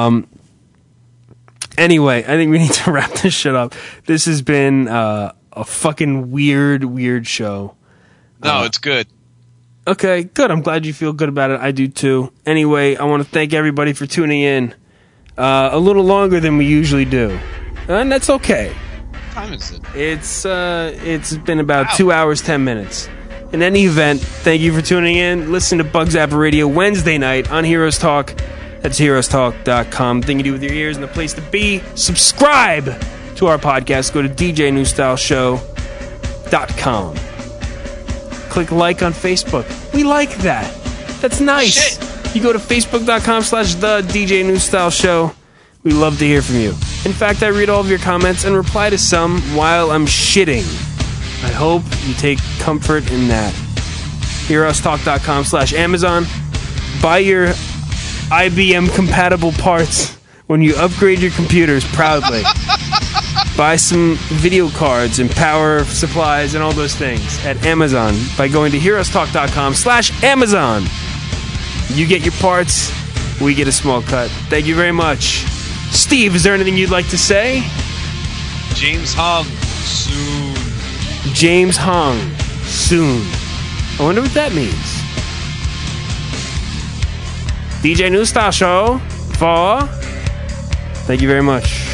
anyway, I think we need to wrap this shit up. This has been a fucking weird show. No, it's good. Okay, good. I'm glad you feel good about it. I do too. Anyway, I want to thank everybody for tuning in. A little longer than we usually do, and that's okay. What time is it? It's been about 2 hours 10 minutes. In any event, thank you for tuning in. Listen to Bug Zapper Radio Wednesday night on Heroes Talk. That's heroestalk.com. Thing you do with your ears and the place to be. Subscribe to our podcast. Go to djnewstyleshow.com. Click like on Facebook. We like that. That's nice. Shit. You go to facebook.com/the DJ New Style Show. We love to hear from you. In fact, I read all of your comments and reply to some while I'm shitting. I hope you take comfort in that. HeroesTalk.com/Amazon. Buy your IBM compatible parts when you upgrade your computers proudly. Buy some video cards and power supplies and all those things at Amazon by going to HeroesTalk.com/Amazon. You get your parts, we get a small cut. Thank you very much. Steve, is there anything you'd like to say? James Hong. Soon. James Hong. Soon. I wonder what that means. DJ New Style Show. For. Thank you very much.